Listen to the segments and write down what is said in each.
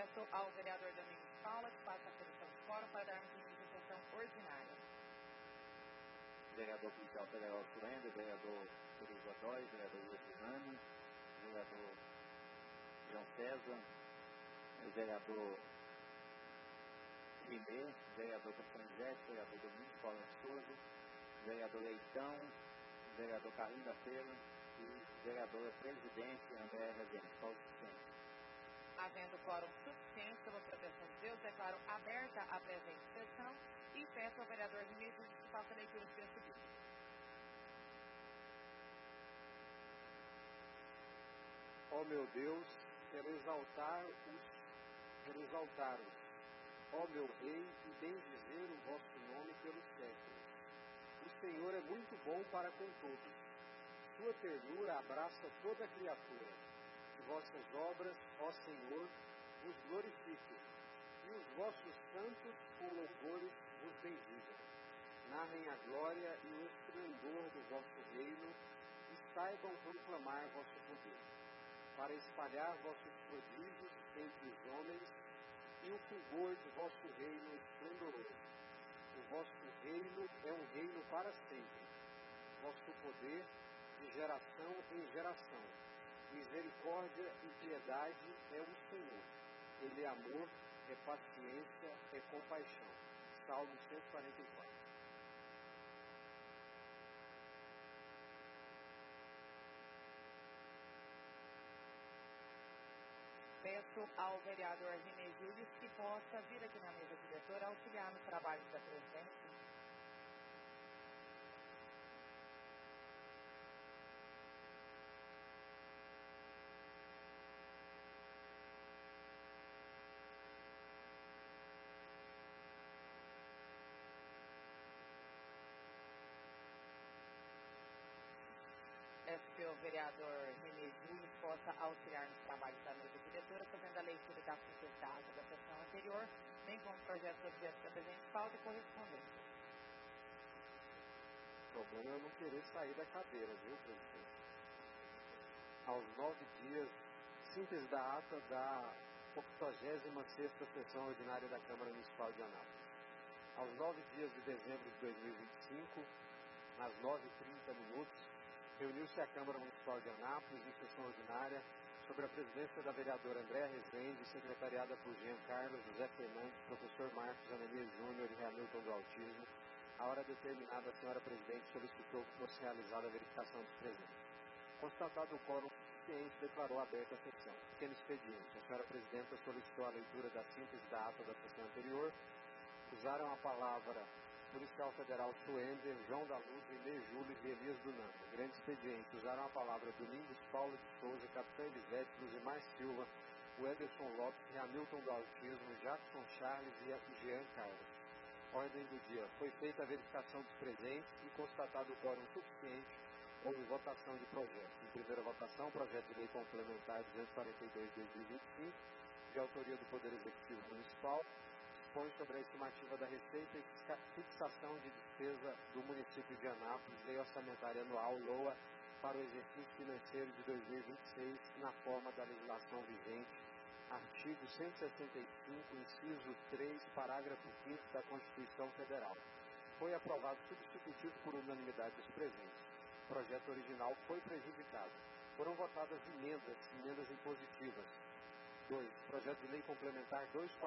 Peço ao vereador Domingos Paula que faça a correção de quórum para darmos início à sessão ordinária. Vereador Policial Federal Suendo, vereador Feliz Godoy, vereador Luciano, vereador João César, vereador Rimê, vereador Castanzete, vereador Domingos Paula Souza, vereador Leitão, vereador Carlinhos da Feira e vereadora presidente André Rezende. Havendo quórum suficiente pela proteção de Deus, declaro aberta a presente sessão e peço ao vereador Rimê que faça a leitura do texto bíblico. Ó meu Deus, quero exaltar-os, ó meu Rei, e bendizer o vosso nome pelos séculos. O Senhor é muito bom para com todos. Sua ternura abraça toda a criatura. Que vossas obras, ó Senhor, vos glorifiquem, e os vossos santos com louvores vos bendigam. Narrem a glória e o esplendor do vosso reino, e saibam proclamar vosso poder, para espalhar vossos prodígios entre os homens, e o fulgor de vosso reino esplendoroso. O vosso reino é um reino para sempre. Vosso poder de geração em geração. Misericórdia e piedade é o Senhor. Ele é amor, é paciência, é compaixão. Salmo 144. Peço ao vereador Rimê Júlio que possa vir aqui na mesa diretora auxiliar nos trabalhos da presidência. Peço que o vereador Rimê Júlio possa auxiliar nos trabalhos da mesa diretora, fazendo a leitura da síntese da ata da sessão anterior, bem como o projeto de objeto da presente pauta e correspondente. O problema é eu não querer sair da cadeira, viu, presidente? Aos 9 dias, síntese da ata da 86ª sessão ordinária da Câmara Municipal de Anápolis. Aos 9 dias de dezembro de 2025, às 9h30, reuniu-se a Câmara Municipal de Anápolis em sessão ordinária sob a presidência da vereadora André Rezende, secretariada por Jean Carlos, José Fernandes, professor Marcos Ananias Júnior e Hamilton do Autismo. A hora determinada, a senhora presidente solicitou que fosse realizada a verificação dos presentes. Constatado o quórum suficiente, declarou aberta a sessão. Pequeno expediente. A senhora presidenta solicitou a leitura da síntese da ata da sessão anterior. Usaram a palavra Policial Federal Suender, João da Luz, Rimê Júlio e Elias do Nando. Grande expediente. Usaram a palavra Domingos Paulo de Souza, Capitão Elisete, Luzimar Silva, o Ederson Lopes, Hamilton do Autismo, Jackson Charles e Jean Carlos. Ordem do dia. Foi feita a verificação dos presentes e constatado o quórum suficiente, houve votação de projeto. Em primeira votação, projeto de lei complementar 242/2025, de autoria do Poder Executivo Municipal, dispõe sobre a estimativa da receita e fixação de despesa do município de Anápolis, lei orçamentária anual, LOA, para o exercício financeiro de 2026, na forma da legislação vigente, artigo 165, inciso 3, parágrafo 5º da Constituição Federal. Foi aprovado substitutivo por unanimidade dos presentes. O projeto original foi prejudicado. Foram votadas emendas impositivas. 2. Projeto de lei complementar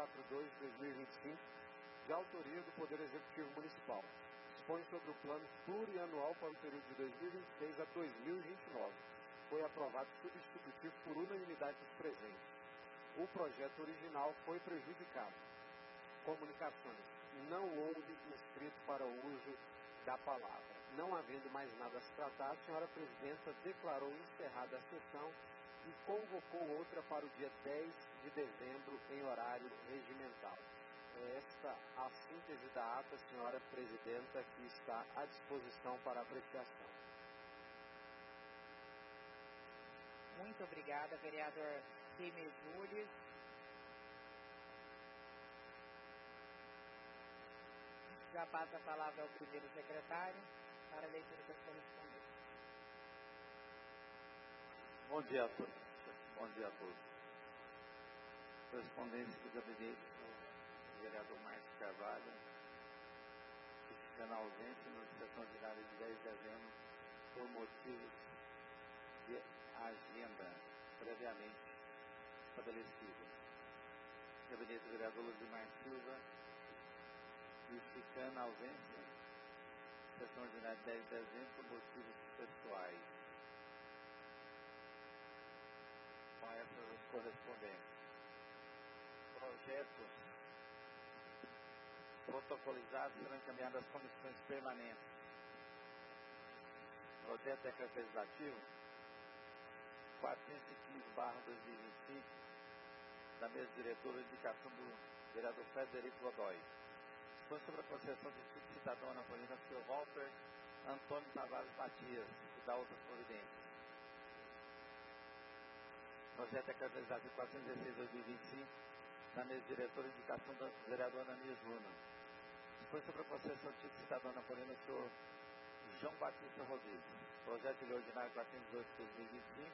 242/2025, de autoria do Poder Executivo Municipal. Dispõe sobre o plano plurianual para o período de 2026 a 2029. Foi aprovado substitutivo por unanimidade dos presentes. O projeto original foi prejudicado. Comunicações. Não houve inscrito para o uso da palavra. Não havendo mais nada a se tratar, a senhora presidenta declarou encerrada a sessão e convocou outra para o dia 10 de dezembro em horário regimental. É esta a síntese da ata, senhora presidenta, que está à disposição para apreciação. Muito obrigada, vereador Rimê Júlio. Já passa a palavra ao primeiro secretário para a leitura das correspondências. Bom dia a todos. Bom dia a todos. Correspondência do gabinete do vereador Marcos Carvalho, que fica na ausência na sessão ordinária de 10 de dezembro por motivos de agenda previamente estabelecida. Gabinete do vereador Luzimar Silva, que fica na ausência na sessão ordinária de 10 de dezembro por motivos pessoais. Com essas correspondências. Projetos protocolizados serão encaminhados às comissões permanentes. Projeto de decreto legislativo 415/2025 da mesa diretora de indicação do vereador Frederico Godoy. Dispõe sobre a concessão de título cidadão anapolino ao Sr. Walter Antônio Tavares Matias e da outras providências. Projeto de decreto legislativo 416/2025 da mesa diretora de indicação do vereador Ananias Júnior. Dispõe sobre a concessão de título cidadão anapolino ao Sr. João Batista Rodrigues. Projeto de lei ordinário 418/2025.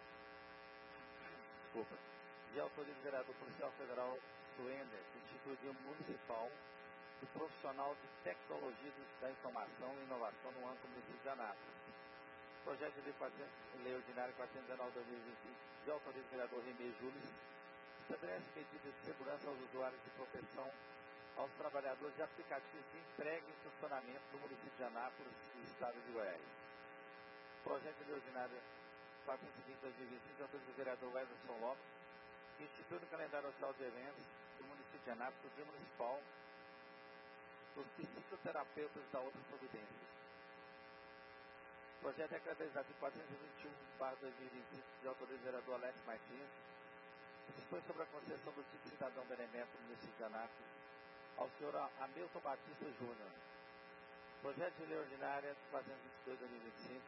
De autoria do vereador policial federal Suender, que institui o Dia Municipal do Profissional de Tecnologia da Informação e Inovação no âmbito do município de Anápolis. Projeto de lei ordinária 419/2025, de autoria do vereador Remê Júlio, estabelece medidas de segurança aos usuários de proteção aos trabalhadores de aplicativos de entrega e funcionamento do município de Anápolis e estado de Goiás. Projeto de lei ordinária 420/2025, de autoria do vereador Everson Lopes, que institui no calendário oficial de eventos do município de Anápolis o Dia Municipal dos Psicoterapeutas da outras providências. Projeto de decreto legislativo 421/2025, de autoria do vereador Alex Martins, dispõe sobre a concessão do título cidadão benemérito do município de Anápolis ao senhor Hamilton Batista Júnior. Projeto de lei ordinária 422/2025,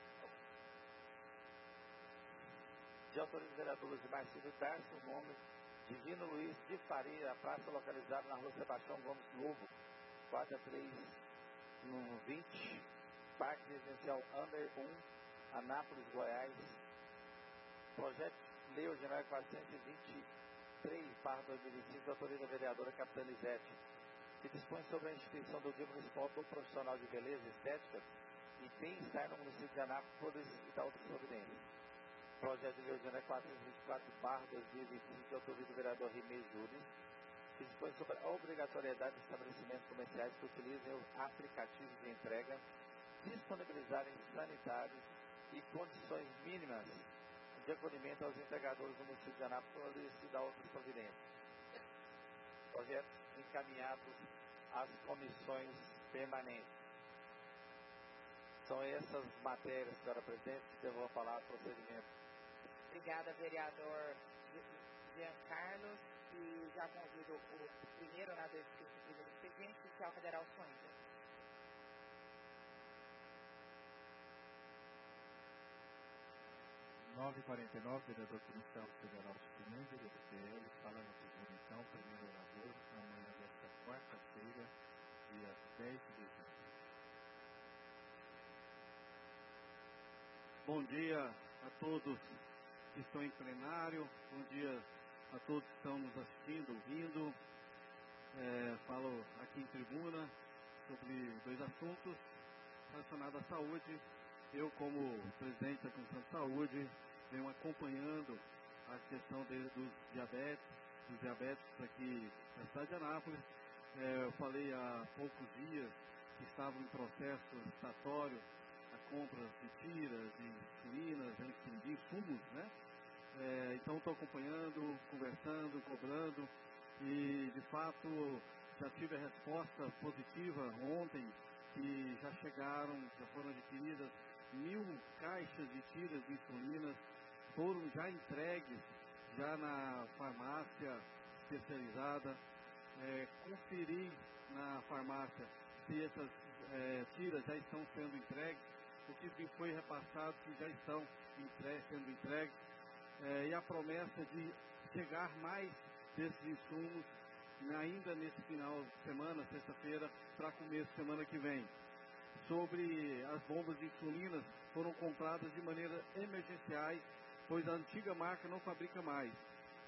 de autoria do vereador Luzimar Silva, dar-se o nome Divino Luiz de Faria, a praça localizada na rua Sebastião Gomes Lobo, quadra 3, no 20, Parque Residencial Under 1, Anápolis, Goiás. Projeto de lei ordinária 423/2025, de autoria da vereadora Capitalizete, que dispõe sobre a instituição do Dia Municipal do Profissional de Beleza, Estética e Bem-Estar no município de Anápolis e da outras providências. Projeto de lei ordinária 424/2025, de autoria do vereador Remê Júlio, que dispõe sobre a obrigatoriedade de estabelecimentos comerciais que utilizem os aplicativos de entrega disponibilizarem sanitários e condições mínimas de acolhimento aos entregadores do município de Anápolis e da outras providências. Projetos encaminhados às comissões permanentes. São essas matérias, senhora presidente, que eu vou falar do procedimento. Obrigada, vereador Jean Carlos, e já convido o primeiro na discussão do expediente, oficial federal Suender. Vereador policial federal Suender, do PL, fala na segunda então, primeiro orador, amanhã desta quarta-feira, dia 10 de dezembro. Bom dia a todos que estão em plenário, bom dia a todos que estão nos assistindo, ouvindo. Falo aqui em tribuna sobre dois assuntos relacionados à saúde. Eu, como presidente da Comissão de Saúde, venho acompanhando a questão dos diabéticos aqui na cidade de Anápolis. Eu falei há poucos dias que estavam em processo licitatório a compra de tiras, de insulinas, de insumos, né? Então estou acompanhando, conversando, cobrando e de fato já tive a resposta positiva ontem que já foram adquiridas 1000 caixas de tiras de insulinas, foram já entregues já na farmácia especializada. Conferi na farmácia se essas tiras já estão sendo entregues, o que me foi repassado que já estão sendo entregues, e a promessa de chegar mais desses insumos ainda nesse final de semana, sexta-feira, para começo de semana que vem. Sobre as bombas de insulinas, foram compradas de maneira emergenciais, pois a antiga marca não fabrica mais.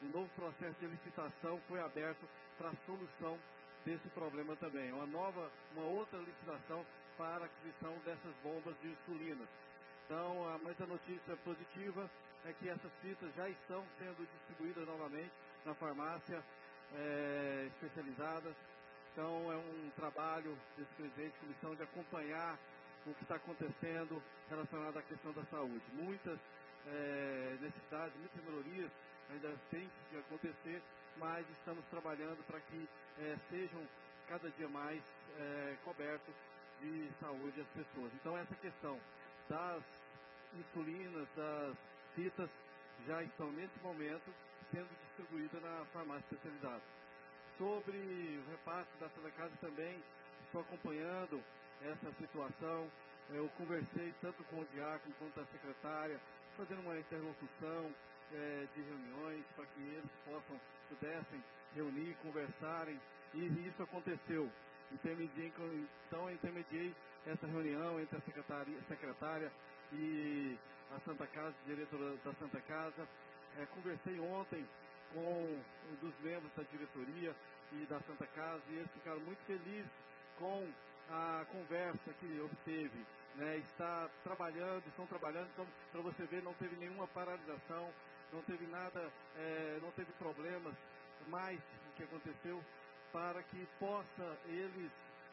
um novo processo de licitação foi aberto para a solução desse problema também. Uma outra licitação para a aquisição dessas bombas de insulina. Então, mas a notícia positiva é que essas fitas já estão sendo distribuídas novamente na farmácia especializadas. Então, é um trabalho desse presidente de comissão de acompanhar o que está acontecendo relacionado à questão da saúde. Muitas necessidades, muitas melhorias ainda têm que acontecer, mas estamos trabalhando para que sejam cada dia mais cobertos de saúde as pessoas. Então, essa questão das insulinas, das fitas, já estão nesse momento sendo distribuídas na farmácia especializada. Sobre o repasse da Santa Casa também, estou acompanhando essa situação. Eu conversei tanto com o diácono quanto a secretária, fazendo uma interlocução de reuniões para que eles pudessem reunir, conversarem, e isso aconteceu. Então, eu intermediei essa reunião entre a secretária e a Santa Casa, diretora da Santa Casa. Conversei ontem com um dos membros da diretoria e da Santa Casa, e eles ficaram muito felizes com a conversa que obteve. Estão trabalhando, então, para você ver, não teve nenhuma paralisação, não teve nada, não teve problemas mais que aconteceu, para que possa eles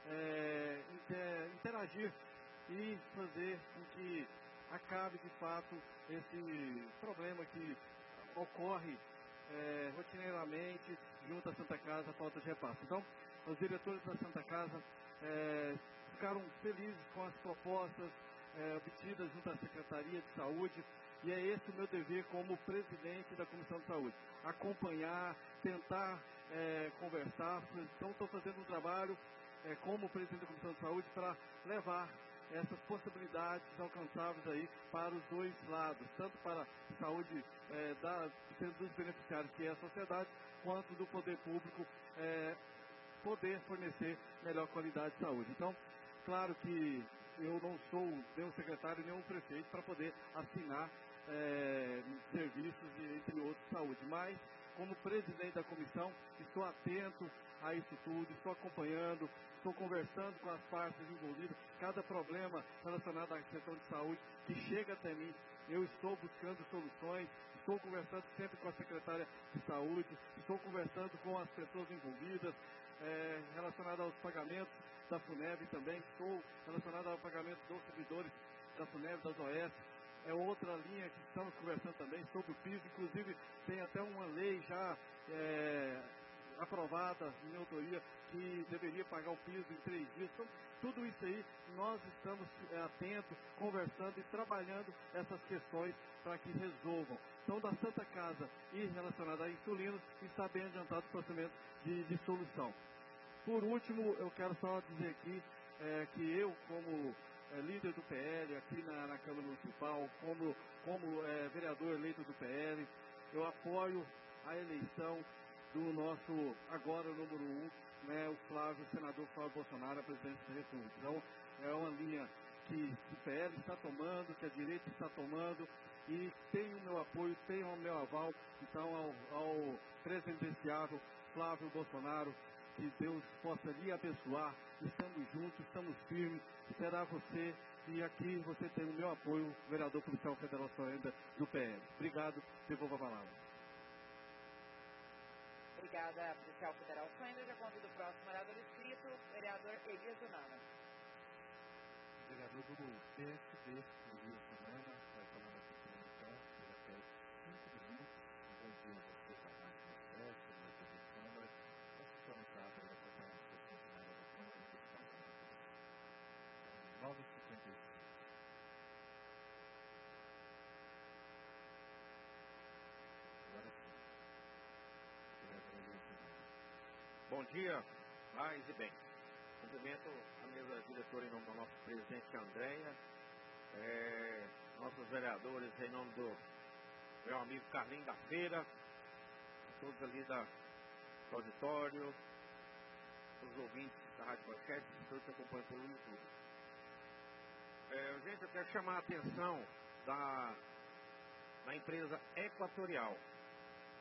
interagir e fazer com que acabe de fato esse problema que ocorre rotineiramente junto à Santa Casa, a falta de repasse. Então, os diretores da Santa Casa ficaram felizes com as propostas obtidas junto à Secretaria de Saúde, e é esse o meu dever como presidente da Comissão de Saúde: acompanhar, tentar conversar. Então, estou fazendo um trabalho como presidente da Comissão de Saúde para levar essas possibilidades alcançáveis aí para os dois lados, tanto para a saúde dos beneficiários, que é a sociedade, quanto do poder público poder fornecer melhor qualidade de saúde. Então, claro que eu não sou nem um secretário nem um prefeito para poder assinar serviços, entre outros, de saúde, mas como presidente da comissão estou atento a isso tudo, estou acompanhando, estou conversando com as partes envolvidas. Cada problema relacionado à questão de saúde que chega até mim, eu estou buscando soluções, estou conversando sempre com a secretária de saúde, estou conversando com as pessoas envolvidas, relacionado aos pagamentos da FUNEB também, estou relacionado ao pagamento dos servidores da FUNEB, das OS. É outra linha que estamos conversando também sobre o piso, inclusive tem até uma lei já aprovada em minha autoria que deveria pagar o piso em 3 dias. Então, tudo isso aí nós estamos atentos, conversando e trabalhando essas questões para que resolvam. Então, da Santa Casa e relacionada a insulinos, está bem adiantado o procedimento de solução. Por último, eu quero só dizer aqui que eu, como líder do PL aqui na Câmara Municipal, como vereador eleito do PL, eu apoio a eleição do nosso agora número 1, o senador Flávio Bolsonaro, a presidência da República. Então, é uma linha que o PL está tomando, que a direita está tomando, e tem o meu apoio, tem o meu aval, então, ao presidenciável Flávio Bolsonaro. Que Deus possa lhe abençoar. Estamos juntos, estamos firmes. Será você, e aqui você tem o meu apoio, vereador policial federal Soenda do PL. Obrigado, devolvo a palavra. Obrigada, policial federal Soenda. Já convido o próximo vereador inscrito, vereador Elias Unana. Vereador do PSD, Elias Unana, vai falar na comunicação, ele até 5 minutos. Bom dia a você, trabalho na festa, na Câmara. Estamos lá pela Câmara Funcionária da Câmara Municipal da Câmara. 9h55. Agora sim. Vereador Elias Unana. Bom dia, paz e bem. Cumprimento a mesa diretora em nome do nosso presidente Andréia, nossos vereadores em nome do meu amigo Carlinhos da Feira, todos ali do auditório, os ouvintes da Rádio Podcast, todos que acompanham pelo YouTube. Gente, eu quero chamar a atenção da empresa Equatorial.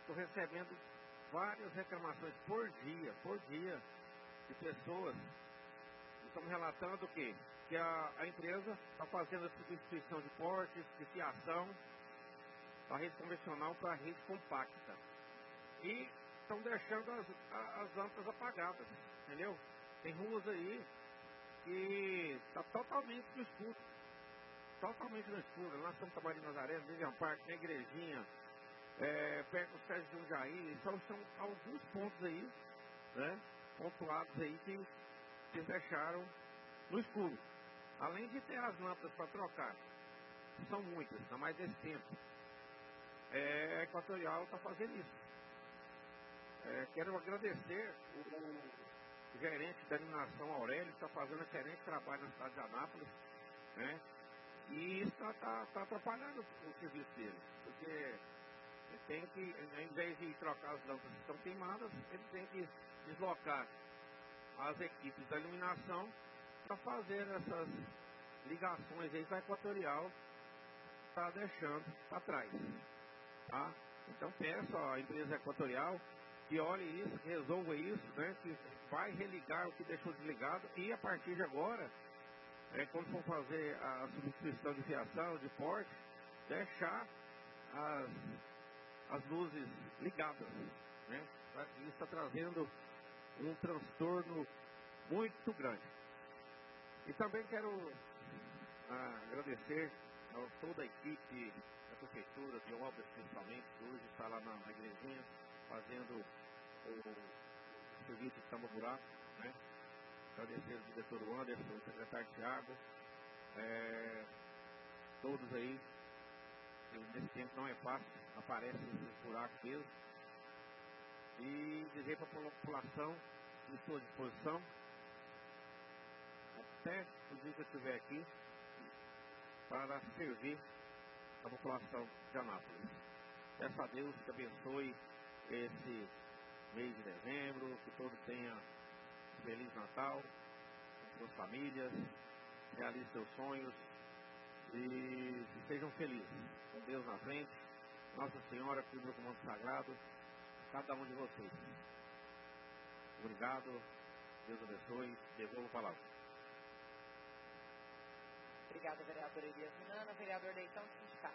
estou recebendo várias reclamações por dia, de pessoas que estão me relatando que a empresa está fazendo a substituição de portes, de fiação, da rede convencional para a rede compacta. E estão deixando as lâmpadas apagadas, entendeu? Tem ruas aí que está totalmente no escuro. Totalmente no escuro. Nós estamos trabalhando na Nazaré, no Vivian Park, na Igrejinha, perto dos pés de Jundiaí. São alguns pontos aí, né? Pontuados aí que deixaram no escuro. Além de ter as lâmpadas para trocar, são muitas, ainda mais desse tempo. A Equatorial está fazendo isso. Quero agradecer o gerente da iluminação Aurélio, que está fazendo excelente trabalho na cidade de Anápolis, né? E isso está atrapalhando o serviço dele, porque ele tem que, ao invés de trocar as lâmpadas que estão queimadas, ele tem que deslocar as equipes da iluminação para fazer essas ligações aí que a Equatorial está deixando para trás, tá? Então peço à empresa Equatorial que olhe isso, que resolva isso, né? Que vai religar o que deixou desligado e a partir de agora, quando for fazer a substituição de fiação, de porte, deixar as luzes ligadas, né? Isso está trazendo um transtorno muito grande. E também quero agradecer a toda a equipe da Prefeitura, de obras principalmente, que hoje está lá na igrejinha, fazendo o serviço de tamba-buraco, né? Agradecer o diretor Anderson, o secretário Thiago, todos aí, nesse tempo não é fácil, aparecem esses buracos mesmo. E dizer para a população que estou à disposição, até o dia que eu estiver aqui, para servir a população de Anápolis. Peço a Deus que abençoe esse mês de dezembro, que todos tenham um Feliz Natal, com suas famílias, realizem seus sonhos e sejam felizes. Com Deus na frente, Nossa Senhora, cuida do manto sagrado, cada um de vocês. Obrigado, Deus abençoe, devolvo a palavra. Obrigada, vereador Elias Minana. Vereador Leitão, do sindicato.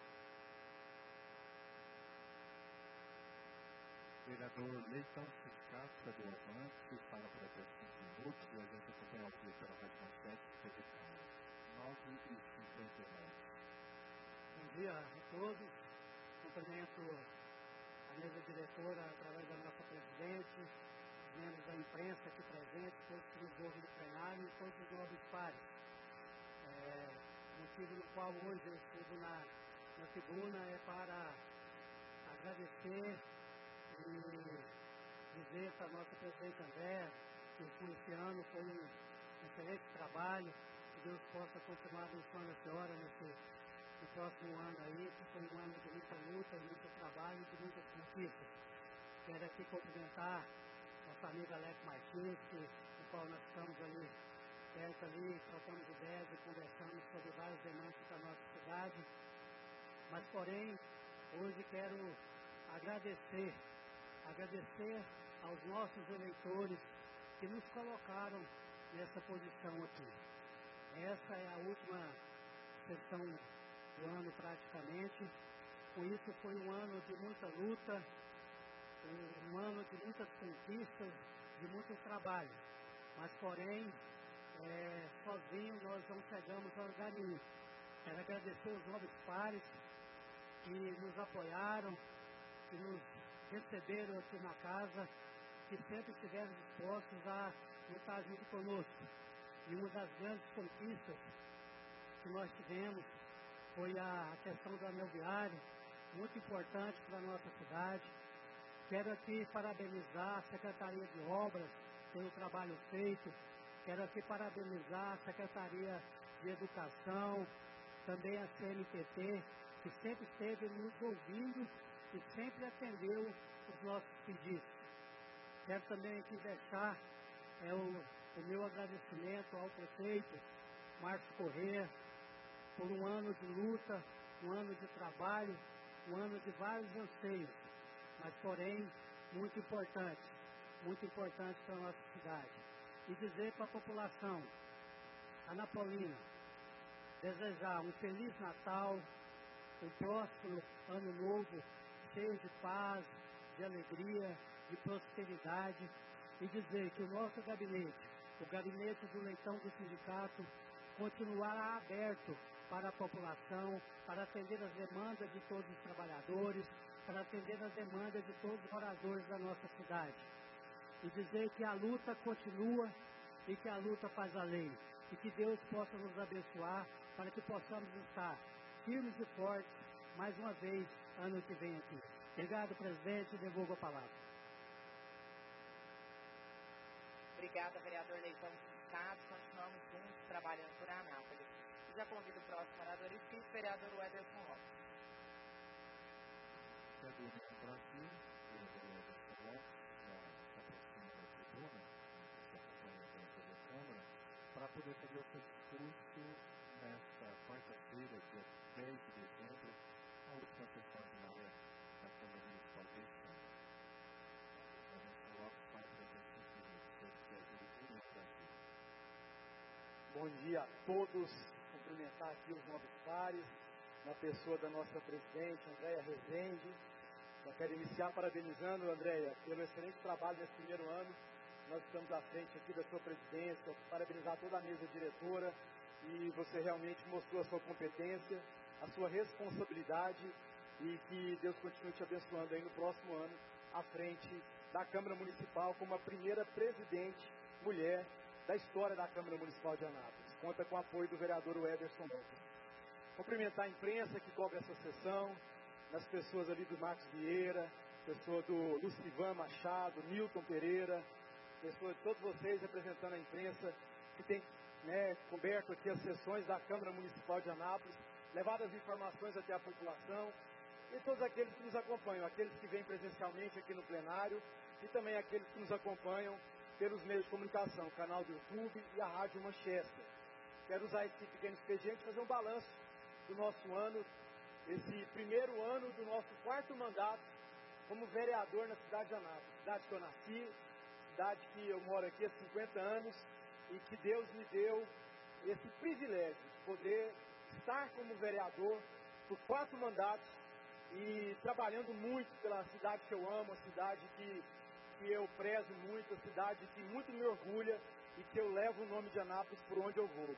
Vereador Leitão, sindicato, estadual avante, fala por até 5 minutos e a gente acompanha o vídeo pela Rádio Manchete, TV Câmara. 9h59. Bom dia a todos. Cumprimento a mesa diretora através da nossa presidente, os membros da imprensa aqui presentes, todos que nos ouvem no plenário e todos os nobres pares. O motivo no qual hoje eu estive na tribuna é para agradecer e dizer para a nossa presidente André que esse ano foi um excelente trabalho, que Deus possa continuar abençoando a senhora no próximo ano aí, que foi um ano de muita luta, de muito trabalho e de muitas conquistas. Quero aqui cumprimentar nossa amiga Alex Martins, com qual nós estamos ali perto ali, trocamos ideias e conversamos sobre várias demandas da nossa cidade. Mas, porém, hoje quero agradecer aos nossos eleitores que nos colocaram nessa posição aqui. Essa é a última sessão do ano praticamente. Com isso foi um ano de muita luta, um ano de muitas conquistas, de muito trabalho. Mas, porém, sozinho nós não chegamos a lugar nenhum. Quero agradecer os nobres pares que nos apoiaram, que nos receberam aqui na casa, que sempre estiveram dispostos a lutar junto conosco. E uma das grandes conquistas que nós tivemos foi a questão do anel viário, muito importante para a nossa cidade. Quero aqui parabenizar a Secretaria de Obras pelo trabalho feito. Quero aqui parabenizar a Secretaria de Educação, também a CNPT, que sempre esteve nos ouvindo e sempre atendeu os nossos pedidos. Quero também aqui deixar o meu agradecimento ao prefeito Márcio Corrêa por um ano de luta, um ano de trabalho, um ano de vários anseios. mas porém muito importante para a nossa cidade. E dizer para a população anapolina, desejar um Feliz Natal, um próspero Ano Novo, cheio de paz, de alegria, de prosperidade, e dizer que o nosso gabinete, o gabinete do Leitão do Sindicato, continuará aberto para a população, para atender as demandas de todos os trabalhadores, para atender as demandas de todos os moradores da nossa cidade. E dizer que a luta continua e que a luta faz a lei. E que Deus possa nos abençoar para que possamos estar firmes e fortes mais uma vez ano que vem aqui. Obrigado, presidente, devolvo a palavra. Obrigada, vereador Leitão do Sindicato. Continuamos juntos trabalhando por Anápolis. Já convido o próximo orador inscrito, vereador Ederson Lopes. Vereador do Brasil, vereador Ederson Lopes, se aproxima da tribuna, se acompanha da Câmara, para poder fazer o seu discurso nesta quarta-feira, dia 10 de dezembro, a última sessão ordinária da Câmara Municipal de Estado. Bom dia a todos, cumprimentar aqui os novos pares, na pessoa da nossa presidente, Andréia Rezende. Já quero iniciar parabenizando, Andréia, pelo excelente trabalho nesse primeiro ano. Nós estamos à frente aqui da sua presidência, parabenizar toda a mesa diretora, e você realmente mostrou a sua competência, a sua responsabilidade, e que Deus continue te abençoando aí no próximo ano, à frente da Câmara Municipal, como a primeira presidente mulher da história da Câmara Municipal de Anápolis. Conta com o apoio do vereador Ederson Lopes. Cumprimentar a imprensa que cobre essa sessão, nas pessoas ali do Marcos Vieira, pessoa do Lucivan Machado, Nilton Pereira, pessoa de todos vocês representando a imprensa, que tem coberto aqui as sessões da Câmara Municipal de Anápolis, levado as informações até a população, e todos aqueles que nos acompanham, aqueles que vêm presencialmente aqui no plenário, e também aqueles que nos acompanham pelos meios de comunicação, o canal do YouTube e a Rádio Manchester. Quero usar esse pequeno expediente para fazer um balanço do nosso ano, esse primeiro ano do nosso quarto mandato como vereador na cidade de Anápolis, cidade que eu nasci, cidade que eu moro aqui há 50 anos, e que Deus me deu esse privilégio de poder estar como vereador por 4 mandatos e trabalhando muito pela cidade que eu amo, a cidade que eu prezo muito, a cidade que muito me orgulha e que eu levo o nome de Anápolis por onde eu vou.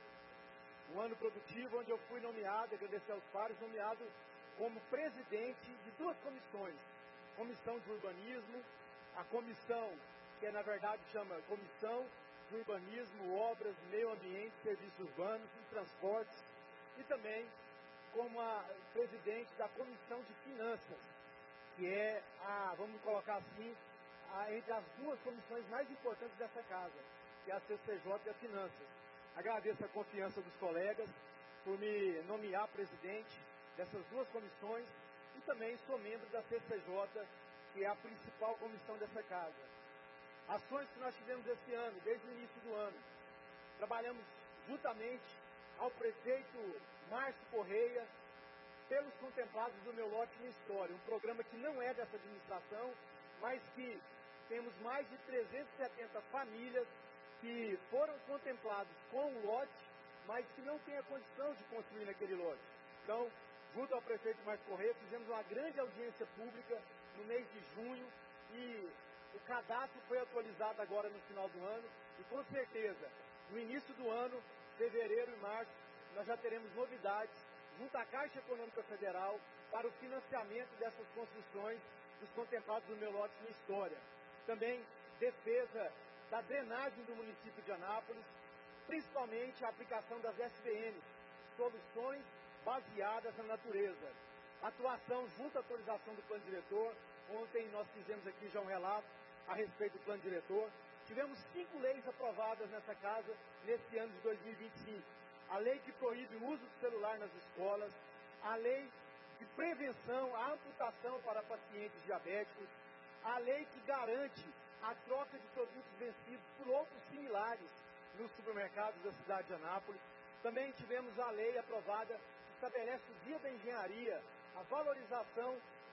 Um ano produtivo onde eu fui nomeado, agradecer aos pares, nomeado como presidente de 2 comissões. Comissão de Urbanismo, a comissão que na verdade chama Comissão de Urbanismo, Obras, Meio Ambiente, Serviços Urbanos e Transportes, e também como a presidente da Comissão de Finanças, que é vamos colocar assim, entre as 2 comissões mais importantes dessa casa, que é a CCJ e a Finanças. Agradeço a confiança dos colegas por me nomear presidente dessas 2 comissões e também sou membro da CCJ, que é a principal comissão dessa casa. Ações que nós tivemos esse ano, desde o início do ano. Trabalhamos juntamente ao prefeito Márcio Correia pelos contemplados do Meu Lote Minha História, um programa que não é dessa administração, mas que temos mais de 370 famílias que foram contemplados com o lote, mas que não têm a condição de construir naquele lote. Então, junto ao prefeito Márcio Correia, fizemos uma grande audiência pública no mês de junho e o cadastro foi atualizado agora no final do ano e com certeza, no início do ano, fevereiro e março, nós já teremos novidades junto à Caixa Econômica Federal para o financiamento dessas construções dos contemplados do Meu Lote Minha História. Também defesa da drenagem do município de Anápolis, principalmente a aplicação das SBN, soluções baseadas na natureza. Atuação junto à atualização do plano diretor. Ontem nós fizemos aqui já um relato a respeito do plano diretor. Tivemos 5 leis aprovadas nessa casa nesse ano de 2025. A lei que proíbe o uso do celular nas escolas, a lei de prevenção à amputação para pacientes diabéticos, a lei que garante a troca de produtos vencidos por outros similares nos supermercados da cidade de Anápolis. Também tivemos a lei aprovada que estabelece o Dia da Engenharia, a valorização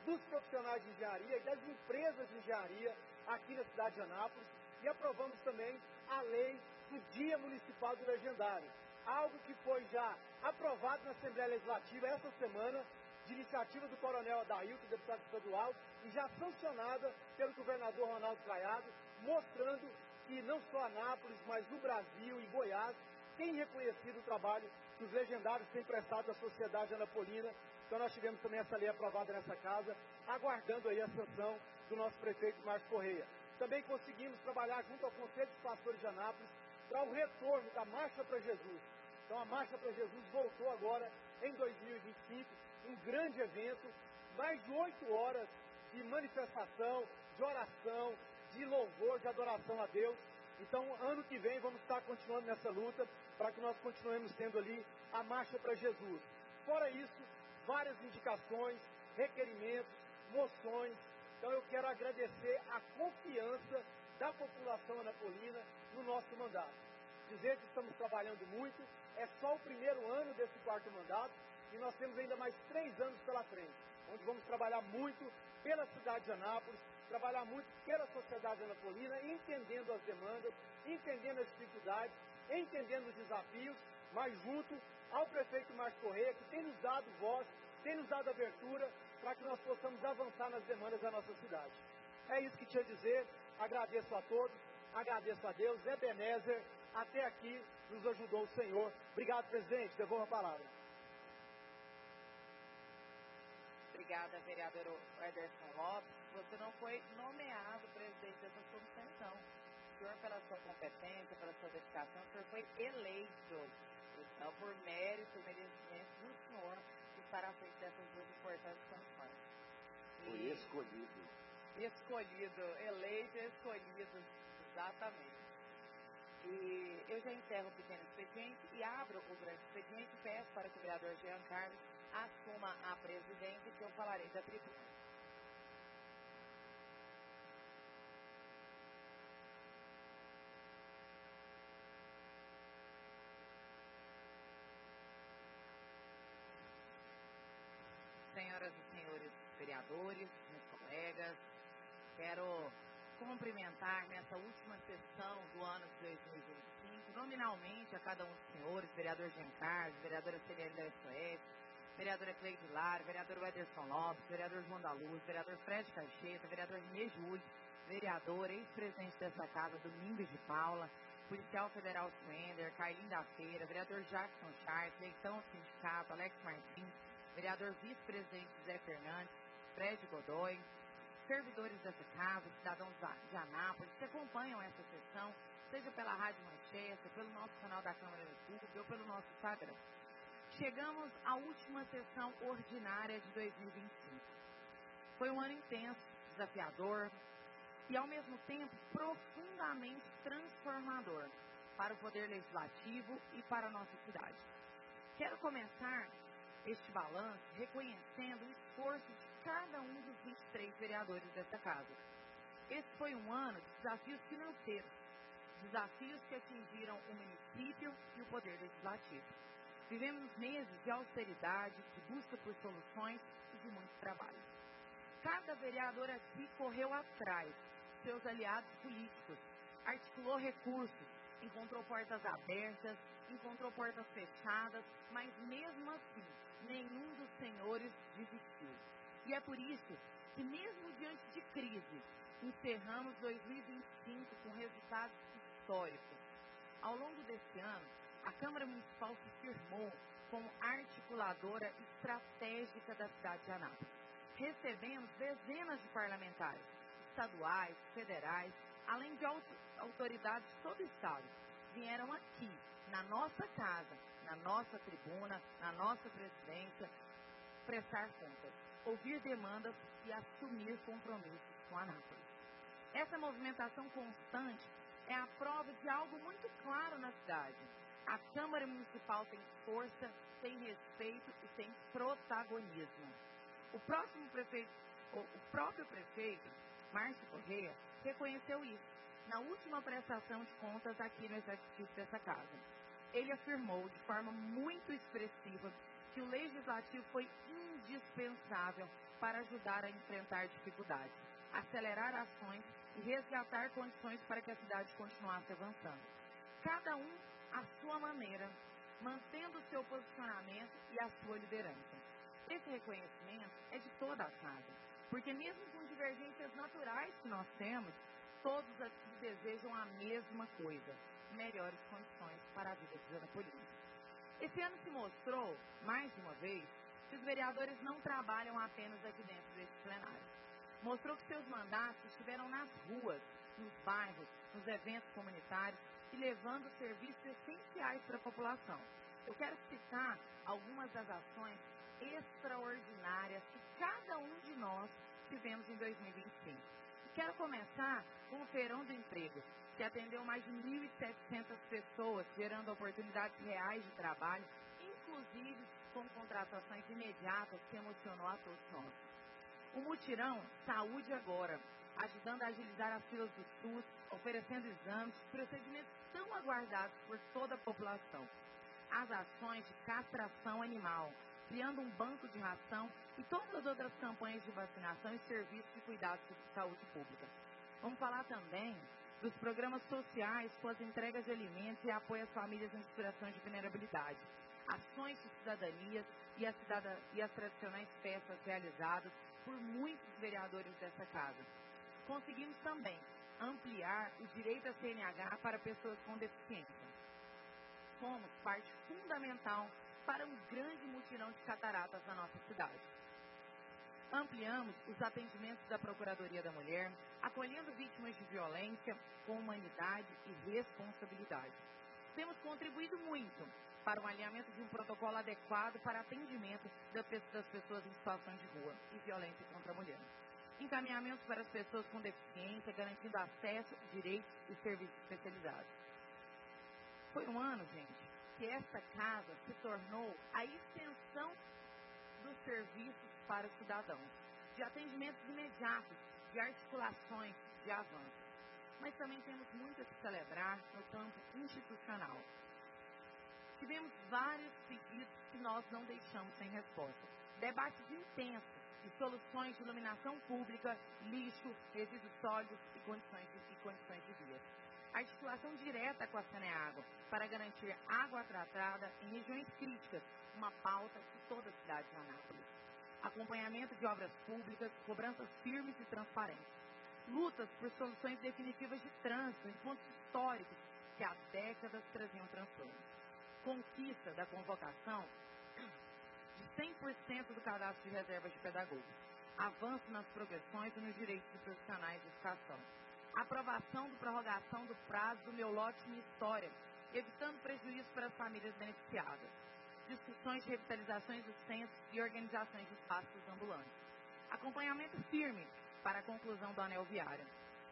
dos profissionais de engenharia e das empresas de engenharia aqui na cidade de Anápolis e aprovamos também a lei do Dia Municipal do Legendário, algo que foi já aprovado na Assembleia Legislativa essa semana, de iniciativa do Coronel Adailton, deputado estadual, e já sancionada pelo governador Ronaldo Caiado, mostrando que não só Anápolis, mas o Brasil e Goiás têm reconhecido o trabalho que os legendários têm prestado à sociedade anapolina. Então nós tivemos também essa lei aprovada nessa casa, aguardando aí a sanção do nosso prefeito Márcio Correia. Também conseguimos trabalhar junto ao Conselho de Pastores de Anápolis para o retorno da Marcha para Jesus. Então a Marcha para Jesus voltou agora em 2025, um grande evento, mais de 8 horas de manifestação, de oração, de louvor, de adoração a Deus. Então, ano que vem, vamos estar continuando nessa luta para que nós continuemos tendo ali a Marcha para Jesus. Fora isso, várias indicações, requerimentos, moções. Então, eu quero agradecer a confiança da população anapolina no nosso mandato. Dizer que estamos trabalhando muito, é só o primeiro ano desse quarto mandato e nós temos ainda mais 3 anos pela frente, onde vamos trabalhar muito pela cidade de Anápolis, trabalhar muito pela sociedade anapolina, entendendo as demandas, entendendo as dificuldades, entendendo os desafios, mas junto ao prefeito Márcio Correia, que tem nos dado voz, tem nos dado abertura para que nós possamos avançar nas demandas da nossa cidade. É isso que tinha a dizer, agradeço a todos, agradeço a Deus, Ebenezer, até aqui nos ajudou o Senhor. Obrigado, presidente, devolvo a palavra. Obrigada, vereador Ederson Lopes. Você não foi nomeado presidente dessa comissão, não. O senhor, pela sua competência, pela sua dedicação, o senhor foi eleito. Então, por mérito, merecimento do senhor, estar à frente dessas duas importantes comissões. Foi escolhido. Escolhido, eleito e escolhido, exatamente. E eu já encerro o pequeno expediente e abro o grande expediente e peço para que o vereador Jean Carlos assuma a presidência, que eu falarei da tribuna. Senhoras e senhores vereadores, meus colegas, quero cumprimentar nessa última sessão do ano de 2025, nominalmente a cada um dos senhores, vereador Jean Carlos, vereadora Celiane da SOS, vereadora Cleide Lara, vereador Ederson Lopes, vereador João da Luz, vereador Fred Caixeta, vereador Renê Júlio, vereador, ex-presidente dessa casa, Domingos de Paula, policial federal Swender, Carlinho da Feira, vereador Jackson Charles, Leitão Sindicato, Alex Martins, vereador vice-presidente José Fernandes, Fred Godoy, servidores dessa casa, cidadãos de Anápolis, que acompanham essa sessão, seja pela Rádio Manchester, pelo nosso canal da Câmara do YouTube ou pelo nosso Instagram. Chegamos à última sessão ordinária de 2025. Foi um ano intenso, desafiador e, ao mesmo tempo, profundamente transformador para o Poder Legislativo e para a nossa cidade. Quero começar este balanço reconhecendo o esforço de cada um dos 23 vereadores dessa casa. Esse foi um ano de desafios financeiros, desafios que atingiram o município e o Poder Legislativo. Vivemos meses de austeridade, de busca por soluções e de muito trabalho. Cada vereador aqui correu atrás de seus aliados políticos, articulou recursos, encontrou portas abertas, encontrou portas fechadas, mas mesmo assim, nenhum dos senhores desistiu. E é por isso que, mesmo diante de crise, encerramos 2025 com resultados históricos. Ao longo desse ano, a Câmara Municipal se firmou como articuladora estratégica da cidade de Anápolis. Recebemos dezenas de parlamentares, estaduais, federais, além de autoridades de todo o estado. Vieram aqui, na nossa casa, na nossa tribuna, na nossa presidência, prestar contas, ouvir demandas e assumir compromissos com Anápolis. Essa movimentação constante é a prova de algo muito claro na cidade. A Câmara Municipal tem força, tem respeito e tem protagonismo. O próprio prefeito, Márcio Correia, reconheceu isso na última prestação de contas aqui no executivo dessa casa. Ele afirmou de forma muito expressiva que o Legislativo foi indispensável para ajudar a enfrentar dificuldades, acelerar ações e resgatar condições para que a cidade continuasse avançando. Cada um à sua maneira, mantendo o seu posicionamento e a sua liderança. Esse reconhecimento é de toda a casa, porque mesmo com divergências naturais que nós temos, todos aqui desejam a mesma coisa, melhores condições para a vida cidadã política. Esse ano se mostrou, mais de uma vez, que os vereadores não trabalham apenas aqui dentro desse plenário. Mostrou que seus mandatos estiveram nas ruas, nos bairros, nos eventos comunitários e levando serviços essenciais para a população. Eu quero citar algumas das ações extraordinárias que cada um de nós tivemos em 2025. Quero começar com o Feirão do Emprego, que atendeu mais de 1.700 pessoas, gerando oportunidades reais de trabalho, inclusive com contratações imediatas que emocionou a todos nós. O mutirão Saúde Agora, ajudando a agilizar as filas do SUS, oferecendo exames, procedimentos tão aguardados por toda a população. As ações de castração animal, criando um banco de ração e todas as outras campanhas de vacinação e serviços de cuidados de saúde pública. Vamos falar também dos programas sociais com as entregas de alimentos e apoio às famílias em situações de vulnerabilidade, ações de cidadania e as tradicionais festas realizadas por muitos vereadores dessa casa. Conseguimos também ampliar o direito a CNH para pessoas com deficiência. Fomos parte fundamental para um grande mutirão de cataratas na nossa cidade. Ampliamos os atendimentos da Procuradoria da Mulher, acolhendo vítimas de violência com humanidade e responsabilidade. Temos contribuído muito para o alinhamento de um protocolo adequado para atendimento das pessoas em situação de rua e violência contra a mulher. Encaminhamento para as pessoas com deficiência, garantindo acesso, direitos e serviços especializados. Foi um ano, gente, que esta casa se tornou a extensão dos serviços para os cidadãos, de atendimentos imediatos, de articulações, de avanços. Mas também temos muito a celebrar no campo institucional. Tivemos vários pedidos que nós não deixamos sem resposta. Debates intensos de soluções de iluminação pública, lixo, resíduos sólidos e condições de via. Articulação direta com a Saneágua para garantir água tratada em regiões críticas, uma pauta de toda a cidade de Anápolis. Acompanhamento de obras públicas, cobranças firmes e transparentes. Lutas por soluções definitivas de trânsito em pontos históricos que há décadas traziam transtornos. Conquista da convocação de 100% do cadastro de reservas de pedagogos. Avanço nas progressões e nos direitos de profissionais de educação. Aprovação da prorrogação do prazo do Meu Lote Minha História, evitando prejuízo para as famílias beneficiadas. Discussões de revitalizações dos centros e organizações de espaços ambulantes. Acompanhamento firme para a conclusão do anel viário.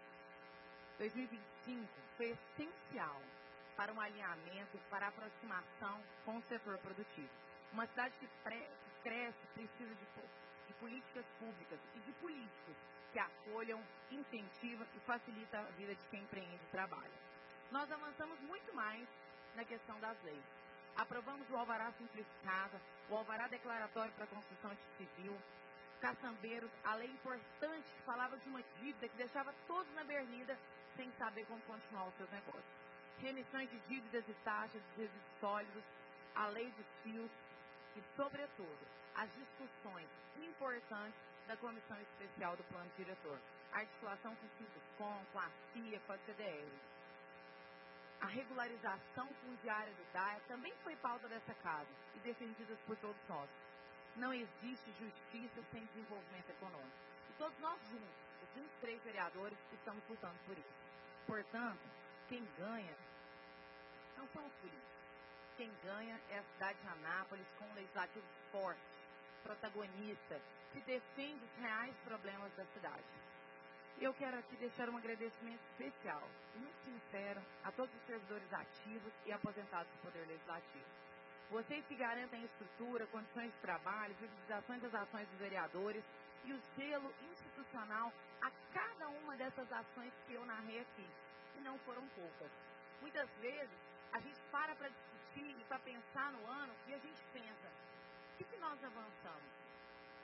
2025 foi essencial para um alinhamento, para a aproximação com o setor produtivo. Uma cidade que cresce precisa de políticas públicas e de políticos que acolham, incentivam e facilitam a vida de quem empreende e trabalha. Nós avançamos muito mais na questão das leis. Aprovamos o alvará simplificado, o alvará declaratório para a construção de civil, caçambeiros, a lei importante que falava de uma dívida que deixava todos na berlinda sem saber como continuar os seus negócios. Remissões de dívidas e taxas de resíduos sólidos, a lei dos fios e, sobretudo, as discussões importantes da Comissão Especial do Plano Diretor, a articulação com o Sinduscom, com a CIA, com a CDL. A regularização fundiária do DAE também foi pauta dessa casa e defendida por todos nós. Não existe justiça sem desenvolvimento econômico. E todos nós juntos, os 23 vereadores, estamos lutando por isso. Portanto, quem ganha não são os políticos. Quem ganha é a cidade de Anápolis com um legislativo forte, protagonista, que defende os reais problemas da cidade. Eu quero aqui deixar um agradecimento especial, muito sincero, a todos os servidores ativos e aposentados do Poder Legislativo. Vocês que garantem estrutura, condições de trabalho, viabilizações das ações dos vereadores e o selo institucional a cada uma dessas ações que eu narrei aqui, e não foram poucas. Muitas vezes, a gente para discutir e para pensar no ano e a gente pensa, o que nós avançamos?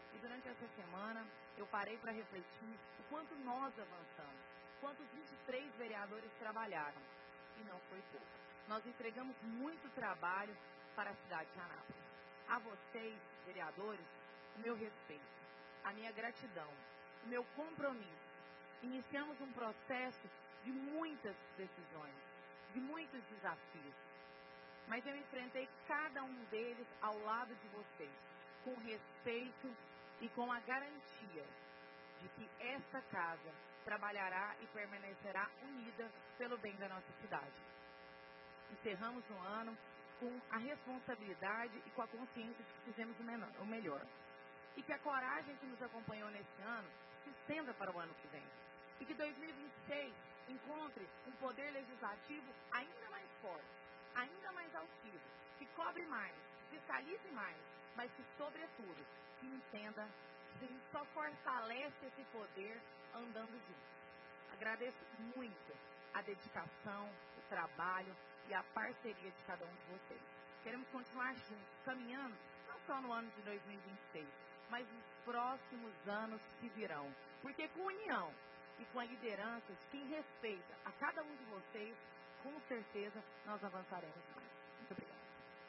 E durante essa semana, eu parei para refletir o quanto nós avançamos, quanto os 23 vereadores trabalharam. E não foi pouco. Nós entregamos muito trabalho para a cidade de Anápolis. A vocês, vereadores, o meu respeito, a minha gratidão, o meu compromisso. Iniciamos um processo de muitas decisões, de muitos desafios. Mas eu enfrentei cada um deles ao lado de vocês, com respeito e com a garantia de que esta casa trabalhará e permanecerá unida pelo bem da nossa cidade. Encerramos um ano com a responsabilidade e com a consciência de que fizemos o melhor. E que a coragem que nos acompanhou neste ano se estenda para o ano que vem. E que 2026 encontre um poder legislativo ainda mais forte, ainda mais altivo, que cobre mais, fiscalize mais, mas que, sobretudo, que entenda que a gente só fortalece esse poder andando juntos. Agradeço muito a dedicação, o trabalho e a parceria de cada um de vocês. Queremos continuar juntos, caminhando, não só no ano de 2026, mas nos próximos anos que virão. Porque com união e com a liderança de quem respeita a cada um de vocês, com certeza nós avançaremos mais. Muito obrigada.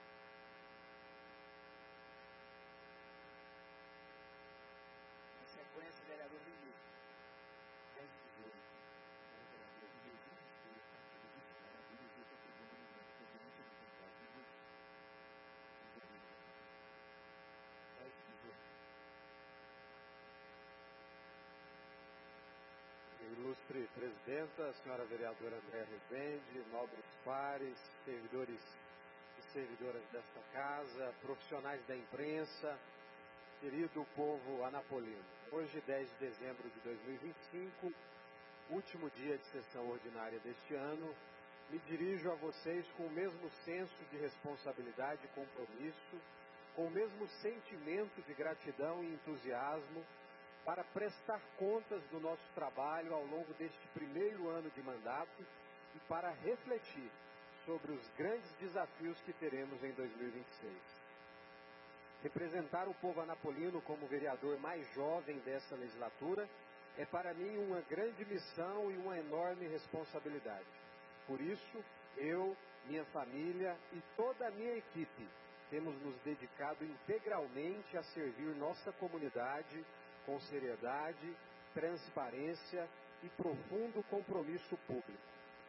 Na sequência, vereador Vinícius. Ilustre presidenta, senhora vereadora Andréa Rezende, nobres pares, servidores e servidoras desta casa, profissionais da imprensa, querido povo anapolino. Hoje, 10 de dezembro de 2025, último dia de sessão ordinária deste ano, me dirijo a vocês com o mesmo senso de responsabilidade e compromisso, com o mesmo sentimento de gratidão e entusiasmo, para prestar contas do nosso trabalho ao longo deste primeiro ano de mandato e para refletir sobre os grandes desafios que teremos em 2026. Representar o povo anapolino como vereador mais jovem dessa legislatura é para mim uma grande missão e uma enorme responsabilidade. Por isso, eu, minha família e toda a minha equipe temos nos dedicado integralmente a servir nossa comunidade com seriedade, transparência e profundo compromisso público.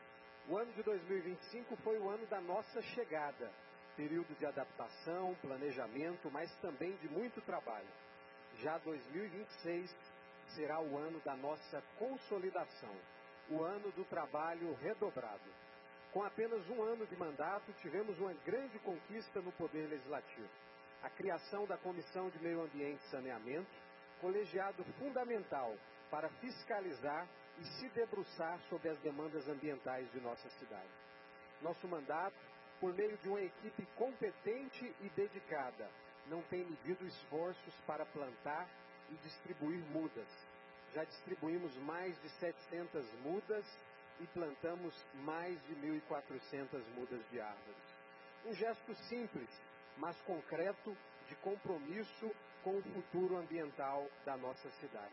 O ano de 2025 foi o ano da nossa chegada, período de adaptação, planejamento, mas também de muito trabalho. Já 2026 será o ano da nossa consolidação, o ano do trabalho redobrado. Com apenas um ano de mandato, tivemos uma grande conquista no Poder Legislativo. A criação da Comissão de Meio Ambiente e Saneamento, colegiado fundamental para fiscalizar e se debruçar sobre as demandas ambientais de nossa cidade. Nosso mandato, por meio de uma equipe competente e dedicada, não tem medido esforços para plantar e distribuir mudas. Já distribuímos mais de 700 mudas e plantamos mais de 1.400 mudas de árvores. Um gesto simples, mas concreto, de compromisso com o futuro ambiental da nossa cidade.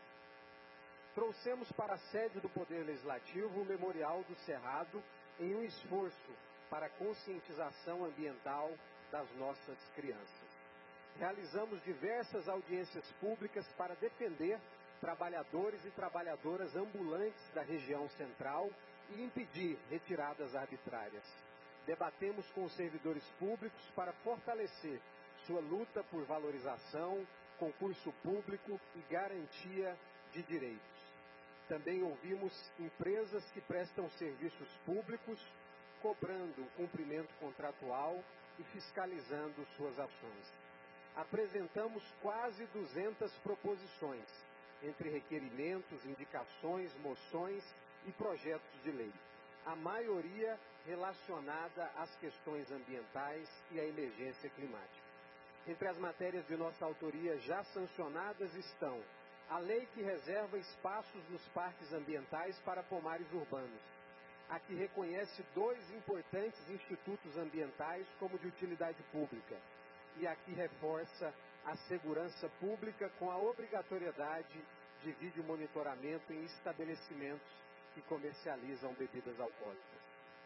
Trouxemos para a sede do Poder Legislativo o Memorial do Cerrado em um esforço para a conscientização ambiental das nossas crianças. Realizamos diversas audiências públicas para defender trabalhadores e trabalhadoras ambulantes da região central e impedir retiradas arbitrárias. Debatemos com os servidores públicos para fortalecer sua luta por valorização, concurso público e garantia de direitos. Também ouvimos empresas que prestam serviços públicos, cobrando o cumprimento contratual e fiscalizando suas ações. Apresentamos quase 200 proposições, entre requerimentos, indicações, moções e projetos de lei. A maioria relacionada às questões ambientais e à emergência climática. Entre as matérias de nossa autoria já sancionadas estão a lei que reserva espaços nos parques ambientais para pomares urbanos, a que reconhece 2 importantes institutos ambientais como de utilidade pública e a que reforça a segurança pública com a obrigatoriedade de vídeo monitoramento em estabelecimentos que comercializam bebidas alcoólicas.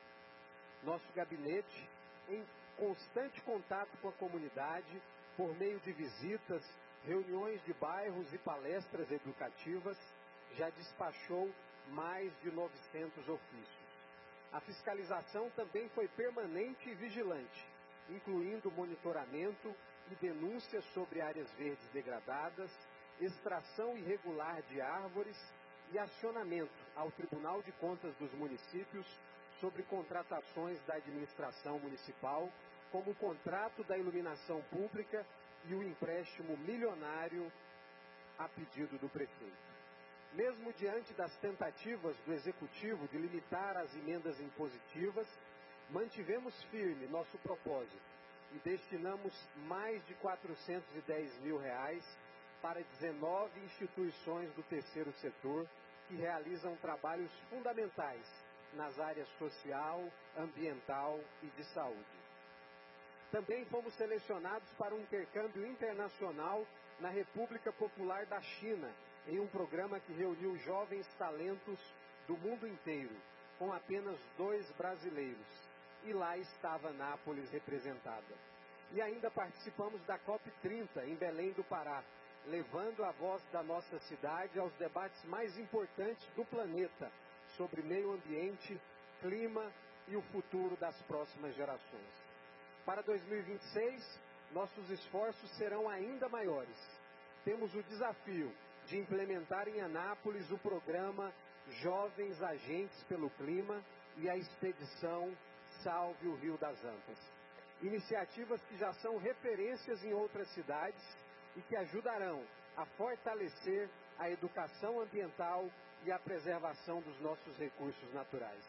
Nosso gabinete, em constante contato com a comunidade, por meio de visitas, reuniões de bairros e palestras educativas, já despachou mais de 900 ofícios. A fiscalização também foi permanente e vigilante, incluindo monitoramento e denúncias sobre áreas verdes degradadas, extração irregular de árvores e acionamento ao Tribunal de Contas dos Municípios sobre contratações da administração municipal, como o contrato da iluminação pública e o empréstimo milionário a pedido do prefeito. Mesmo diante das tentativas do Executivo de limitar as emendas impositivas, mantivemos firme nosso propósito e destinamos mais de R$410 mil para 19 instituições do terceiro setor que realizam trabalhos fundamentais nas áreas social, ambiental e de saúde. Também fomos selecionados para um intercâmbio internacional na República Popular da China, em um programa que reuniu jovens talentos do mundo inteiro, com apenas 2 brasileiros. E lá estava Nápoles representada. E ainda participamos da COP30 em Belém do Pará, levando a voz da nossa cidade aos debates mais importantes do planeta sobre meio ambiente, clima e o futuro das próximas gerações. Para 2026, nossos esforços serão ainda maiores. Temos o desafio de implementar em Anápolis o programa Jovens Agentes pelo Clima e a expedição Salve o Rio das Antas. Iniciativas que já são referências em outras cidades e que ajudarão a fortalecer a educação ambiental e a preservação dos nossos recursos naturais.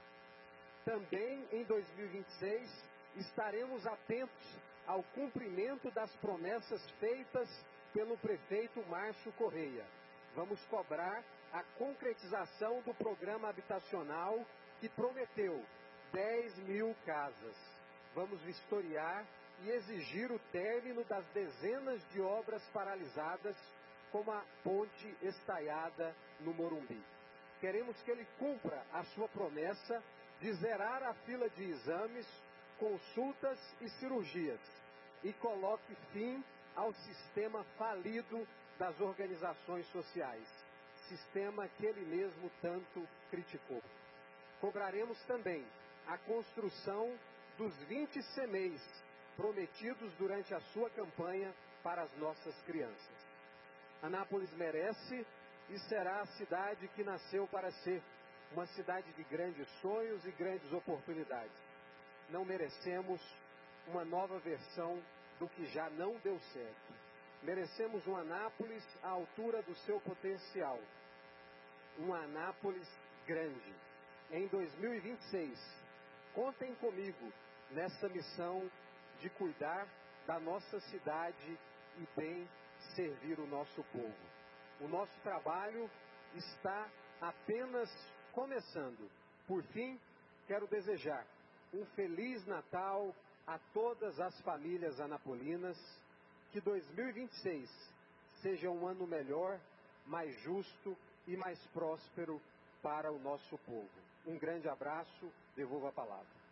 Também em 2026, estaremos atentos ao cumprimento das promessas feitas pelo prefeito Márcio Correia. Vamos cobrar a concretização do programa habitacional que prometeu 10 mil casas. Vamos vistoriar e exigir o término das dezenas de obras paralisadas, como a ponte estaiada no Morumbi. Queremos que ele cumpra a sua promessa de zerar a fila de exames, consultas e cirurgias e coloque fim ao sistema falido das organizações sociais, sistema que ele mesmo tanto criticou. Cobraremos também a construção dos 20 CMEIs prometidos durante a sua campanha para as nossas crianças. Anápolis merece e será a cidade que nasceu para ser uma cidade de grandes sonhos e grandes oportunidades. Não merecemos uma nova versão do que já não deu certo. Merecemos um Anápolis à altura do seu potencial. Um Anápolis grande. Em 2026, contem comigo nessa missão de cuidar da nossa cidade e bem servir o nosso povo. O nosso trabalho está apenas começando. Por fim, quero desejar um Feliz Natal a todas as famílias anapolinas, que 2026 seja um ano melhor, mais justo e mais próspero para o nosso povo. Um grande abraço, devolvo a palavra.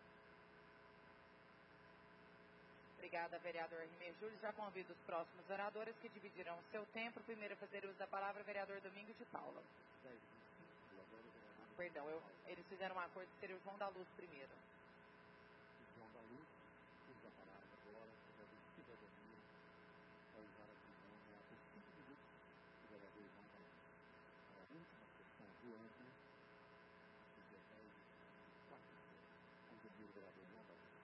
Obrigada, vereador Rimei Júlio. Já convido os próximos oradores que dividirão seu tempo. Primeiro a fazer uso da palavra, vereador Domingos de Paula. Perdão, eles fizeram um acordo que seria o João da Luz primeiro. João da Luz, usa a palavra agora, vereador Cidadania, vai usar a tribuna por 5 minutos, o vereador João da Luz. A última sessão do ano, dia 10 de quarta-feira, convidou o vereador João da Luz.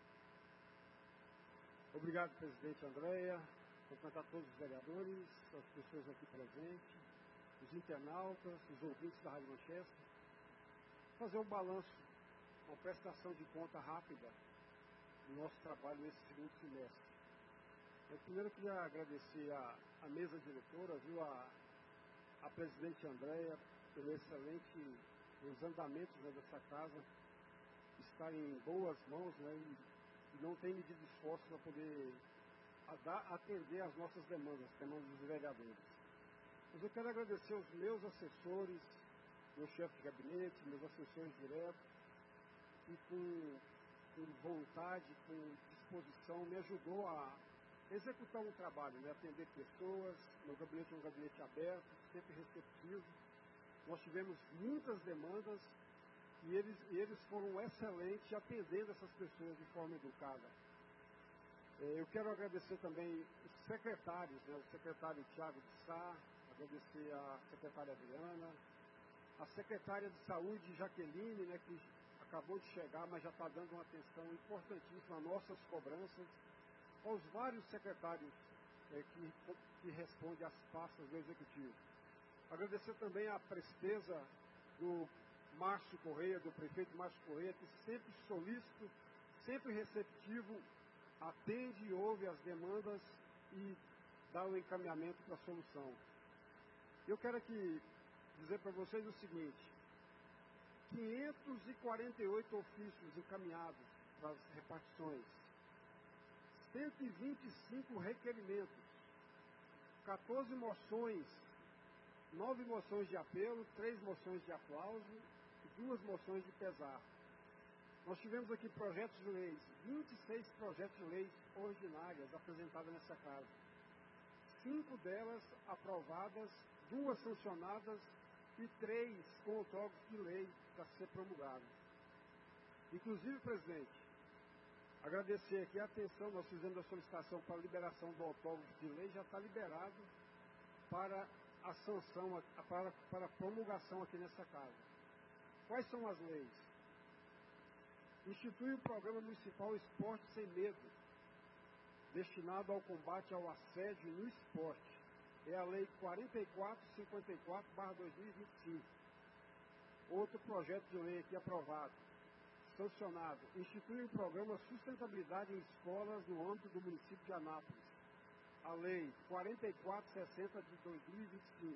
Obrigado, presidente Andréia. Cumprimentar todos os vereadores, as pessoas aqui presentes, os internautas, os ouvintes da Rádio Manchester. Fazer um balanço, uma prestação de conta rápida do nosso trabalho nesse segundo semestre. Eu primeiro queria agradecer a mesa diretora, viu, a presidente Andréia, pelo excelente, os andamentos, né, dessa casa estar em boas mãos, né, e não tem medido esforço para poder atender às nossas demandas dos vereadores. Mas eu quero agradecer aos meus assessores, meu chefe de gabinete, meus assessores diretos, que com vontade, com disposição, me ajudou a executar um trabalho, né? Atender pessoas. Meu gabinete é um gabinete aberto, sempre receptivo. Nós tivemos muitas demandas e eles foram excelentes atendendo essas pessoas de forma educada. Eu quero agradecer também os secretários, né? O secretário Tiago de Sá, agradecer a secretária Adriana, a secretária de Saúde Jaqueline, né, que acabou de chegar, mas já está dando uma atenção importantíssima às nossas cobranças, aos vários secretários que respondem às pastas do Executivo. Agradecer também a presteza do Márcio Correia, do prefeito Márcio Correia, que sempre solícito, sempre receptivo, atende e ouve as demandas e dá o encaminhamento para a solução. Eu quero aqui dizer para vocês o seguinte: 548 ofícios encaminhados para as repartições, 125 requerimentos, 14 moções, 9 moções de apelo, 3 moções de aplauso e 2 moções de pesar. Nós tivemos aqui projetos de leis, 26 projetos de leis ordinárias apresentadas nessa casa. 5 delas aprovadas, 2 sancionadas e 3 com autógrafo de lei para ser promulgado. Inclusive, presidente, agradecer aqui a atenção, nós fizemos a solicitação para a liberação do autógrafo de lei, já está liberado para a sanção, para a promulgação aqui nessa casa. Quais são as leis? Institui o Programa Municipal Esporte Sem Medo, destinado ao combate ao assédio no esporte. É a Lei 4454/2025. Outro projeto de lei aqui aprovado, sancionado. Institui o Programa Sustentabilidade em Escolas no âmbito do município de Anápolis. A Lei 4460/2025.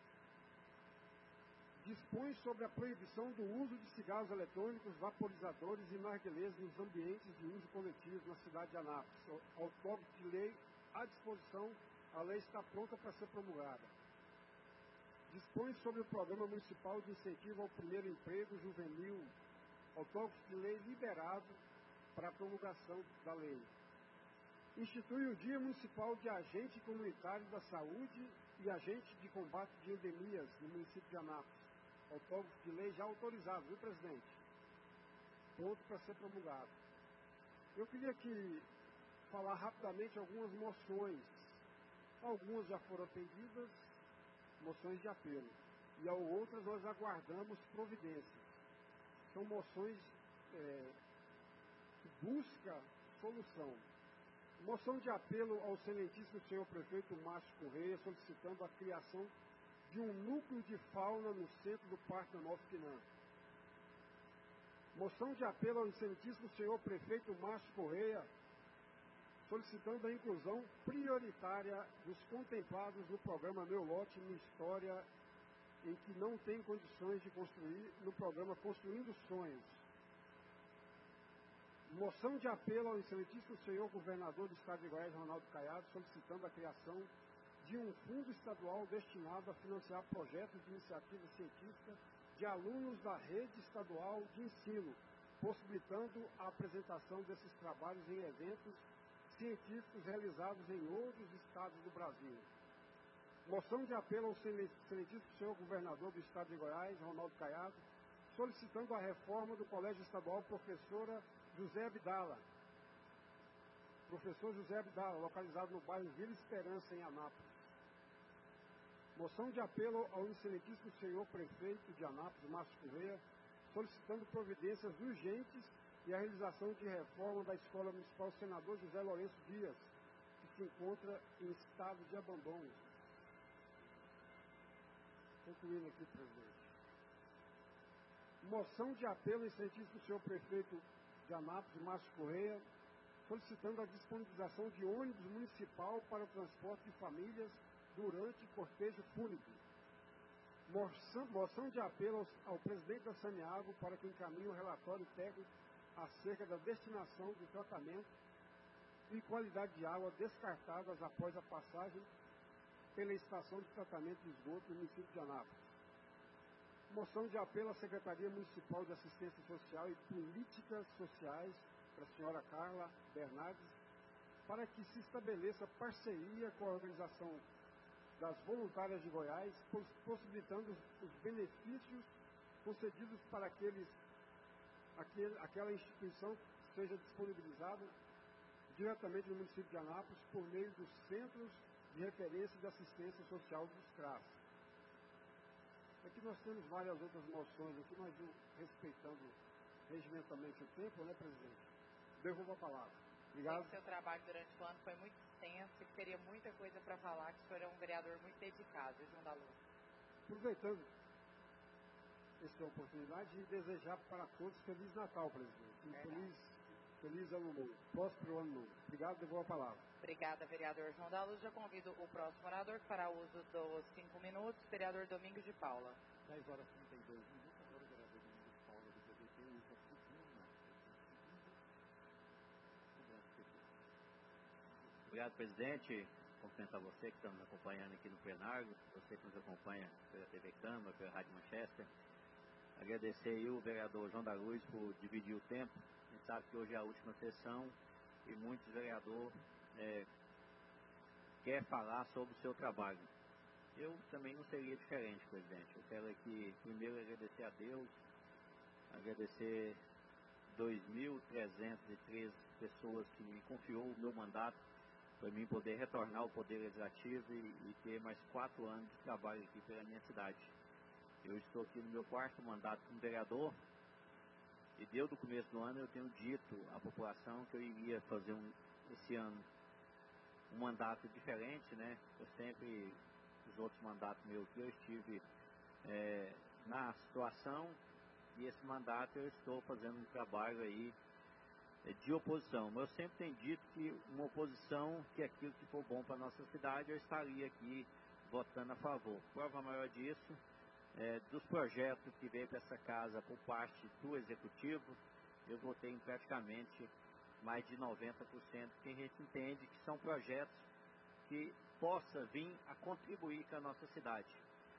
Dispõe sobre a proibição do uso de cigarros eletrônicos, vaporizadores e narguilés nos ambientes de uso coletivo na cidade de Anápolis. Autógrafo de lei à disposição, a lei está pronta para ser promulgada. Dispõe sobre o Programa Municipal de Incentivo ao Primeiro Emprego Juvenil. Autógrafo de lei liberado para a promulgação da lei. Institui o Dia Municipal de Agente Comunitário da Saúde e Agente de Combate de Endemias no município de Anápolis. Autógrafo de lei já autorizado, viu, presidente? Pronto para ser promulgado. Eu queria aqui falar rapidamente algumas moções. Algumas já foram atendidas, moções de apelo. E outras nós aguardamos providências. São moções que buscam solução. Moção de apelo ao excelentíssimo senhor prefeito Márcio Correia, solicitando a criação de um núcleo de fauna no centro do Parque da Nova Quinã. Moção de apelo ao excelentíssimo senhor prefeito Márcio Correia, solicitando a inclusão prioritária dos contemplados no programa Meu Lote Minha História, em que não tem condições de construir, no programa Construindo Sonhos. Moção de apelo ao excelentíssimo senhor governador do estado de Goiás, Ronaldo Caiado, solicitando a criação de um fundo estadual destinado a financiar projetos de iniciativa científica de alunos da rede estadual de ensino, possibilitando a apresentação desses trabalhos em eventos científicos realizados em outros estados do Brasil. Moção de apelo ao excelentíssimo senhor governador do estado de Goiás, Ronaldo Caiado, solicitando a reforma do Colégio Estadual Professor José Abdala, localizado no bairro Vila Esperança, em Anápolis. Moção de apelo ao excelentíssimo senhor prefeito de Anápolis, Márcio Correia, solicitando providências urgentes e a realização de reforma da Escola Municipal Senador José Lourenço Dias, que se encontra em estado de abandono. Concluindo aqui, presidente. Moção de apelo ao excelentíssimo senhor prefeito de Anápolis, Márcio Correia, solicitando a disponibilização de ônibus municipal para o transporte de famílias durante cortejo fúnebre. Moção de apelo ao presidente da Samiago para que encaminhe o relatório técnico acerca da destinação do tratamento e qualidade de água descartadas após a passagem pela estação de tratamento de esgoto no município de Anápolis. Moção de apelo à Secretaria Municipal de Assistência Social e Políticas Sociais, para a senhora Carla Bernardes, para que se estabeleça parceria com a Organização das Voluntárias de Goiás, possibilitando os benefícios concedidos para aquela instituição seja disponibilizada diretamente no município de Anápolis por meio dos Centros de Referência de Assistência Social dos CRAS. Aqui nós temos várias outras moções, aqui nós respeitando regimentalmente o tempo, né, presidente? Devolvo a palavra. Obrigado. O seu trabalho durante o ano foi muito extenso e teria muita coisa para falar, que o senhor é um vereador muito dedicado, João da Luz. Aproveitando essa oportunidade de desejar para todos Feliz Natal, presidente. Feliz ano novo. Próspero ano novo. Obrigado, devolvo a palavra. Obrigada, vereador João da Luz. Já convido o próximo orador que fará uso dos 5 minutos, vereador Domingos de Paula. 10 horas e 32 minutos, agora o vereador Domingos de Paula do PDT usa a tribuna. Obrigado, presidente. Cumprimentar você que está nos acompanhando aqui no plenário, você que nos acompanha pela TV Câmara, pela Rádio Manchester. Agradecer aí o vereador João da Luz por dividir o tempo. A gente sabe que hoje é a última sessão e muitos vereadores querem falar sobre o seu trabalho. Eu também não seria diferente, presidente. Eu quero aqui primeiro agradecer a Deus, agradecer 2.313 pessoas que me confiou o meu mandato para mim poder retornar ao Poder Legislativo e ter mais 4 anos de trabalho aqui pela minha cidade. Eu estou aqui no meu 4º mandato como vereador e desde o começo do ano eu tenho dito à população que eu iria fazer esse ano um mandato diferente, né? Eu sempre, os outros mandatos meus aqui, eu estive na situação e esse mandato eu estou fazendo um trabalho aí de oposição. Mas eu sempre tenho dito que uma oposição, que aquilo que for bom para a nossa cidade, eu estaria aqui votando a favor. Prova maior disso, dos projetos que veio para essa casa por parte do Executivo, eu votei em praticamente mais de 90%, que a gente entende que são projetos que possa vir a contribuir com a nossa cidade.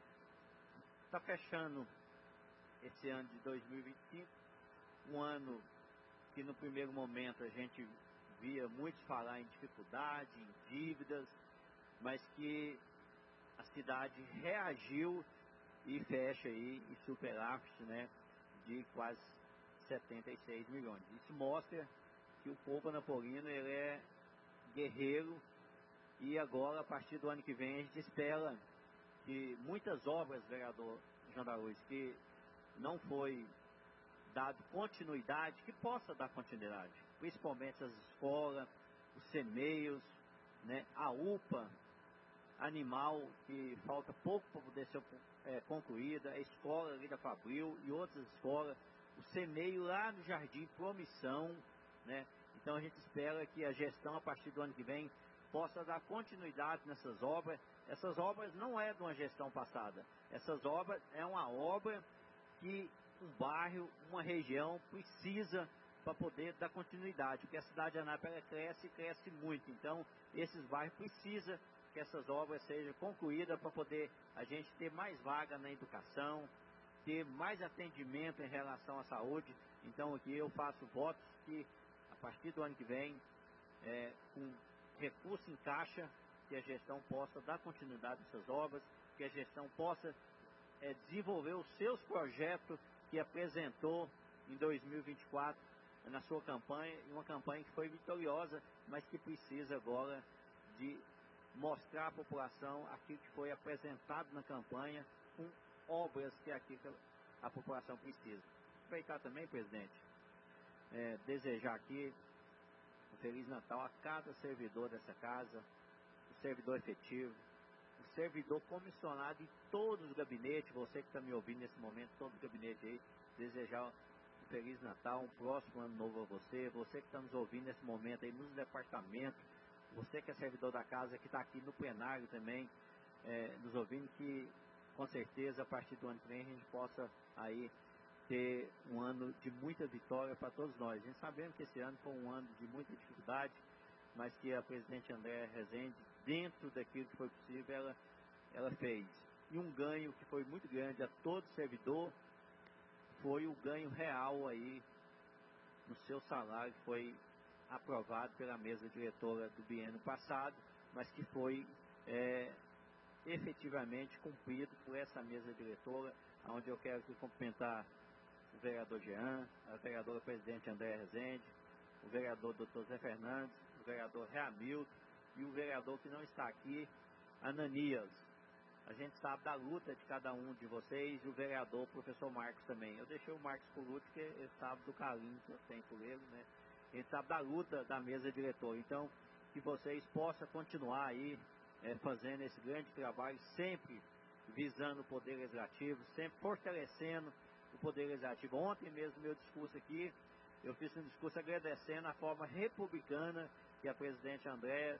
Está fechando esse ano de 2025, um ano que no primeiro momento a gente via muitos falar em dificuldade, em dívidas, mas que a cidade reagiu e fecha aí em superávit, né, de quase 76 milhões. Isso mostra que o povo anapolino ele é guerreiro e agora, a partir do ano que vem, a gente espera que muitas obras, vereador João da Luz, que não foi dado continuidade, que possa dar continuidade, principalmente as escolas, os semeios, né, a UPA animal, que falta pouco para poder ser concluída, a escola ali da Fabril e outras escolas, o semeio lá no Jardim Promissão, né? Então a gente espera que a gestão, a partir do ano que vem, possa dar continuidade nessas obras. Essas obras não é de uma gestão passada, essas obras é uma obra que um bairro, uma região precisa para poder dar continuidade, porque a cidade de Anápolis cresce e cresce muito. Então esses bairros precisam que essas obras sejam concluídas para poder a gente ter mais vaga na educação, ter mais atendimento em relação à saúde. Então aqui eu faço votos que a partir do ano que vem, com recurso em caixa, que a gestão possa dar continuidade nessas obras, que a gestão possa desenvolver os seus projetos que apresentou em 2024 na sua campanha, e uma campanha que foi vitoriosa, mas que precisa agora de mostrar à população aquilo que foi apresentado na campanha, com obras que é aquilo que a população precisa. Aproveitar também, presidente, desejar aqui um Feliz Natal a cada servidor dessa casa, o servidor efetivo, o servidor comissionado em todos os gabinetes, você que está me ouvindo nesse momento, todos os gabinetes aí, desejar um Feliz Natal, um próximo ano novo a você, você que está nos ouvindo nesse momento aí nos departamentos, você que é servidor da casa, que está aqui no plenário também, nos ouvindo, que com certeza a partir do ano que vem a gente possa aí ter um ano de muita vitória para todos nós. A gente sabendo que esse ano foi um ano de muita dificuldade, mas que a presidente Andréa Rezende, dentro daquilo que foi possível, ela fez. E um ganho que foi muito grande a todo servidor foi o ganho real aí no seu salário, que foi aprovado pela mesa diretora do biênio passado, mas que foi efetivamente cumprido por essa mesa diretora, onde eu quero cumprimentar o vereador Jean, a vereadora presidente Andréa Rezende, o vereador Dr. Zé Fernandes, o vereador Reamilton e o vereador que não está aqui, Ananias. A gente sabe da luta de cada um de vocês e o vereador, o professor Marcos também. Eu deixei o Marcos por último, porque ele sabe do carinho que eu tenho por ele, né? A gente sabe da luta da mesa diretora. Então, que vocês possam continuar aí fazendo esse grande trabalho, sempre visando o Poder Legislativo, sempre fortalecendo o Poder Legislativo. Ontem mesmo, meu discurso aqui, eu fiz um discurso agradecendo a forma republicana que a presidente Andréa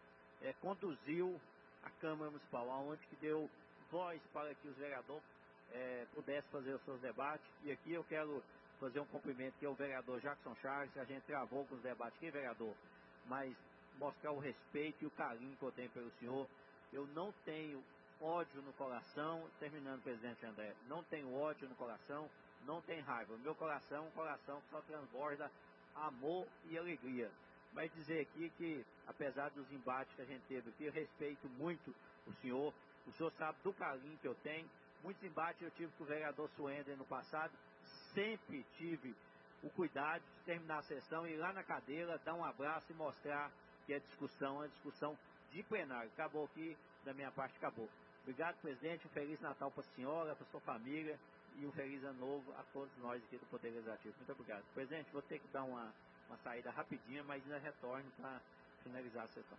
conduziu a Câmara Municipal, onde que deu voz para que os vereadores pudessem fazer os seus debates. E aqui eu quero fazer um cumprimento que é o vereador Jackson Charles, que a gente travou com os debates aqui, vereador, mas mostrar o respeito e o carinho que eu tenho pelo senhor. Eu não tenho ódio no coração, terminando, presidente André, não tenho ódio no coração, não tenho raiva. O meu coração é um coração que só transborda amor e alegria. Mas dizer aqui que, apesar dos embates que a gente teve aqui, eu respeito muito o senhor sabe do carinho que eu tenho. Muitos embates eu tive com o vereador Suender no passado, sempre tive o cuidado de terminar a sessão, ir lá na cadeira, dar um abraço e mostrar que a discussão é uma discussão de plenário. Acabou aqui, da minha parte, acabou. Obrigado, presidente, um Feliz Natal para a senhora, para a sua família e um Feliz Ano Novo a todos nós aqui do Poder Legislativo. Muito obrigado. Presidente, vou ter que dar uma saída rapidinha, mas ainda retorno para finalizar a sessão.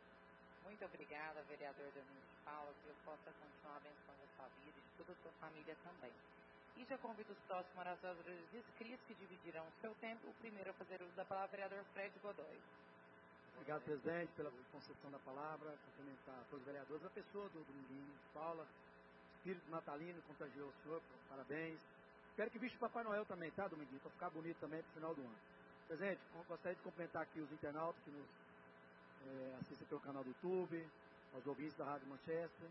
Muito obrigada, vereador Domingos de Paula, que eu possa continuar abençoando a sua vida e de toda a sua família também. E já convido os próximos oradores inscritos que dividirão o seu tempo. O primeiro a fazer uso da palavra, vereador Fred Godoy. Obrigado, presidente, pela concessão da palavra. Cumprimentar a todos os vereadores, a pessoa do Dominguinho de Paula, espírito natalino, contagiou o senhor, parabéns. Quero que viste o Papai Noel também, tá, Dominguinho? Para ficar bonito também pro final do ano. Presidente, gostaria de cumprimentar aqui os internautas que nos assistem pelo canal do YouTube, aos ouvintes da Rádio Manchester.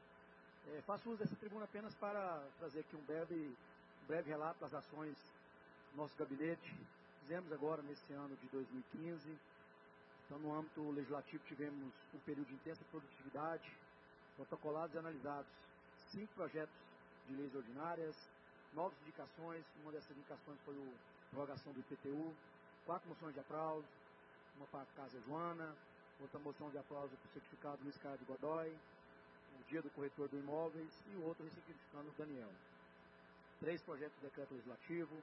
Faço uso dessa tribuna apenas para trazer aqui um breve relato das ações do nosso gabinete. Fizemos agora nesse ano de 2015. Então, no âmbito legislativo, tivemos um período de intensa produtividade, protocolados e analisados 5 projetos de leis ordinárias, 9 indicações. Uma dessas indicações foi a prorrogação do IPTU, 4 moções de aplauso, uma para a Casa Joana, outra moção de aplauso para o certificado Luiz Carlos de Godoy, o dia do corretor do imóveis e o outro certificando o Daniel. 3 projetos de decreto legislativo,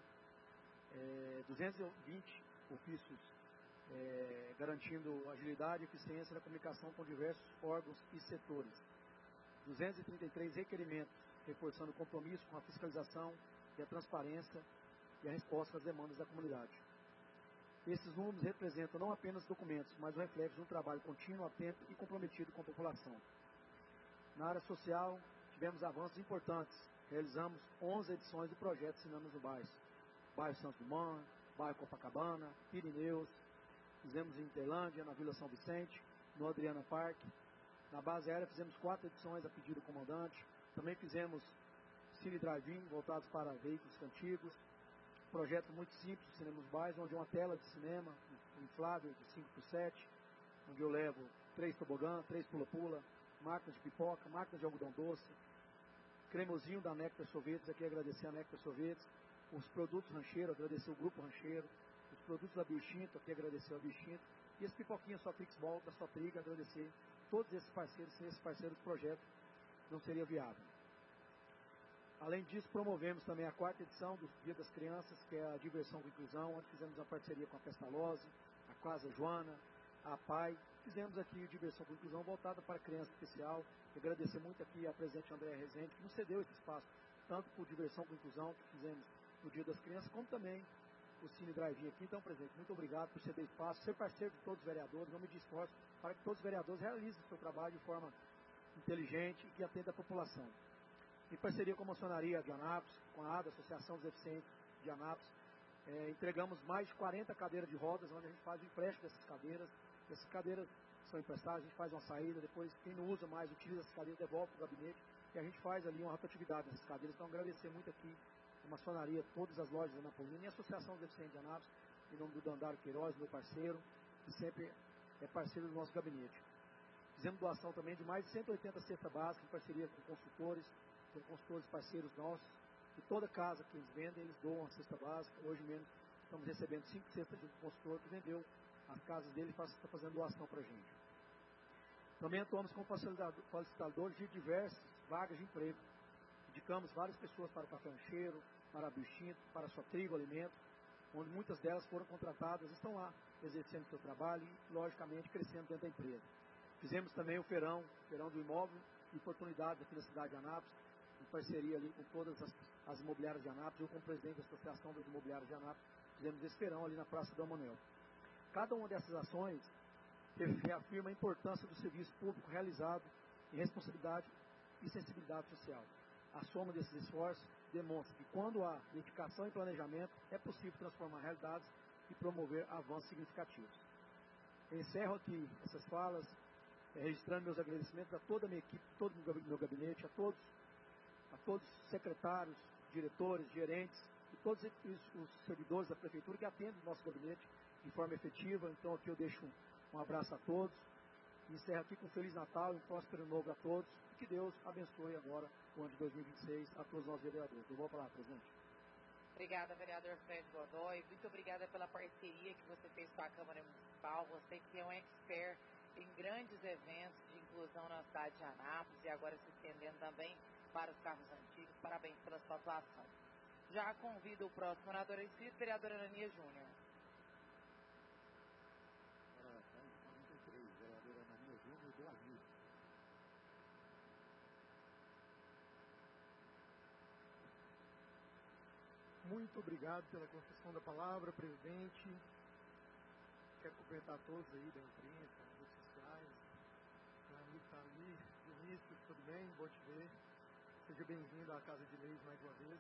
220 ofícios garantindo agilidade e eficiência na comunicação com diversos órgãos e setores. 233 requerimentos, reforçando o compromisso com a fiscalização e a transparência e a resposta às demandas da comunidade. Esses números representam não apenas documentos, mas o reflexo de um trabalho contínuo, atento e comprometido com a população. Na área social, tivemos avanços importantes. Realizamos 11 edições de projetos Cinemas no Bairro. Bairro Santos Dumont, Bairro Copacabana, Pirineus. Fizemos em Interlândia, na Vila São Vicente, no Adriana Parque. Na base aérea fizemos 4 edições a pedido do comandante. Também fizemos Cine Drive-In, voltados para veículos antigos. Projeto muito simples, Cinema nos Bairros, onde uma tela de cinema, um inflável de 5x7, onde eu levo 3 tobogã, 3 pula-pula, máquinas de pipoca, máquinas de algodão doce, cremosinho da Nectar Sorvetes, aqui agradecer a Nectar Sorvetes, os produtos rancheiro, agradecer o Grupo Rancheiro, os produtos da Biochinto, aqui agradecer a Biochinto, e as pipoquinhas Sotrix Ball, da Sotriga, agradecer todos esses parceiros, sem esses parceiros o projeto não seria viável. Além disso, promovemos também a 4ª edição do Dia das Crianças, que é a Diversão com Inclusão, onde fizemos uma parceria com a Pestalozzi, a Casa Joana, a PAI. Fizemos aqui a Diversão com Inclusão voltada para a criança especial. Agradecer muito aqui a presidente Andréa Rezende, que nos cedeu esse espaço, tanto por Diversão com Inclusão, que fizemos no Dia das Crianças, como também o Cine Drive-In aqui. Então, presidente, muito obrigado por ceder espaço, ser parceiro de todos os vereadores, não me esforço para que todos os vereadores realizem o seu trabalho de forma inteligente e que atenda a população. Em parceria com a Maçonaria de Anápolis, com a ADA, Associação dos Deficientes de Anápolis, entregamos mais de 40 cadeiras de rodas, onde a gente faz o empréstimo dessas cadeiras, Essas cadeiras são emprestadas, a gente faz uma saída, depois quem não usa mais, utiliza essas cadeiras, devolve para o gabinete, e a gente faz ali uma rotatividade nessas cadeiras. Então, agradecer muito aqui a maçonaria, todas as lojas da Anapolina e a Associação dos Deficientes de Anápolis, em nome do Dandaro Queiroz, meu parceiro, que sempre é parceiro do nosso gabinete. Fizemos doação também de mais de 180 cestas básicas, em parceria com consultores, tem consultores parceiros nossos, e toda casa que eles vendem, eles doam a cesta básica. Hoje mesmo estamos recebendo 5 cestas de um consultor que vendeu as casas dele e está fazendo doação para a gente. Também atuamos como facilitadores de diversas vagas de emprego. Indicamos várias pessoas para o café ancheiro, para a bichinho, para a sua tribo alimento, onde muitas delas foram contratadas, estão lá exercendo seu trabalho e, logicamente, crescendo dentro da empresa. Fizemos também o feirão do imóvel e oportunidades aqui na cidade de Anápolis, em parceria ali com todas as imobiliárias de Anápolis, eu como presidente da Associação das Imobiliárias de Anápolis, fizemos esse feirão ali na Praça do Manuel. Cada uma dessas ações reafirma a importância do serviço público realizado em responsabilidade e sensibilidade social. A soma desses esforços demonstra que quando há dedicação e planejamento, é possível transformar realidades e promover avanços significativos. Eu encerro aqui essas falas, registrando meus agradecimentos a toda a minha equipe, todo o meu gabinete, a todos os secretários, diretores, gerentes e todos os servidores da Prefeitura que atendem o nosso gabinete de forma efetiva. Então aqui eu deixo um abraço a todos. Encerro aqui com um Feliz Natal e um próspero novo a todos. E que Deus abençoe agora o ano de 2026 a todos nós vereadores. Eu vou falar, presidente. Obrigada, vereador Fred Godoy. Muito obrigada pela parceria que você fez com a Câmara Municipal. Você que é um expert em grandes eventos de inclusão na cidade de Anápolis e agora se estendendo também para os carros antigos. Parabéns pela sua atuação. Já convido o próximo orador inscrito, vereador Ananias Júnior. Muito obrigado pela concessão da palavra, presidente. Quero cumprimentar todos aí da imprensa, das redes sociais. Meu amigo está ali, Vinícius, tudo bem? Bom te ver. Seja bem-vindo à Casa de Leis mais uma vez.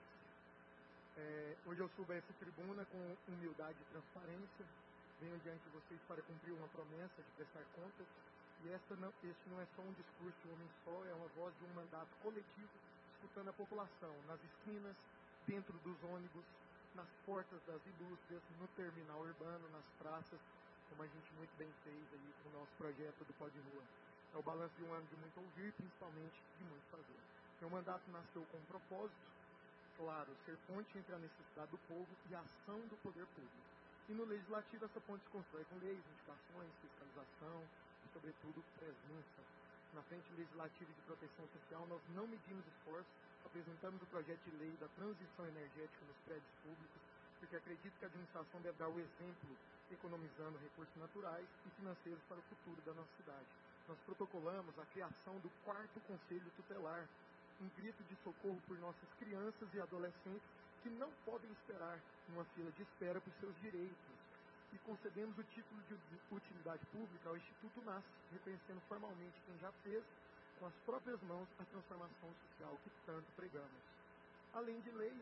Hoje eu subo a essa tribuna com humildade e transparência. Venho diante de vocês para cumprir uma promessa de prestar contas. E este não é só um discurso de um homem só, é uma voz de um mandato coletivo, escutando a população, nas esquinas, dentro dos ônibus, nas portas das indústrias, no terminal urbano, nas praças, como a gente muito bem fez aí com o nosso projeto do Pode Rua. É o balanço de um ano de muito ouvir, principalmente de muito fazer. Meu mandato nasceu com um propósito, claro, ser ponte entre a necessidade do povo e a ação do poder público. E no Legislativo essa ponte se constrói com leis, indicações, fiscalização e, sobretudo, presença. Na Frente Legislativa de Proteção Social, nós não medimos esforços, apresentamos o projeto de lei da transição energética nos prédios públicos, porque acredito que a administração deve dar o exemplo, economizando recursos naturais e financeiros para o futuro da nossa cidade. Nós protocolamos a criação do 4º Conselho Tutelar, um grito de socorro por nossas crianças e adolescentes que não podem esperar numa fila de espera por seus direitos. E concedemos o título de utilidade pública ao Instituto NAS, reconhecendo formalmente quem já fez, com as próprias mãos, a transformação social que tanto pregamos. Além de leis,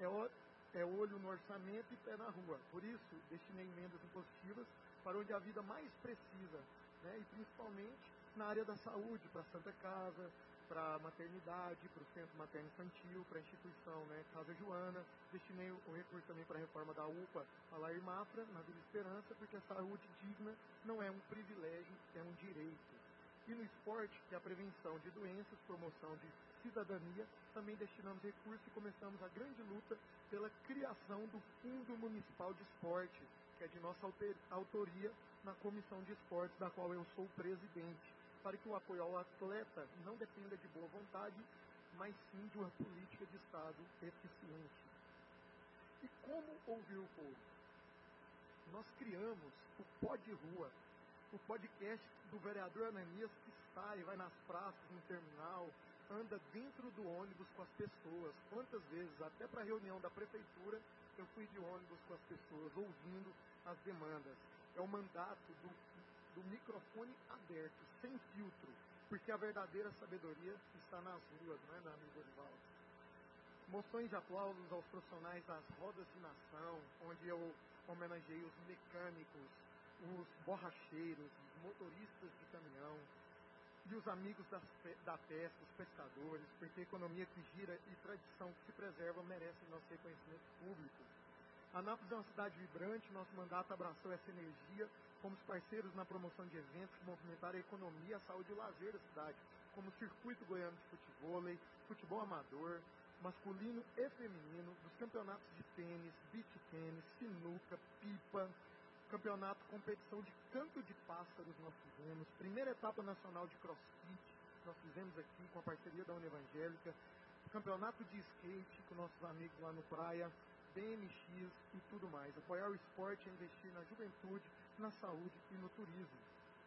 é olho no orçamento e pé na rua. Por isso, destinei emendas impositivas para onde a vida mais precisa, né? E principalmente na área da saúde, para a Santa Casa, para a maternidade, para o Centro Materno Infantil, para a instituição, né, Casa Joana. Destinei o recurso também para a reforma da UPA, a Lair Mafra, na Vila Esperança, porque a saúde digna não é um privilégio, é um direito. E no esporte, que é a prevenção de doenças, promoção de cidadania, também destinamos recursos e começamos a grande luta pela criação do Fundo Municipal de Esporte, que é de nossa autoria na Comissão de Esportes, da qual eu sou presidente, para que o apoio ao atleta não dependa de boa vontade, mas sim de uma política de Estado eficiente. E como ouvir o povo? Nós criamos o Pode Rua, o podcast do vereador Ananias, que sai, vai nas praças, no terminal, anda dentro do ônibus com as pessoas. Quantas vezes, até para a reunião da prefeitura, eu fui de ônibus com as pessoas, ouvindo as demandas. É o mandato do microfone aberto, sem filtro, porque a verdadeira sabedoria está nas ruas, não é, meu amigo Osvaldo? Moções de aplausos aos profissionais das rodas de nação, onde eu homenageei os mecânicos, os borracheiros, os motoristas de caminhão e os amigos da pesca, os pescadores, porque a economia que gira e tradição que se preserva merecem nosso reconhecimento público. Anápolis é uma cidade vibrante, nosso mandato abraçou essa energia, fomos parceiros na promoção de eventos que movimentaram a economia, a saúde e o lazer da cidade, como o Circuito Goiano de Futevôlei, futebol amador, masculino e feminino, dos campeonatos de tênis, beach tênis, sinuca, pipa, campeonato, competição de canto de pássaros nós fizemos, primeira etapa nacional de crossfit, nós fizemos aqui com a parceria da Unevangélica, campeonato de skate com nossos amigos lá no Praia, BMX e tudo mais. Apoiar o esporte é investir na juventude, na saúde e no turismo.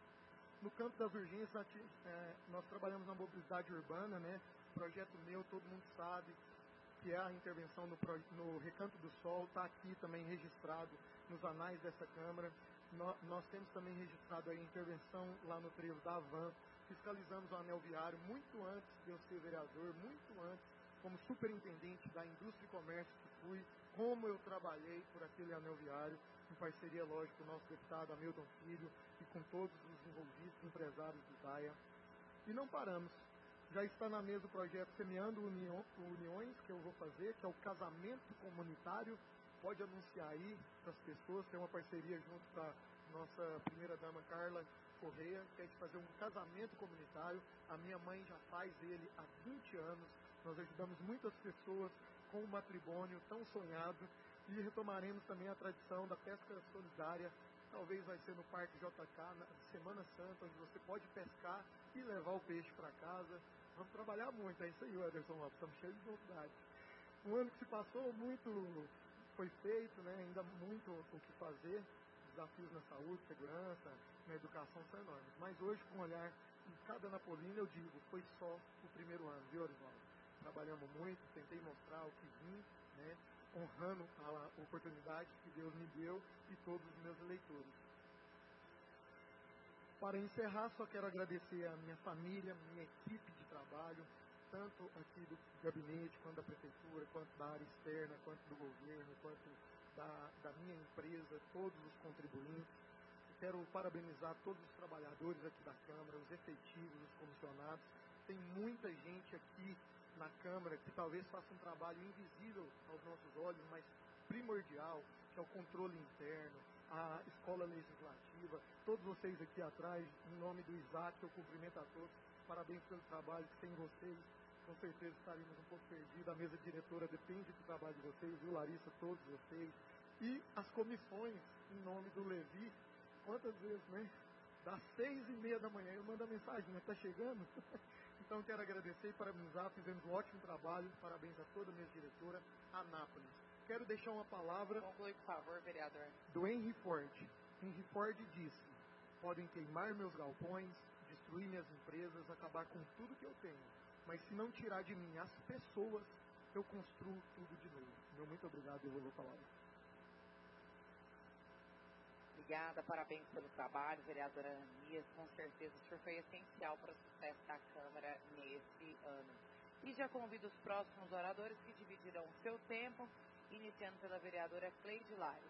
No campo das urgências, nós trabalhamos na mobilidade urbana, né? Projeto meu, todo mundo sabe, que é a intervenção no Recanto do Sol, está aqui também registrado nos anais dessa Câmara. Nós temos também registrado a intervenção lá no trevo da Havan, fiscalizamos o anel viário muito antes de eu ser vereador, muito antes, como superintendente da Indústria e Comércio que fui, como eu trabalhei por aquele anel viário, em parceria, lógico, com o nosso deputado Hamilton Filho e com todos os envolvidos, empresários do DAIA. E não paramos. Já está na mesa o projeto Semeando Uniões, que eu vou fazer, que é o casamento comunitário. Pode anunciar aí para as pessoas, tem uma parceria junto com a nossa primeira-dama Carla Correia, que é de fazer um casamento comunitário. A minha mãe já faz ele há 20 anos. Nós ajudamos muitas pessoas com o matrimônio tão sonhado e retomaremos também a tradição da pesca solidária. Talvez vai ser no Parque JK, na Semana Santa, onde você pode pescar e levar o peixe para casa. Vamos trabalhar muito, é isso aí, Ederson Lopes, estamos cheios de novidades. Um ano que se passou, muito foi feito, né? Ainda muito o que fazer, desafios na saúde, segurança, na educação são enormes. Mas hoje, com um olhar em cada anapolina, eu digo, foi só o primeiro ano, viu, Orivaldo? Trabalhamos muito, tentei mostrar o que vim, né? Honrando a oportunidade que Deus me deu e todos os meus eleitores. Para encerrar, só quero agradecer a minha família, minha equipe de trabalho, tanto aqui do gabinete, quanto da prefeitura, quanto da área externa, quanto do governo, quanto da minha empresa, todos os contribuintes. Quero parabenizar todos os trabalhadores aqui da Câmara, os efetivos, os comissionados. Tem muita gente aqui na Câmara que talvez faça um trabalho invisível aos nossos olhos, mas primordial, que é o controle interno, a escola legislativa, todos vocês aqui atrás, em nome do Isaac, eu cumprimento a todos, parabéns pelo trabalho, que sem vocês, com certeza estaríamos um pouco perdidos, a mesa diretora depende do trabalho de vocês, viu, Larissa, todos vocês, e as comissões, em nome do Levi, quantas vezes, né? Das 6:30 da manhã, eu mando a mensagem, está chegando? Então, quero agradecer e parabenizar, fizemos um ótimo trabalho, parabéns a toda a minha diretora, Anápolis. Quero deixar uma palavra. Conclui, por favor, vereador. Do Henry Ford. Henry Ford disse: podem queimar meus galpões, destruir minhas empresas, acabar com tudo que eu tenho, mas se não tirar de mim as pessoas, eu construo tudo de novo. Meu muito obrigado, eu vou falar. Obrigada, parabéns pelo trabalho, vereadora Anias. Com certeza o senhor foi essencial para o sucesso da Câmara nesse ano. E já convido os próximos oradores que dividirão o seu tempo, iniciando pela vereadora Cleide Lares.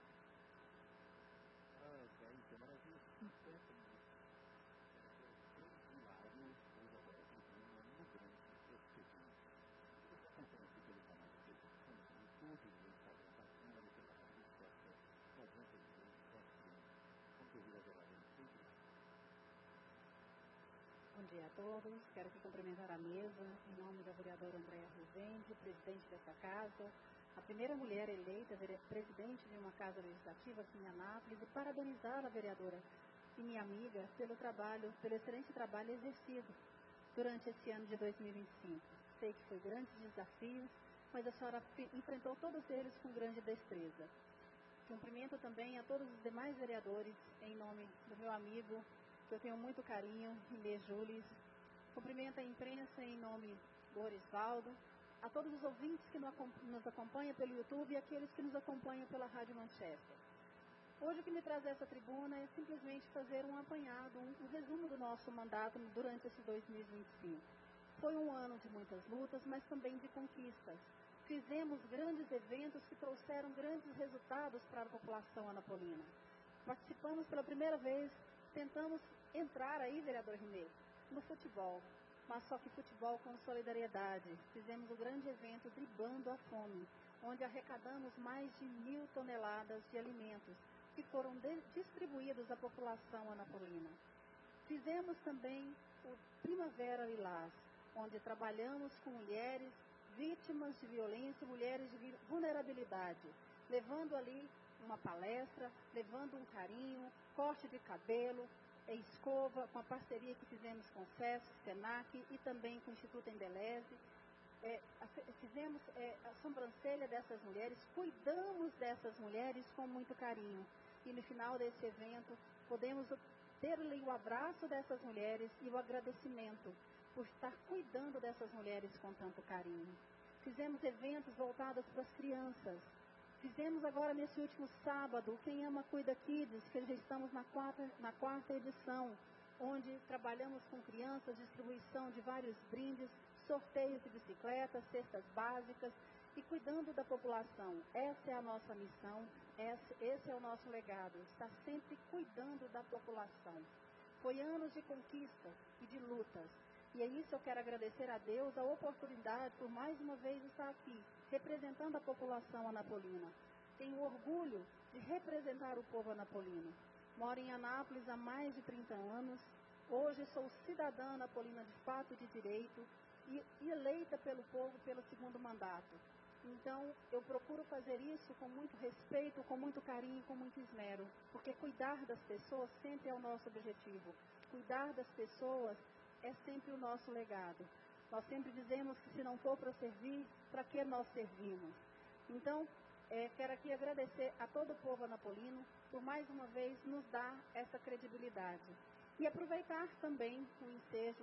Bom dia a todos. Quero aqui cumprimentar a mesa em nome da vereadora Andréia Rezende, presidente dessa casa, a primeira mulher eleita presidente de uma casa legislativa aqui em Anápolis, e parabenizar a vereadora e minha amiga pelo excelente trabalho exercido durante esse ano de 2025. Sei que foi grandes desafios, mas a senhora enfrentou todos eles com grande destreza. Cumprimento também a todos os demais vereadores em nome do meu amigo, que eu tenho muito carinho, Inês Jules. Cumprimento a imprensa em nome do Orisvaldo, a todos os ouvintes que nos acompanham pelo YouTube e aqueles que nos acompanham pela Rádio Manchester. Hoje o que me traz a essa tribuna é simplesmente fazer um apanhado, um resumo do nosso mandato durante esse 2025. Foi um ano de muitas lutas, mas também de conquistas. Fizemos grandes eventos que trouxeram grandes resultados para a população anapolina. participamos pela primeira vez, tentamos entrar aí, vereador Rinei, no futebol, mas só que futebol com solidariedade. Fizemos o grande evento Driblando a Fome, onde arrecadamos mais de 1.000 toneladas de alimentos que foram distribuídos à população anapolina. Fizemos também o Primavera Lilás, onde trabalhamos com mulheres vítimas de violência, mulheres de vulnerabilidade, levando ali uma palestra, levando um carinho, corte de cabelo, escova, com a parceria que fizemos com o SESC, SENAC e também com o Instituto Embeleze. Fizemos a sobrancelha dessas mulheres, cuidamos dessas mulheres com muito carinho. E no final desse evento, podemos ter o abraço dessas mulheres e o agradecimento por estar cuidando dessas mulheres com tanto carinho. Fizemos eventos voltados para as crianças. Fizemos agora, nesse último sábado, o Quem Ama Cuida Kids, que já estamos na quarta edição, onde trabalhamos com crianças, distribuição de vários brindes, sorteios de bicicletas, cestas básicas e cuidando da população. Essa é a nossa missão, esse é o nosso legado, estar sempre cuidando da população. Foi anos de conquista e de lutas. E é isso que eu quero agradecer a Deus, a oportunidade por mais uma vez estar aqui, representando a população anapolina. Tenho orgulho de representar o povo anapolino. Moro em Anápolis há mais de 30 anos. Hoje sou cidadã anapolina de fato e de direito e eleita pelo povo pelo segundo mandato. Então, eu procuro fazer isso com muito respeito, com muito carinho, com muito esmero, porque cuidar das pessoas sempre é o nosso objetivo. Cuidar das pessoas é sempre o nosso legado. Nós sempre dizemos que se não for para servir, para que nós servimos? Então, quero aqui agradecer a todo o povo anapolino por mais uma vez nos dar essa credibilidade. E aproveitar também o ensejo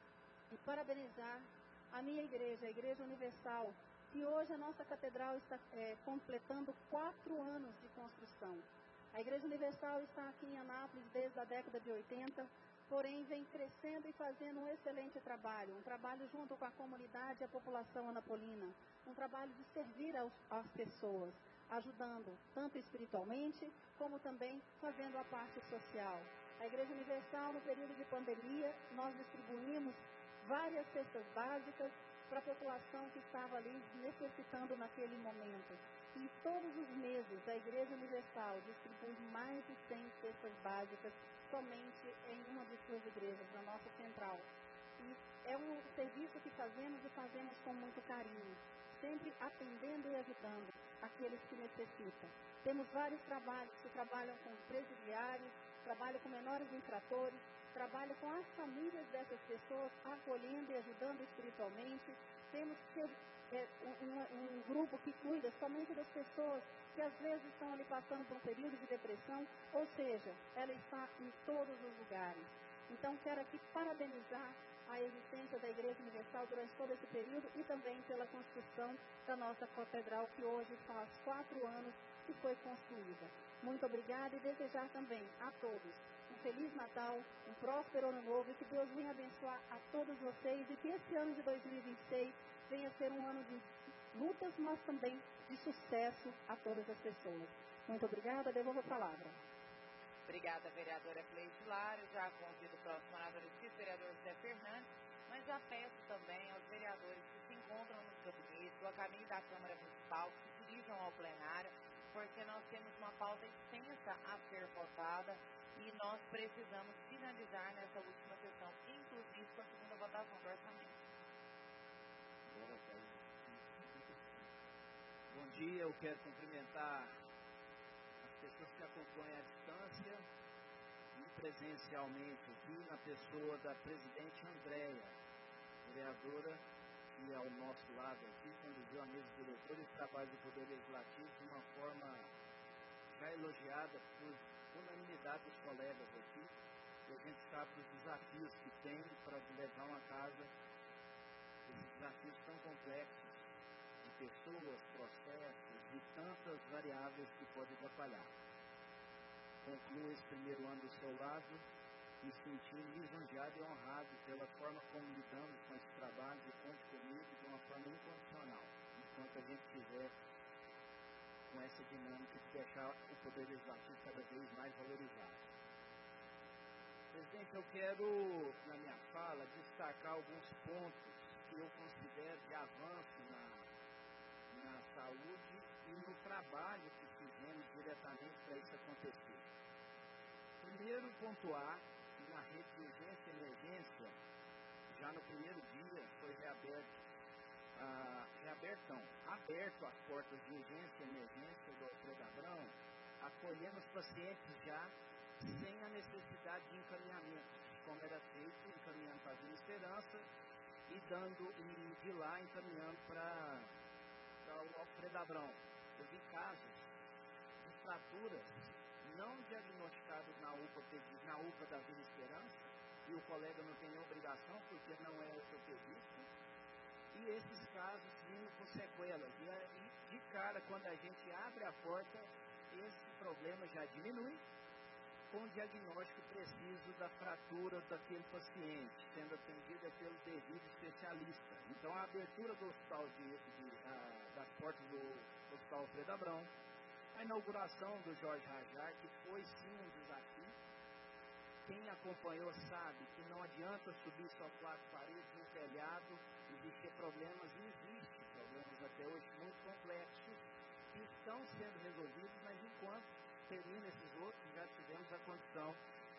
e parabenizar a minha igreja, a Igreja Universal, que hoje a nossa catedral está completando 4 anos de construção. A Igreja Universal está aqui em Anápolis desde a década de 80, porém vem crescendo e fazendo um excelente trabalho, um trabalho junto com a comunidade e a população anapolina, um trabalho de servir às pessoas, ajudando tanto espiritualmente, como também fazendo a parte social. A Igreja Universal, no período de pandemia, nós distribuímos várias cestas básicas para a população que estava ali necessitando naquele momento. E todos os meses a Igreja Universal distribui mais de 100 cestas básicas somente em uma de suas igrejas, na nossa central. E é um serviço que fazemos e fazemos com muito carinho, sempre atendendo e ajudando aqueles que necessitam. Temos vários trabalhos que trabalham com presidiários, trabalham com menores infratores, trabalham com as famílias dessas pessoas, acolhendo e ajudando espiritualmente. Temos um grupo que cuida somente das pessoas que às vezes estão ali passando por um período de depressão, ou seja, ela está em todos os lugares. Então, quero aqui parabenizar a existência da Igreja Universal durante todo esse período e também pela construção da nossa catedral, que hoje faz 4 anos que foi construída. Muito obrigada e desejar também a todos um Feliz Natal, um próspero Ano Novo e que Deus venha abençoar a todos vocês e que esse ano de 2026 venha ser um ano de lutas, mas também de sucesso a todas as pessoas. Muito obrigada, devolvo a palavra. Obrigada, vereadora Cleide Lara. Já convido o próximo orador, o vereador Zé Fernandes, mas já peço também aos vereadores que se encontram no gabinete, a caminho da Câmara Municipal, que se dirijam ao plenário, porque nós temos uma pauta extensa a ser votada e nós precisamos finalizar nessa última sessão, inclusive com a segunda votação do orçamento. Bom dia, eu quero cumprimentar as pessoas que acompanham à distância e presencialmente aqui na pessoa da presidente Andréia, vereadora, que ao nosso lado aqui conduziu a mesa diretora e trabalho do Poder Legislativo de uma forma já elogiada por unanimidade dos colegas aqui. E a gente sabe dos desafios que tem para levar uma casa, esses desafios tão complexos, de pessoas, processos e tantas variáveis que podem atrapalhar. Concluo esse primeiro ano do seu lado, me sentindo lisonjeado e honrado pela forma como lidamos com esse trabalho e conte comigo de uma forma incondicional, enquanto a gente estiver com essa dinâmica de deixar o Poder Legislativo cada vez mais valorizado. Presidente, eu quero, na minha fala, destacar alguns pontos que eu considero de avanço na saúde e no trabalho que fizemos diretamente para isso acontecer. Primeiro, pontuar que na rede de urgência e emergência, já no primeiro dia, foi aberto as portas de urgência e emergência do Alfredo Abrão, acolhendo os pacientes já sem a necessidade de encaminhamento, como era feito, encaminhando para a Vila Esperança e de lá encaminhando para o Alfredo Abrão. Eu vi casos de fraturas não diagnosticados na UPA da Vila Esperança, e o colega não tem nenhuma obrigação, porque não é ortopedista, e esses casos vindo com sequelas. E de cara, quando a gente abre a porta, esse problema já diminui, com o diagnóstico preciso da fratura daquele paciente, sendo atendido pelo devido especialista. Então, a abertura do hospital das portas do Hospital Alfredo Abrão, a inauguração do Jorge Rajar, que foi sim um desafio. Quem acompanhou sabe que não adianta subir só 4 paredes no telhado, existem problemas, e existem problemas até hoje muito complexos, que estão sendo resolvidos, mas enquanto termina esses outros, já tivemos a condição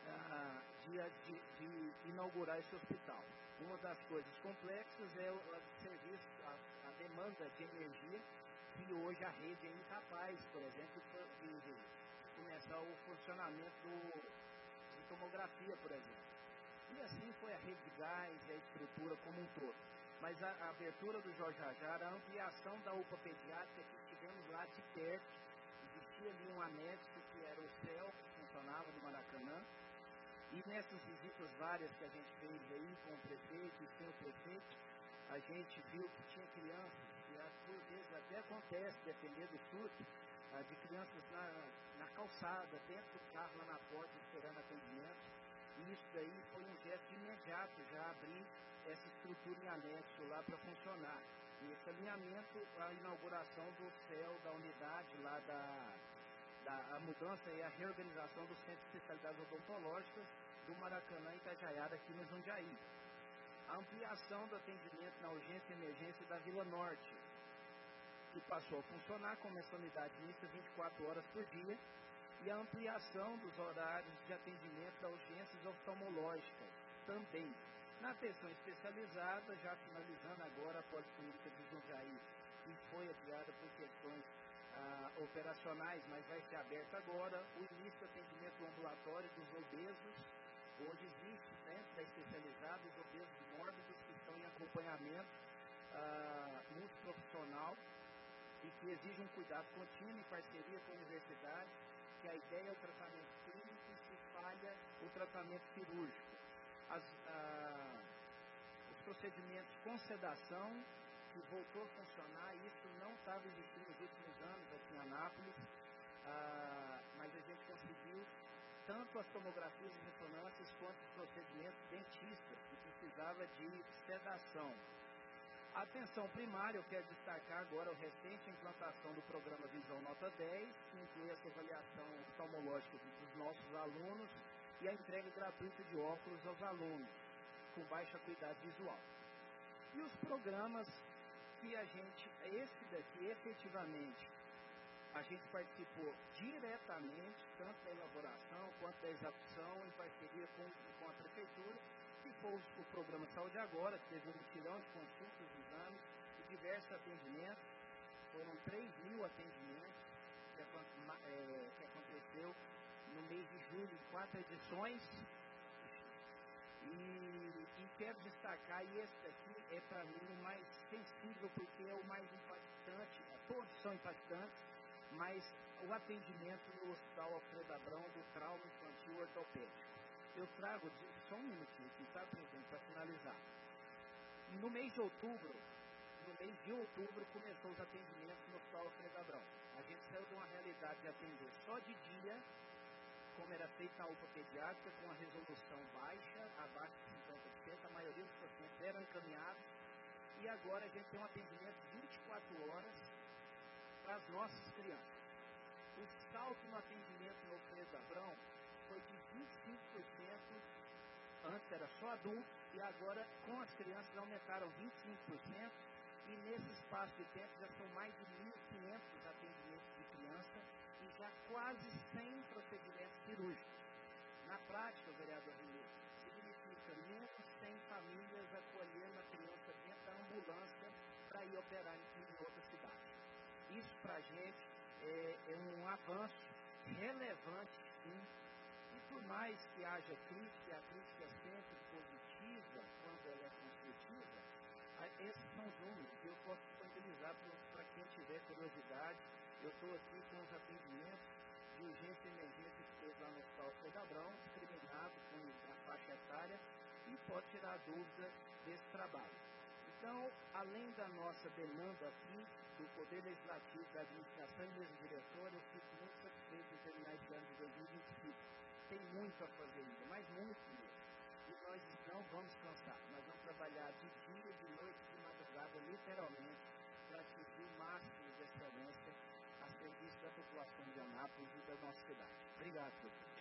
de inaugurar esse hospital. Uma das coisas complexas é o serviço, a demanda de energia, que hoje a rede é incapaz, por exemplo, de começar o funcionamento de tomografia, por exemplo. E assim foi a rede de gás e a estrutura como um todo. Mas a abertura do Jorge Rajar, a ampliação da UPA pediátrica que estivemos lá de perto, existia ali um anexo que era o CEL, que funcionava no Maracanã, e nessas visitas várias que a gente fez aí com o prefeito e sem o prefeito, a gente viu que tinha crianças, e por vezes até acontece, dependendo do surto, de crianças na calçada, dentro do carro, lá na porta, esperando atendimento. E isso daí foi um gesto imediato, já abrir essa estrutura em anexo lá para funcionar. E esse alinhamento, a inauguração do CEL, da unidade lá a mudança e a reorganização dos centros de especialidades odontológicas do Maracanã e Itajaiara aqui no Jundiaí. A ampliação do atendimento na urgência e emergência da Vila Norte, que passou a funcionar como essa unidade mista 24 horas por dia, e a ampliação dos horários de atendimento da urgências oftalmológicas também. Na atenção especializada, já finalizando agora a policlínica de Jundiaí, que foi adiada por questões operacionais, mas vai ser aberta agora, o início do atendimento ambulatório dos obesos, onde existe dentro da especializada os obesos mórbidos que estão em acompanhamento multiprofissional e que exige um cuidado contínuo em parceria com a universidade, que a ideia é o tratamento clínico e se falha o tratamento cirúrgico. Os procedimentos com sedação, que voltou a funcionar, isso não estava existindo nos últimos anos aqui em Anápolis, mas a gente conseguiu tanto as tomografias e ressonâncias quanto os procedimentos dentistas, que precisava de sedação. A atenção primária, eu quero destacar agora a recente implantação do programa Visão Nota 10, que inclui essa avaliação oftalmológica dos nossos alunos e a entrega gratuita de óculos aos alunos, com baixa acuidade visual. E os programas que esse daqui, efetivamente, a gente participou diretamente, tanto da elaboração quanto da execução, em parceria com a Prefeitura, que foi o Programa Saúde Agora, que teve um mutirão de consultas, exames e diversos atendimentos. Foram 3.000 atendimentos que aconteceu no mês de julho, em 4 edições. E quero destacar, e esse daqui é para mim o mais sensível, porque é o mais impactante, todos são impactantes, mas o atendimento no Hospital Alfredo Abrão do trauma infantil ortopédico. Eu trago, só um minutinho aqui, tá, presidente, para finalizar. No mês de outubro, começou os atendimentos no Hospital Alfredo Abrão. A gente saiu de uma realidade de atender só de dia, como era feito na UPA pediátrica, com a resolução baixa, abaixo de 50%, a maioria dos pacientes eram encaminhados, e agora a gente tem um atendimento 24 horas para as nossas crianças. O salto no atendimento no Alfredo Abrão foi de 25%, antes era só adulto, e agora com as crianças aumentaram 25%, e nesse espaço de tempo já são mais de 1.500 atendimentos de criança e já quase 100 procedimentos cirúrgicos. Na prática, vereador Rio, significa menos 100 famílias acolhendo a criança dentro da ambulância para ir operar em outra cidade. Isso para a gente é um avanço relevante, sim. E por mais que haja crítica, a crítica é sempre positiva quando ela é construtiva, esses são os números que eu posso disponibilizar para quem tiver curiosidade. Eu estou aqui com os atendimentos de urgência e emergência que fez lá no Hospital Alfredo Abrão, discriminado com a faixa etária, e pode tirar dúvida desse trabalho. Então, além da nossa demanda aqui, do Poder Legislativo, da Administração e mesmo diretor, eu fico muito satisfeito em terminar esse ano de 2025. Tem muito a fazer ainda, mas muito mesmo. E nós não vamos cansar. Nós vamos trabalhar de dia, de noite, de madrugada, literalmente, para atingir o máximo de excelência a serviço da população de Anápolis e da nossa cidade. Obrigado, presidente.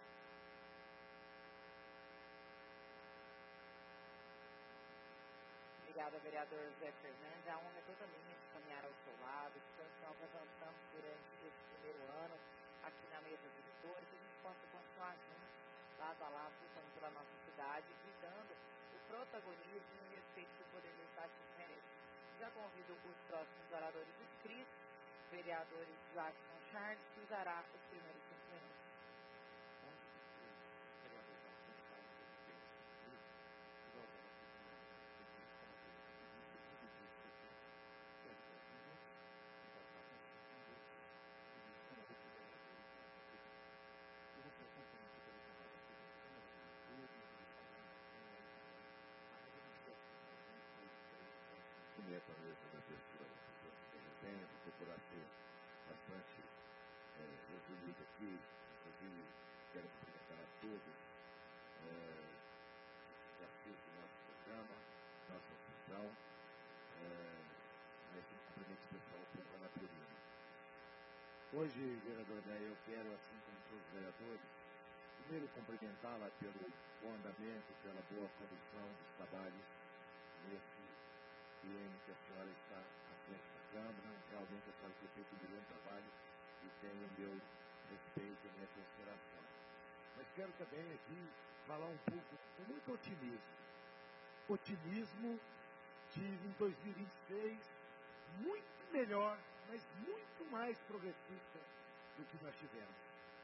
Obrigada, vereador Zé Fernandes. A honra é toda minha de caminhar ao seu lado, que estamos avançando durante esse primeiro ano aqui na mesa dos diretores, que a gente possa continuar juntos, lado a lado, lutando pela nossa cidade e dando o protagonismo e o respeito que o Poder Legislativo merece. Já convido os próximos oradores inscritos, vereadores Jackson Charles, que usará os primeiros 5 minutos. Comer a mesa da abertura do evento, procurar ser bastante resumido aqui. Inclusive, quero cumprimentar a todos que assistem nosso programa, nossa função, mas um cumprimento especial ao povo anapolino. Hoje, vereador Ney, eu quero, assim como todos os vereadores, primeiro cumprimentá-la pelo bom andamento, pela boa condução dos trabalhos nesse que a senhora está à frente da Câmara. Realmente a senhora tem feito um bom trabalho e tem o meu respeito e a minha consideração. Mas quero também aqui falar um pouco com muito otimismo. Otimismo de em 2026 muito melhor, mas muito mais progressista do que nós tivemos.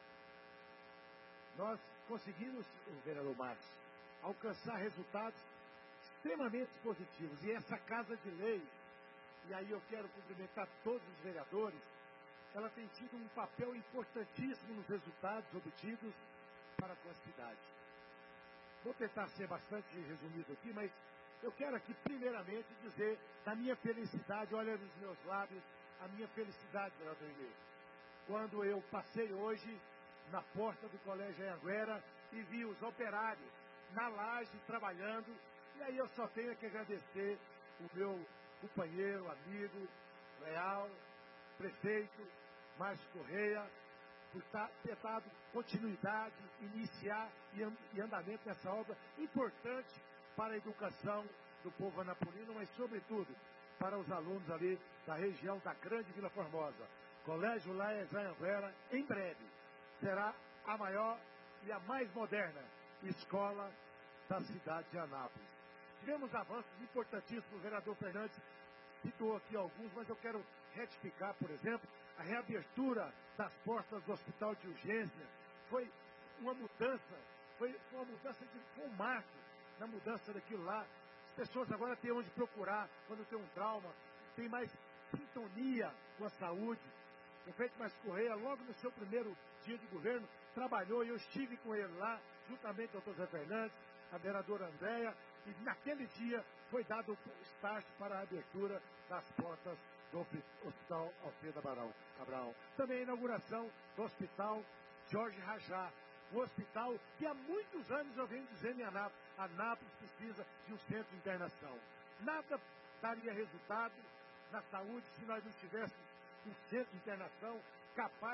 Nós conseguimos, vereador Marcos, alcançar resultados extremamente positivos. E essa Casa de Lei, e aí eu quero cumprimentar todos os vereadores, ela tem tido um papel importantíssimo nos resultados obtidos para com a cidade. Vou tentar ser bastante resumido aqui, mas eu quero aqui primeiramente dizer da minha felicidade, olha nos meus lábios, a minha felicidade, vereador Emílio, quando eu passei hoje na porta do Colégio Anhanguera e vi os operários na laje trabalhando. E aí eu só tenho que agradecer o meu companheiro, amigo, leal, prefeito, Márcio Correia, por ter dado continuidade, iniciar e andamento nessa obra importante para a educação do povo anapolino, mas sobretudo para os alunos ali da região da Grande Vila Formosa. Colégio Laes Anhanguera, em breve, será a maior e a mais moderna escola da cidade de Anápolis. Tivemos avanços importantíssimos, o vereador Fernandes citou aqui alguns, mas eu quero retificar, por exemplo, a reabertura das portas do hospital de urgência. Foi uma mudança, foi um marco na mudança daquilo lá. As pessoas agora têm onde procurar quando tem um trauma, tem mais sintonia com a saúde. O prefeito Márcio Correia, logo no seu primeiro dia de governo, trabalhou e eu estive com ele lá, juntamente com o doutor Zé Fernandes, a vereadora Andréia, e naquele dia foi dado o start para a abertura das portas do Hospital Alfredo Abrão. Também a inauguração do Hospital Jorge Rajá, um hospital que há muitos anos eu venho dizendo em Anápolis, Anápolis precisa de um centro de internação. Nada daria resultado na saúde se nós não tivéssemos um centro de internação capaz de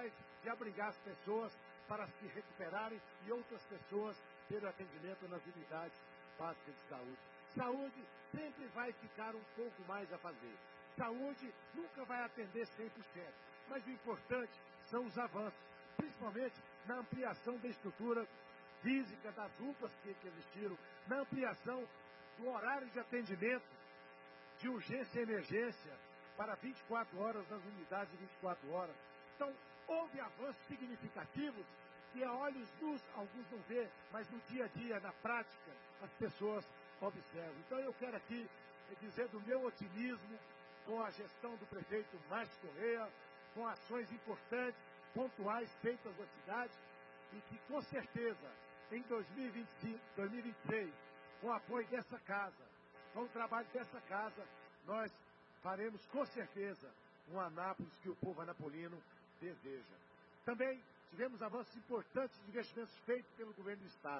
de abrigar as pessoas para se recuperarem e outras pessoas terem atendimento nas unidades básicas de saúde. Saúde sempre vai ficar um pouco mais a fazer. Saúde nunca vai atender 100%, mas o importante são os avanços, principalmente na ampliação da estrutura física das UPAs que existiram, na ampliação do horário de atendimento de urgência e emergência para 24 horas nas unidades de 24 horas. Então, houve avanços significativos que a olhos nus alguns não vê, mas no dia a dia, na prática, as pessoas observam. Então, eu quero aqui dizer do meu otimismo com a gestão do prefeito Márcio Correia, com ações importantes, pontuais feitas na cidade, e que com certeza em 2025, 2026, com o apoio dessa casa, com o trabalho dessa casa, nós faremos com certeza um Anápolis que o povo anapolino deseja. Também tivemos avanços importantes de investimentos feitos pelo governo do Estado.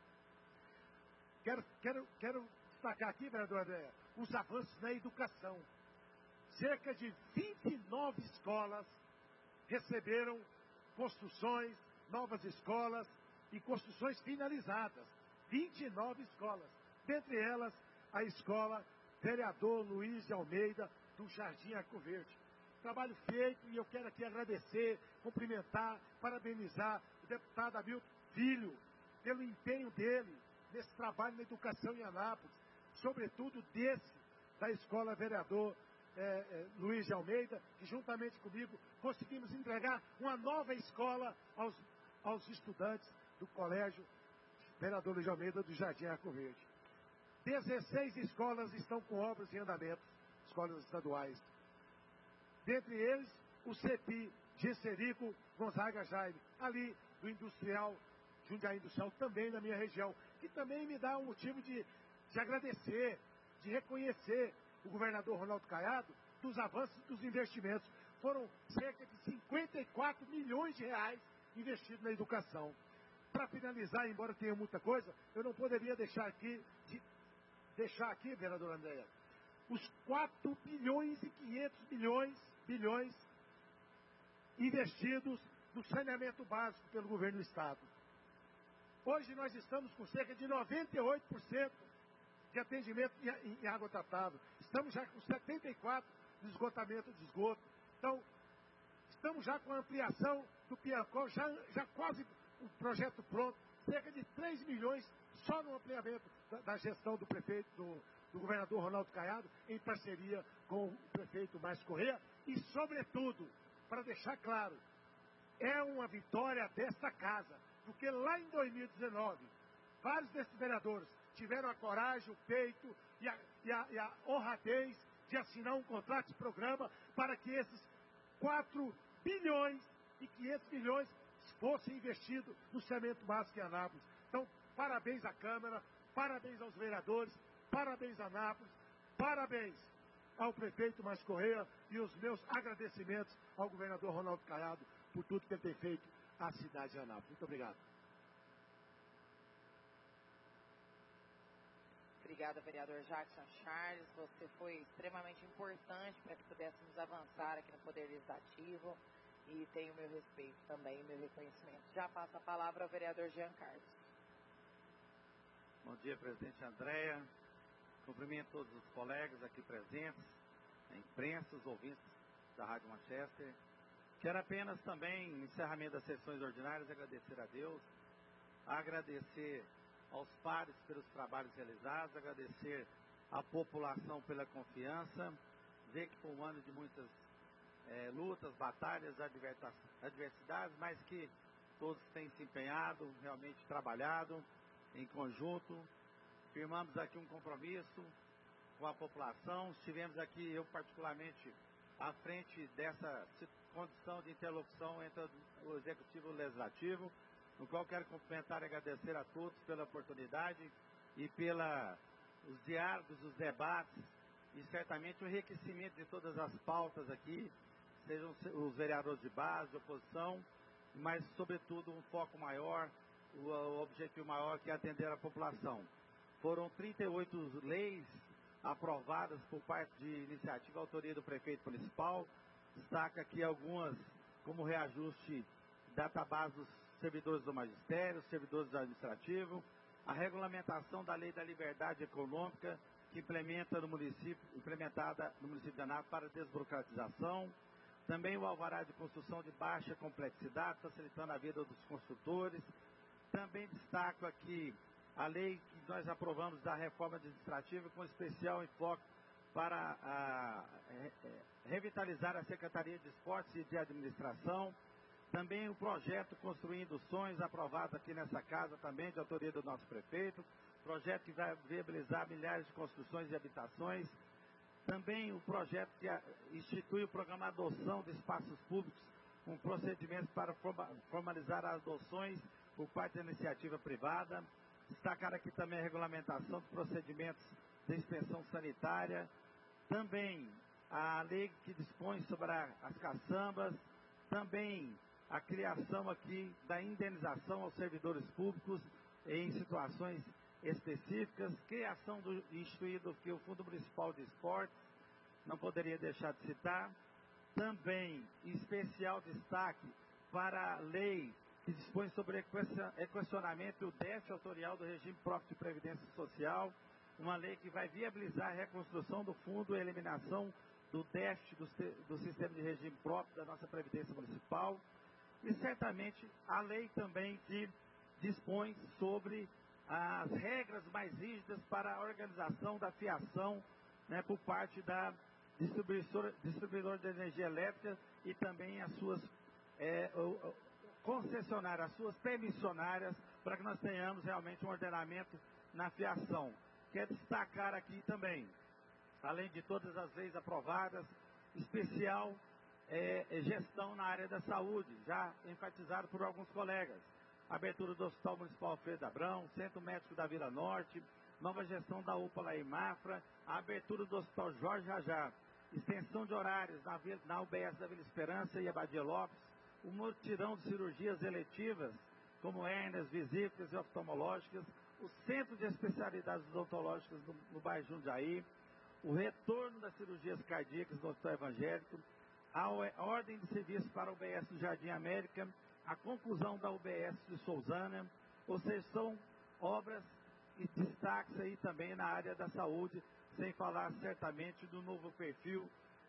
Quero destacar aqui, vereador André, os avanços na educação. Cerca de 29 escolas receberam construções, novas escolas e construções finalizadas. 29 escolas. Dentre elas, a escola Vereador Luiz de Almeida, do Jardim Arco Verde. Trabalho feito, e eu quero aqui agradecer, cumprimentar, parabenizar o deputado Hamilton Filho pelo empenho dele nesse trabalho na educação em Anápolis, sobretudo da escola Vereador Luiz de Almeida, que juntamente comigo conseguimos entregar uma nova escola aos estudantes do Colégio Vereador Luiz de Almeida do Jardim Arco Verde. 16 escolas estão com obras em andamento, escolas estaduais. Dentre eles, o CEPI Gesserico Gonzaga Jaime, ali do Industrial, Jundiaí Industrial, também na minha região, que também me dá um motivo de agradecer, de reconhecer o governador Ronaldo Caiado dos avanços dos investimentos. Foram cerca de 54 milhões de reais investidos na educação. Para finalizar, embora tenha muita coisa, eu não poderia deixar aqui, vereador Andréa, os 4 bilhões e 500 bilhões investidos no saneamento básico pelo governo do Estado. Hoje nós estamos com cerca de 98% de atendimento em água tratável. Estamos já com 74% de esgotamento de esgoto. Então, estamos já com a ampliação do Piancó, já quase o projeto pronto, cerca de 3 milhões só no ampliamento da gestão do prefeito, do governador Ronaldo Caiado, em parceria com o prefeito Márcio Correia, e, sobretudo, para deixar claro, é uma vitória desta casa, porque lá em 2019, vários desses vereadores tiveram a coragem, o peito e a honradez de assinar um contrato de programa para que esses 4 bilhões e 500 milhões fossem investidos no saneamento básico em Anápolis. Então, parabéns à Câmara, parabéns aos vereadores, parabéns a Anápolis, parabéns ao prefeito Márcio Correia e os meus agradecimentos ao governador Ronaldo Caiado por tudo que ele tem feito à cidade de Anápolis. Muito obrigado. Obrigada, vereador Jackson Charles. Você foi extremamente importante para que pudéssemos avançar aqui no Poder Legislativo e tem o meu respeito também, o meu reconhecimento. Já passo a palavra ao vereador Jean Carlos. Bom dia, presidente Andréa. Cumprimento todos os colegas aqui presentes, a imprensa, os ouvintes da Rádio Manchester. Quero apenas também, no encerramento das sessões ordinárias, agradecer a Deus, agradecer aos pares pelos trabalhos realizados, agradecer à população pela confiança, ver que foi um ano de muitas lutas, batalhas, adversidades, mas que todos têm se empenhado, realmente trabalhado em conjunto. Firmamos aqui um compromisso com a população, estivemos aqui, eu particularmente, à frente dessa condição de interlocução entre o Executivo e o Legislativo, no qual quero cumprimentar e agradecer a todos pela oportunidade e os diálogos, os debates e certamente o enriquecimento de todas as pautas aqui, sejam os vereadores de base, de oposição, mas sobretudo um foco maior, o objetivo maior que é atender a população. Foram 38 leis aprovadas por parte de iniciativa e autoria do prefeito municipal. Destaca aqui algumas, como reajuste database dos servidores do magistério, servidores administrativos, a regulamentação da Lei da Liberdade Econômica, que implementada no município de Anápolis para desburocratização, também o alvará de construção de baixa complexidade, facilitando a vida dos construtores. Também destaco aqui a lei que nós aprovamos da reforma administrativa, com especial enfoque para revitalizar a Secretaria de Esportes e de Administração. Também o projeto Construindo Sonhos, aprovado aqui nessa casa, também de autoria do nosso prefeito. Projeto que vai viabilizar milhares de construções e habitações. Também o projeto que institui o programa Adoção de Espaços Públicos, com procedimentos para formalizar as adoções por parte da iniciativa privada. Destacar aqui também a regulamentação dos procedimentos de inspeção sanitária. Também a lei que dispõe sobre as caçambas. Também a criação aqui da indenização aos servidores públicos em situações específicas, criação do instituído que o Fundo Municipal de Esportes, não poderia deixar de citar. Também especial destaque para a lei que dispõe sobre equacionamento e o déficit autorial do regime próprio de previdência social, uma lei que vai viabilizar a reconstrução do fundo e a eliminação do déficit do sistema de regime próprio da nossa previdência municipal, e certamente a lei também que dispõe sobre as regras mais rígidas para a organização da fiação, né, por parte da distribuidora de energia elétrica e também as suas concessionárias, as suas permissionárias, para que nós tenhamos realmente um ordenamento na fiação. Quero destacar aqui também, além de todas as leis aprovadas, especial gestão na área da saúde, já enfatizado por alguns colegas. Abertura do Hospital Municipal Alfredo Abrão, Centro Médico da Vila Norte, nova gestão da UPA lá em Mafra, a abertura do Hospital Jorge Rajá, extensão de horários na UBS da Vila Esperança e Abadia Lopes, o mutirão de cirurgias eletivas, como hérnias, vesículas e oftalmológicas, o Centro de Especialidades Odontológicas no bairro Jundiaí, o retorno das cirurgias cardíacas no Hospital Evangélico, a ordem de serviço para a UBS do Jardim América, a conclusão da UBS de Sousânia, ou seja, são obras e destaques aí também na área da saúde, sem falar certamente do novo perfil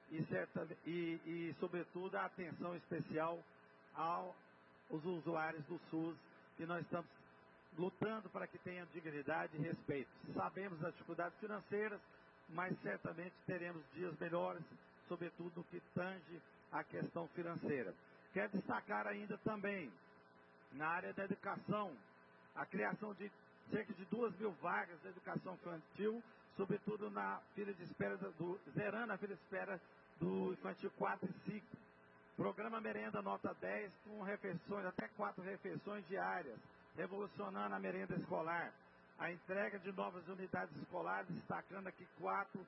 e sobretudo, a atenção especial aos usuários do SUS, que nós estamos lutando para que tenham dignidade e respeito. Sabemos das dificuldades financeiras, mas certamente teremos dias melhores, sobretudo no que tange a questão financeira. Quero destacar ainda também, na área da educação, a criação de cerca de 2.000 vagas de educação infantil, sobretudo na fila de espera, zerando a fila de espera do infantil 4 e 5. Programa Merenda Nota 10, com refeições, até 4 refeições diárias, revolucionando a merenda escolar. A entrega de novas unidades escolares, destacando aqui 4,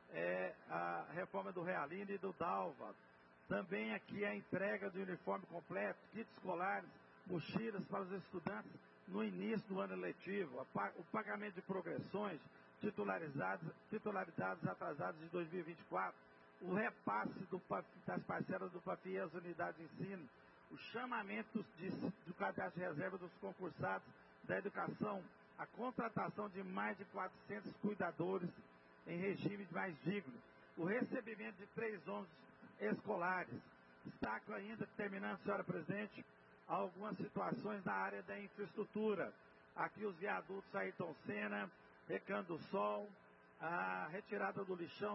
a reforma do Realino e do Dalva. Também aqui a entrega de uniforme completo, kits escolares, mochilas para os estudantes no início do ano letivo, o pagamento de progressões, titularidades atrasadas de 2024, o repasse das parcelas do PAFI às unidades de ensino, o chamamento do cadastro de reserva dos concursados da educação, a contratação de mais de 400 cuidadores em regime mais digno, o recebimento de 3 ônibus escolares. Destaco ainda, terminando, senhora presidente, algumas situações na área da infraestrutura. Aqui os Ayrton Senna, Recanto do Sol, a retirada do lixão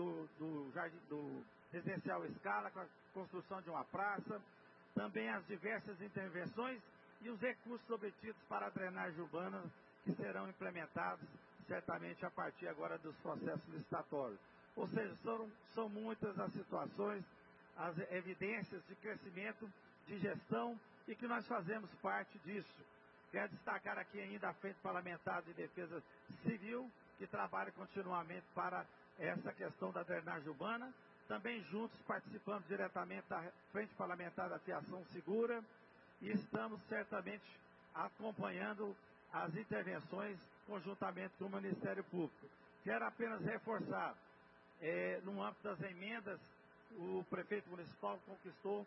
do residencial Escala, com a construção de uma praça, também as diversas intervenções e os recursos obtidos para a drenagem urbana, que serão implementados certamente a partir agora dos processos licitatórios. Ou seja, são muitas as situações, as evidências de crescimento, de gestão, e que nós fazemos parte disso. Quero destacar aqui ainda a Frente Parlamentar de Defesa Civil, que trabalha continuamente para essa questão da drenagem urbana. Também juntos participamos diretamente da Frente Parlamentar da Fiação Segura e estamos certamente acompanhando as intervenções conjuntamente com o Ministério Público. Quero apenas reforçar, no âmbito das emendas, o prefeito municipal conquistou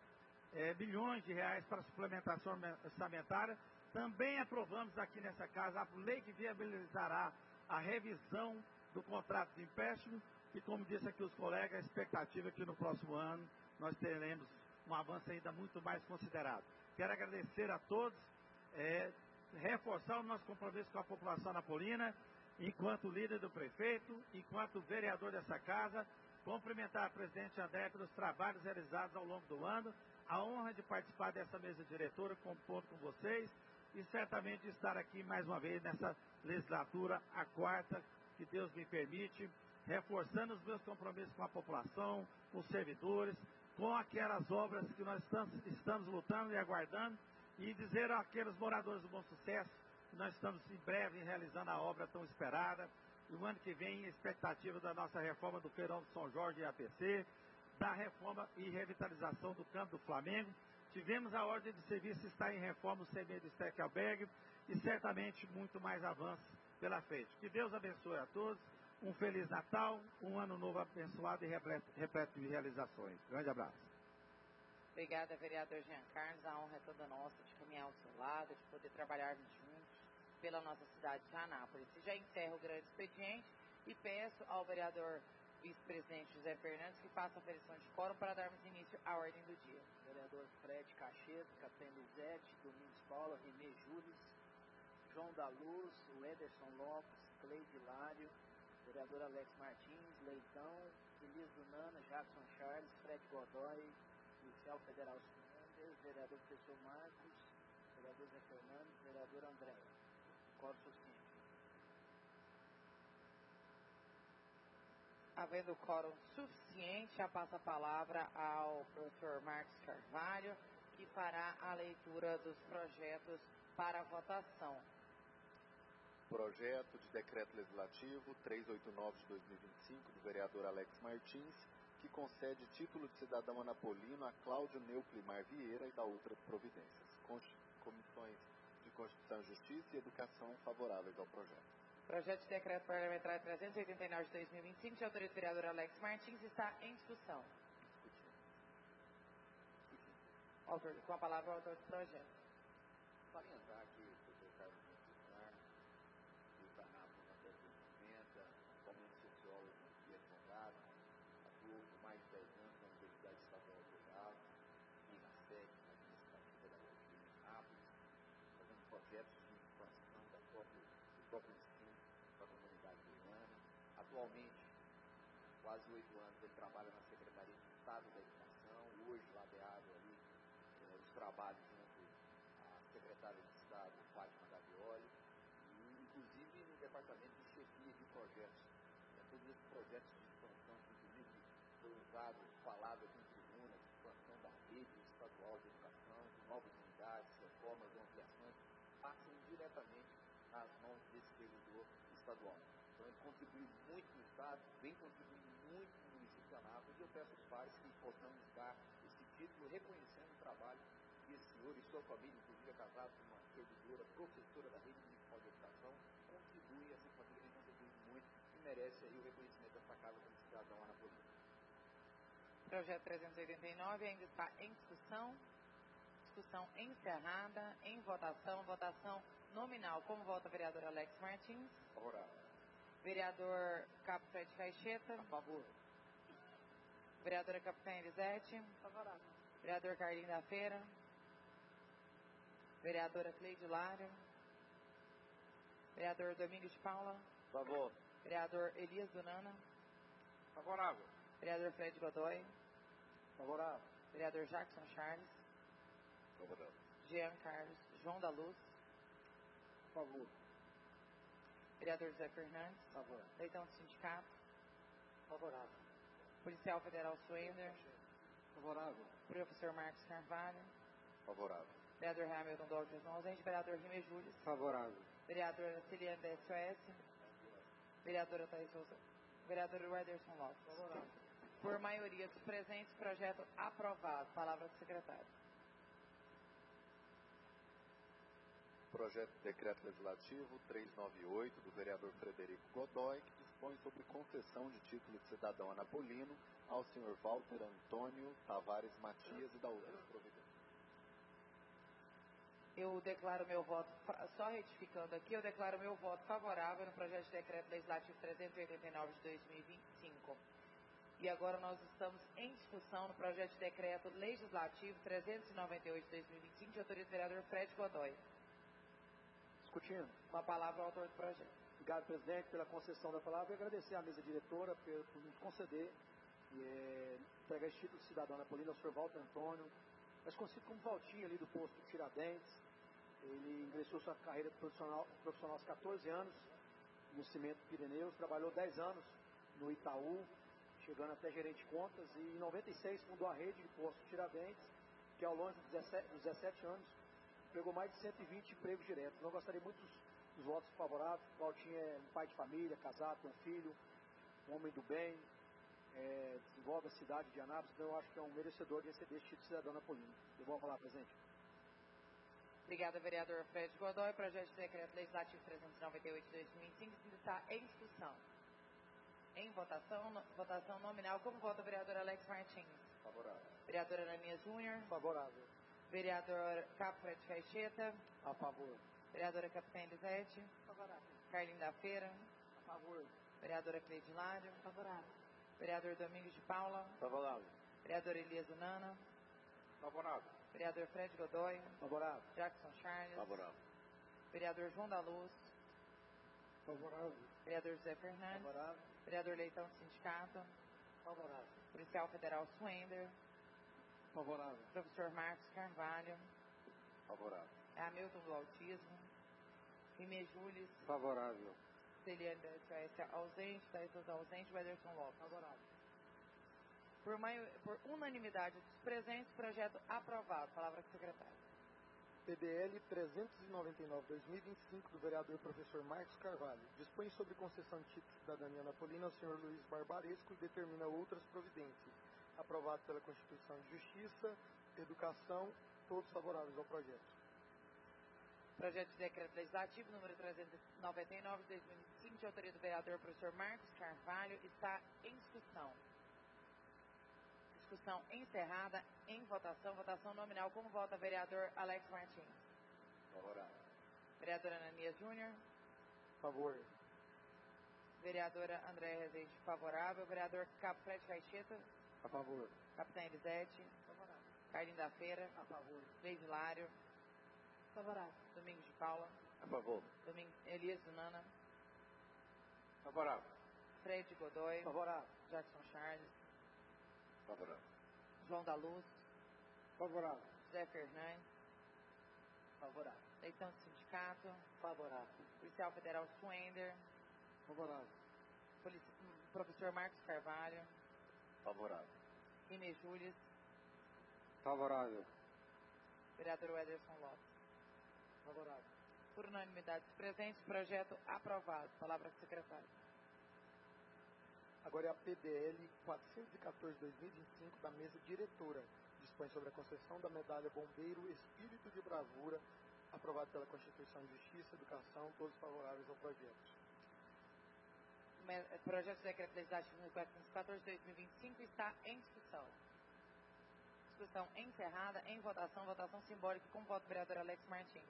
bilhões de reais para suplementação orçamentária. Também aprovamos aqui nessa casa a lei que viabilizará a revisão do contrato de empréstimo e, como disse aqui os colegas, a expectativa é que no próximo ano nós teremos um avanço ainda muito mais considerado. Quero agradecer a todos, reforçar o nosso compromisso com a população napolina, enquanto líder do prefeito, enquanto vereador dessa casa, cumprimentar a presidente Andréia pelos trabalhos realizados ao longo do ano, a honra de participar dessa mesa diretora, compondo com vocês, e certamente estar aqui mais uma vez nessa legislatura, a quarta, que Deus me permite, reforçando os meus compromissos com a população, com os servidores, com aquelas obras que nós estamos lutando e aguardando, e dizer àqueles moradores do Bom Sucesso que nós estamos em breve realizando a obra tão esperada, e o ano que vem a expectativa da nossa reforma do Feirão de São Jorge e APC, da reforma e revitalização do campo do Flamengo. Tivemos a ordem de serviço estar em reforma o CME do Steckelberg e certamente muito mais avanços pela frente. Que Deus abençoe a todos, um Feliz Natal, um ano novo abençoado e repleto de realizações. Grande abraço. Obrigada, vereador Jean Carlos. A honra é toda nossa de caminhar ao seu lado, de poder trabalharmos juntos pela nossa cidade de Anápolis. E já encerro o grande expediente e peço ao vereador vice-presidente José Fernandes que faça a aferição de quórum para darmos início à ordem do dia. Vereador Fred Cacheta, Capitão Luzete, Domingos Paula, Renê Júlio, João da Luz, o Ederson Lopes, Cleide Hilário, vereador Alex Martins, Leitão, Elias Dunana, Jackson Charles, Fred Godoy, policial federal Sanders, vereador professor Marcos, vereador Zé Fernandes, vereador André. Quórum suficiente. Havendo quórum suficiente, já passa a palavra ao professor Marcos Carvalho, que fará a leitura dos projetos para votação. Projeto de Decreto Legislativo 389 de 2025, do vereador Alex Martins, que concede título de cidadão anapolino a Cláudio Neuplimar Vieira e da outras providências. Comissões de Constituição, Justiça e Educação favoráveis ao projeto. Projeto de Decreto Parlamentar 389 de 2025, de autoria do vereador Alex Martins, está em discussão. Com a palavra o autor do projeto. Salientar que o professor Carlos Mendes do Anápolis na década de 90, atualmente sociólogo e advogado, atuou por mais de 10 anos na Universidade Estadual de Goiás e na sede administrativa da UFM em Anápolis, fazendo projetos de expansão do próprio ensino para a comunidade goiana. Atualmente, há quase 8 anos, ele trabalha na Secretaria de Estado da Educação, hoje ladeado ali os trabalhos junto à secretária de Estado, Fátima Gavioli, e inclusive no departamento de chefia de projetos. Todos esses projetos de expansão, que inclusive foi usado, falado aqui em tribuna, de expansão da rede estadual de educação, de novas unidades, reformas ou ampliações, passam diretamente nas mãos desse servidor estadual. Então ele contribui muito no Estado, vem contribuindo muito no município de Anápolis, e eu peço aos pais que possamos dar esse título reconhecendo o trabalho que esse senhor e sua família, inclusive é casado com uma servidora, professora da rede municipal de educação, contribui, essa família vem contribuindo muito e merece aí o reconhecimento dessa casa como cidadão anapolino. Projeto 389 ainda está em discussão. Discussão encerrada, em votação nominal. Como vota o vereador Alex Martins? Favorável. Vereador Capitão de Caixeta? A favor. Vereadora Capitã Elisete? Favorável. Vereador Carlinho da Feira? Vereadora Cleide Hilário? Vereador Domingos de Paula? Favor. Vereador Elias Dunana? Favorável. Vereador Fred Godoy? Favorável. Vereador Jackson Charles? Favorável. Jean Carlos? João da Luz? Favor. Vereador José Fernandes? Favor. Leitão do Sindicato? Favorável. Policial Federal Suender? Favorável. Professor Marcos Carvalho? Favorável. Vereador Hamilton Douglas ausente. Vereador Renê Júlio? Favorável. Vereadora Ciliane da SOS? Vereadora Thaís Souza? Vereador Ederson Lopes? Favorável. Por maioria dos presentes, projeto aprovado. Palavra do secretário. Projeto de Decreto Legislativo 398, do vereador Frederico Godoy, que dispõe sobre concessão de título de cidadão anapolino ao senhor Walter Antônio Tavares Matias e da outras providências. Eu declaro meu voto, só retificando aqui, eu declaro meu voto favorável no projeto de decreto legislativo 389 de 2025. E agora nós estamos em discussão no projeto de decreto legislativo 398 de 2025, de autoria do vereador Fred Godoy. Discutindo. Com a palavra ao autor do projeto. Obrigado, presidente, pela concessão da palavra e agradecer à mesa diretora por nos conceder entregar este título de cidadão anapolino ao senhor Walter Antônio, mas conhecido como Valtinho ali do posto Tiradentes. Ele ingressou sua carreira profissional aos 14 anos no Cimento Pirineus, trabalhou 10 anos no Itaú, chegando até gerente de contas, e em 96 fundou a rede de postos Tiradentes, que ao longo dos 17 anos pegou mais de 120 empregos diretos. Eu gostaria muito dos votos favoráveis. O Valtinho é um pai de família, casado, tem um filho, um homem do bem, desenvolve a cidade de Anápolis, então eu acho que é um merecedor de receber este título de cidadão anapolino. Eu vou falar, presidente. Obrigada, vereador Fred Godoy. Projeto de decreto legislativo 398 de 2005 está em discussão. Em votação nominal. Como vota o vereador Alex Martins? Favorável. Vereador Ananias Júnior? Favorável. Vereador Capo Fred Caixeta? A favor. Vereadora Capitã Elisete? Favorável. Carlinhos da Feira? A favor. Vereadora Cleide Lário? Favorável. Vereador Domingos de Paula? Favorável. Vereador Elias Unana? Favorável. Vereador Fred Godoy? Favorável. Jackson Charles? Favorável. Vereador João da Luz? Favorável. Vereador José Fernandes? Favorável. Vereador Leitão do Sindicato? Favorável. Policial Federal Swender? Favorável. Professor Marcos Carvalho? Favorável. Hamilton do Autismo? Rimê Júlis? Favorável. Celiane da SOS ausente, Thaís ausente, Wederson Lopes. Favorável. Por unanimidade dos presentes, projeto aprovado. Palavra com o secretário. PDL 399/2025 do vereador professor Marcos Carvalho dispõe sobre concessão de título de cidadania anapolina ao senhor Luiz Barbaresco e determina outras providências. Aprovado pela Constituição de Justiça, Educação, todos favoráveis ao projeto. Projeto de decreto legislativo número 399 de 2025, de autoria do vereador professor Marcos Carvalho, está em discussão. Discussão encerrada, em votação. Votação nominal. Como vota o vereador Alex Martins? Favorável. Vereadora Ananias Júnior? Favor. Vereadora Andréa Rezende, favorável. Vereador Capo Fred Caixeta? A favor. Capitã Elisete? Favorável. Carlinhos da Feira? A favor. Cleide Lário? Favorável. Domingos de Paula? A favor. Elias Unana? Favorável. Fred Godoy? Favorável. Jackson Charles? Favorável. João da Luz? Favorável. José Fernandes? Favorável. Leitão do Sindicato? Favorável. Policial Federal Swender? Favorável. Professor Marcos Carvalho? Favorável. Rimê Júlis? Favorável. Vereador Wederson Lopes? Favorável. Por unanimidade dos presentes, projeto aprovado. Palavra com o secretário. Agora é a PDL 414/2025 da mesa diretora. Dispõe sobre a concessão da medalha Bombeiro Espírito de Bravura, aprovado pela Constituição de Justiça, Educação, todos favoráveis ao projeto. Projeto de decreto legislativo número 414 de 2025 está em discussão. Discussão encerrada, em votação. Votação simbólica com voto do vereador Alex Martins.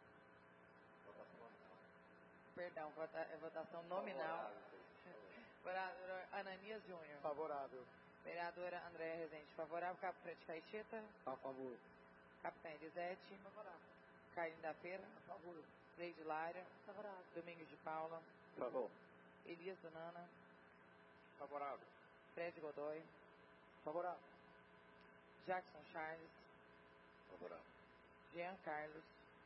Perdão, votação nominal. Vereador Ananias Júnior? Favorável. Vereadora Andréa Rezende, favorável. Capo Fred Caixeta? A favor. Capitã Elisete? Favorável. Carlinhos da Feira? A favor. Cleide Lária? Favorável. Domingos de Paula? A favor. Elias Unana? Favorável. Fred Godoy? Favorável. Jackson Charles? Favorável. Jean Carlos?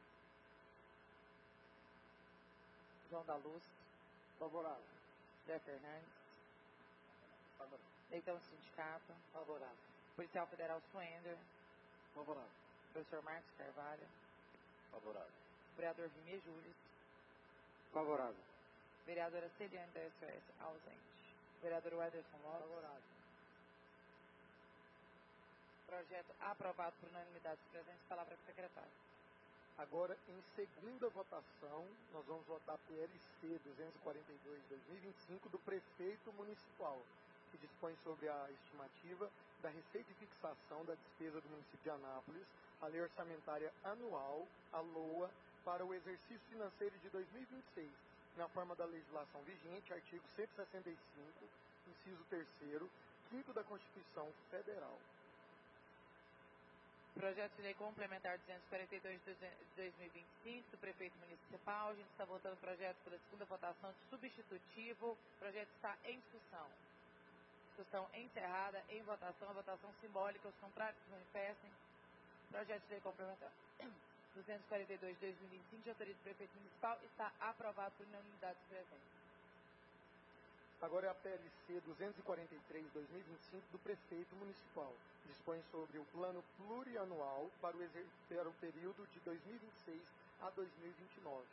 João da Luz? Favorável. José Fernandes? Favorável. Leitão do Sindicato? Favorável. Policial Federal Swender? Favorável. Professor Marcos Carvalho? Favorável. Vereador Rimê Júlis? Favorável. Vereadora Celiane da SOS ausente. Vereador Wederson Lopes? Favorável. Projeto aprovado por unanimidade dos presentes. Palavra com o secretário. Agora, em segunda votação, nós vamos votar PLC 242/2025 do prefeito municipal, que dispõe sobre a estimativa da receita de fixação da despesa do município de Anápolis, a lei orçamentária anual, a LOA, para o exercício financeiro de 2026, na forma da legislação vigente, artigo 165, inciso 3º, 5º da Constituição Federal. Projeto de lei complementar 242 de 2025 do prefeito municipal. A gente está votando o projeto pela segunda votação de substitutivo. O projeto está em discussão. Discussão encerrada, em votação. A votação simbólica. Os contrários se manifestem. Projeto de lei complementar 242 de 2025 de autoria do prefeito municipal está aprovado por unanimidade presente. Agora é a PLC 243/2025 do prefeito municipal. Dispõe sobre o plano plurianual para o período de 2026 a 2029.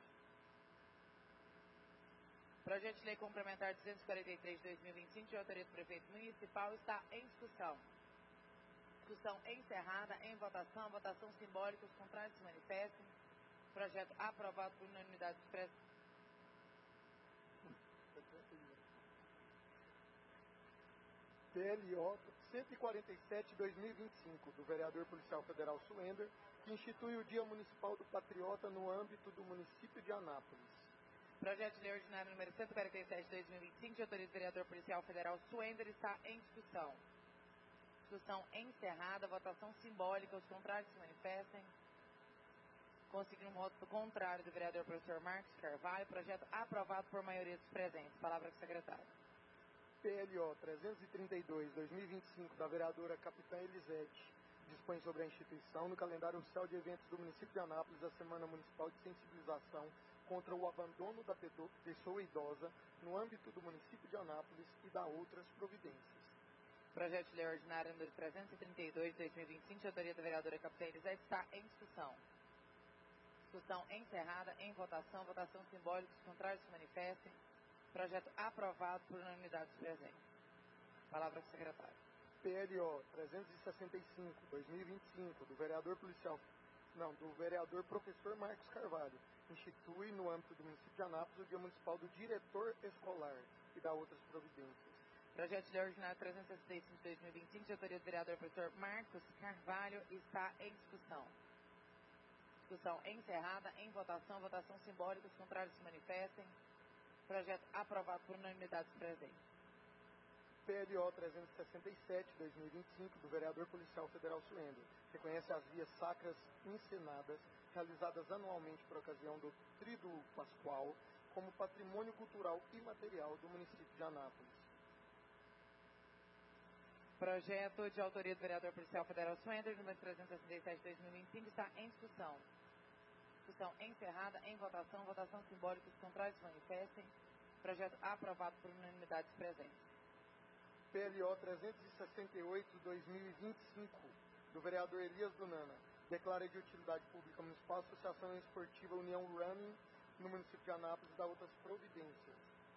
Projeto de lei complementar 243 de 2025 de autoria do prefeito municipal está em discussão. Discussão encerrada, em votação. Votação simbólica. Os contrários se manifestem. Projeto aprovado por unanimidade presente. PLO 147/2025, do vereador policial federal Suender, que institui o Dia Municipal do Patriota no âmbito do município de Anápolis. Projeto de lei ordinário número 147 de 2025, de autoria do vereador policial federal Suender, está em discussão. Discussão encerrada, votação simbólica. Os contrários se manifestem. Conseguindo um voto contrário do vereador professor Marcos Carvalho. Projeto aprovado por maioria dos presentes. Palavra do secretário. PLO 332/2025, da vereadora Capitã Elisete, dispõe sobre a instituição no calendário oficial de eventos do município de Anápolis da Semana Municipal de Sensibilização contra o abandono da pessoa idosa no âmbito do município de Anápolis e da outras providências. Projeto de lei ordinário número 332 de 2025, de autoria da vereadora Capitã Elisete, está em discussão. Discussão encerrada, em votação. Votação simbólica. Os contrários se manifestem. Projeto aprovado por unanimidade presente. Palavra do secretário. PLO 365/2025, do vereador professor Marcos Carvalho, institui no âmbito do município de Anápolis o Dia Municipal do Diretor Escolar e da outras providências. Projeto de lei ordinário 365 de 2025, de autoria do vereador professor Marcos Carvalho, está em discussão. Discussão encerrada, em votação. Votação simbólica. Os contrários se manifestem. Projeto aprovado por unanimidade presente. PLO 367/2025, do vereador policial federal Suender, reconhece as vias sacras encenadas, realizadas anualmente por ocasião do Tríduo Pascual, como patrimônio cultural imaterial do município de Anápolis. Projeto de autoria do vereador policial federal Suender, número 367 de 2025, está em discussão. Discussão encerrada, em votação. Votação simbólica. Os contrários se manifestem. Projeto aprovado por unanimidade presente. PLO 368/2025, do vereador Elias Dunana, declara de utilidade pública municipal a Associação Esportiva União Running no município de Anápolis e da outras providências.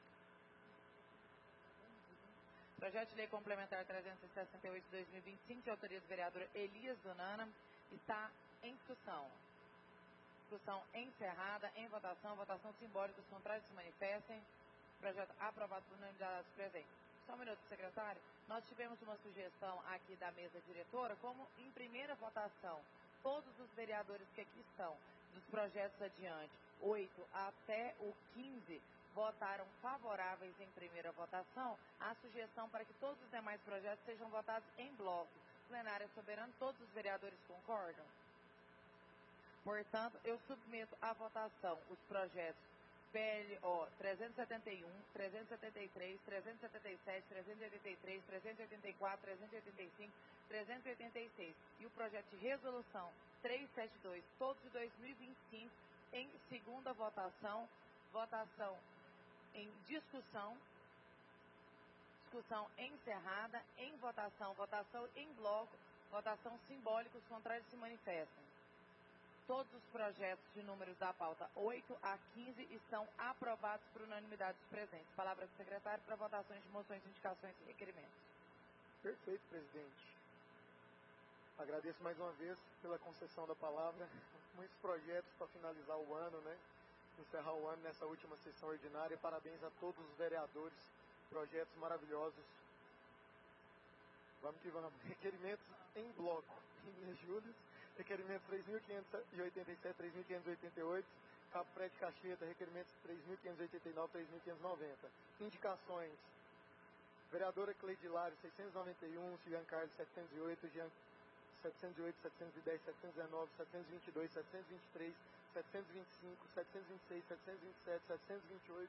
Projeto de lei complementar 368 de 2025, de autoria do vereador Elias Dunana, está em discussão. Discussão encerrada, em votação. Votação simbólica. Os contrários se manifestem. Projeto aprovado por unanimidade presente. Só um minuto, secretário. Nós tivemos uma sugestão aqui da mesa diretora, como em primeira votação, todos os vereadores que aqui estão, dos projetos adiante, 8 até o 15, votaram favoráveis em primeira votação, a sugestão para que todos os demais projetos sejam votados em bloco. Plenário é soberano, todos os vereadores concordam? Portanto, eu submeto à votação os projetos PLO 371, 373, 377, 383, 384, 385, 386 e o projeto de resolução 372, todos de 2025, em segunda votação, votação em discussão, discussão encerrada, em votação, votação em bloco, votação simbólica. Os contrários se manifestam. Todos os projetos de números da pauta 8 a 15 estão aprovados por unanimidade dos presentes. Palavra do secretário para votações de moções, indicações e requerimentos. Perfeito, presidente. Agradeço mais uma vez pela concessão da palavra. Muitos projetos para finalizar o ano, né? Encerrar o ano nessa última sessão ordinária. Parabéns a todos os vereadores. Projetos maravilhosos. Vamos que vamos. Requerimentos em bloco. Inês Júlio. Requerimentos 3.587, 3.588. Cabo Prédio Caxeta. Requerimentos 3.589, 3.590. Indicações. Vereadora Cleide Lário, 691. Jean Carlos, 708. 708, 710, 719, 722, 723, 725, 726, 727, 728,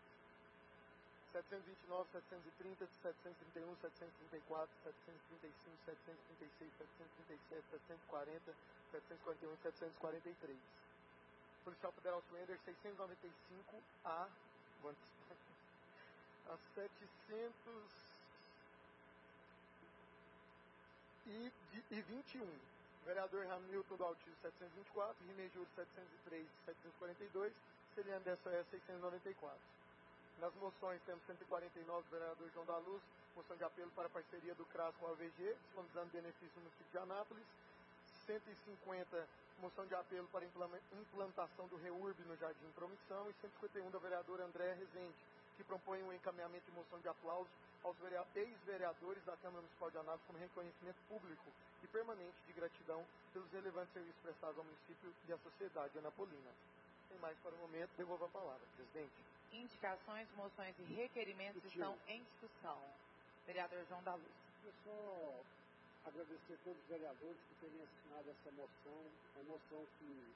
729, 730, 731, 734, 735, 736, 737, 740, 741, 743. Policial Federal Suender, 695 a 721. Vereador Hamilton do Altíssimo, 724. Rinei Júlio, 703, 742. Celiane Dessé, 694. Nas moções temos 149, vereador João da Luz, moção de apelo para a parceria do CRAS com a OVG, disponibilizando benefício no município de Anápolis. 150, moção de apelo para implantação do REURB no Jardim Promissão. E 151 da vereadora Andréa Rezende, que propõe um encaminhamento de moção de aplauso aos ex-vereadores da Câmara Municipal de Anápolis como reconhecimento público e permanente de gratidão pelos relevantes serviços prestados ao município e à sociedade anapolina. Sem mais para o momento, devolvo a palavra, presidente. Indicações, moções e requerimentos estão em discussão. Vereador João da Luz. Eu só agradecer a todos os vereadores que terem assinado essa moção, uma moção que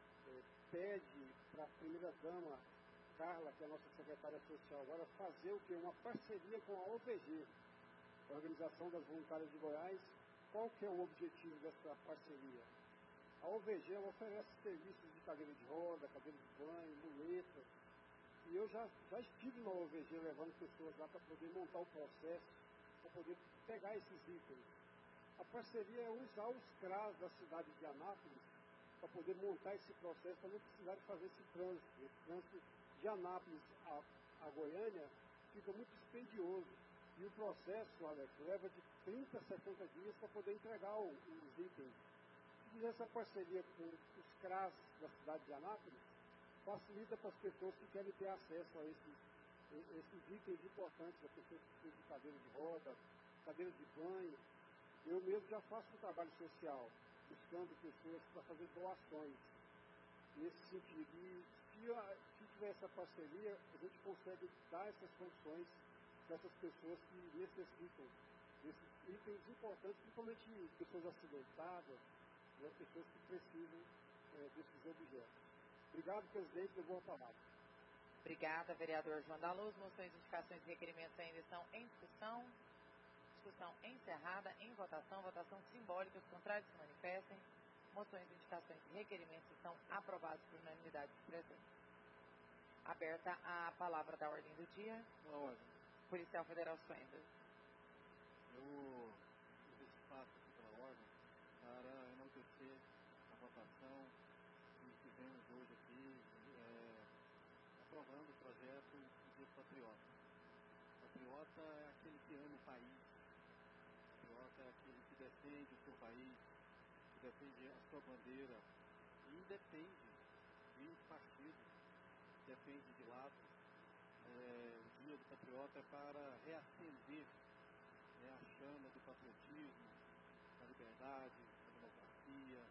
pede para a primeira-dama Carla, que é a nossa secretária social agora, fazer o quê? Uma parceria com a OVG, a Organização das Voluntárias de Goiás. Qual que é o objetivo dessa parceria? A OVG oferece serviços de cadeira de roda, cadeira de banho, muletas. E eu já estive na OVG levando pessoas lá para poder montar o processo, para poder pegar esses itens. A parceria é usar os CRAS da cidade de Anápolis para poder montar esse processo, para não precisar de fazer esse trânsito. Esse trânsito de Anápolis a Goiânia fica muito dispendioso. E o processo, Alex, leva de 30 a 70 dias para poder entregar os itens. E essa parceria com os CRAS da cidade de Anápolis facilita para as pessoas que querem ter acesso a esses itens importantes, as pessoas que precisam de cadeira de roda, cadeira de banho. Eu mesmo já faço um trabalho social, buscando pessoas para fazer doações nesse sentido. E se tiver essa parceria, a gente consegue dar essas condições para essas pessoas que necessitam desses itens importantes, principalmente pessoas acidentadas, né, pessoas que precisam desses objetos. Obrigado, presidente. Eu vou a palavra. Obrigada, vereador João da Luz. Moções, indicações e requerimentos ainda estão em discussão. Discussão encerrada, em votação. Votação simbólica. Os contrários se manifestem. Moções, indicações e requerimentos estão aprovados por unanimidade dos presentes. Aberta a palavra da ordem do dia. Policial Federal Suender. Eu uso esse espaço aqui pela ordem para enaltecer a votação que fizemos hoje aqui, aprovando o projeto do Patriota. Patriota é aquele que ama o país. Patriota é aquele que defende o seu país, que defende a sua bandeira e independe de partido, depende de lado. O Dia do Patriota é para reacender a chama do patriotismo, da liberdade, da democracia.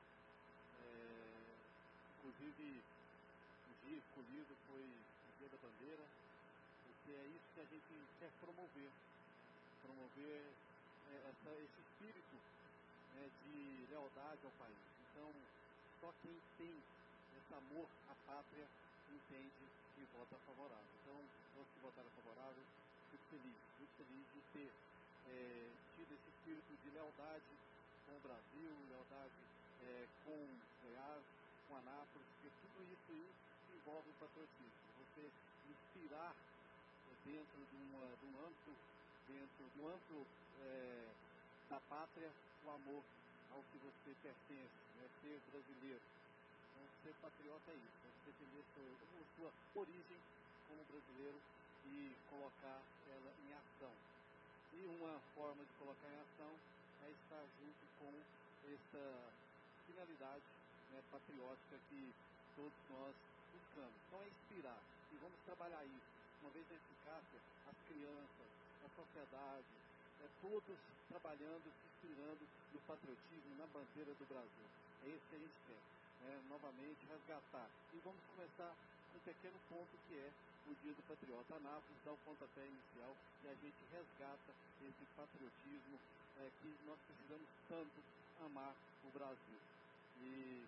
Inclusive, o dia escolhido foi o Dia da Bandeira, porque é isso que a gente quer promover. Promover esse espírito de lealdade ao país. Então, só quem tem esse amor à pátria entende e vota favorável. Então, todos que votaram favorável, fico feliz de ter tido esse espírito de lealdade com o Brasil, lealdade com Goiás, com Anápolis, porque tudo isso aí envolve o patriotismo. Você inspirar dentro de um amplo da pátria o amor ao que você pertence, ser brasileiro. Então, ser patriota é isso, defender sua origem como brasileiro e colocar ela em ação. E uma forma de colocar em ação é estar junto com essa finalidade, né, patriótica que todos nós buscamos. Então é inspirar, e vamos trabalhar isso. Uma vez a eficácia, as crianças, a sociedade, todos trabalhando, se inspirando no patriotismo, na bandeira do Brasil. É isso que a gente quer, novamente resgatar. E vamos começar com um pequeno ponto que é o Dia do Patriota. Anápolis dá o pontapé inicial e a gente resgata esse patriotismo que nós precisamos tanto amar o Brasil. E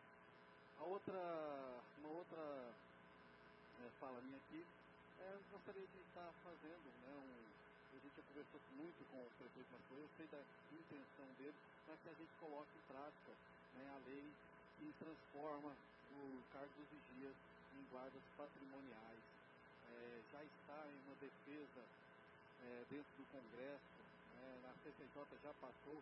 uma outra fala minha aqui, eu gostaria de estar fazendo, a gente já conversou muito com o prefeito Mascoy, eu sei da intenção dele, para que a gente coloque em prática, a lei que transforma o cargo dos vigias em guardas patrimoniais. Já está em uma defesa dentro do Congresso, a CCJ já passou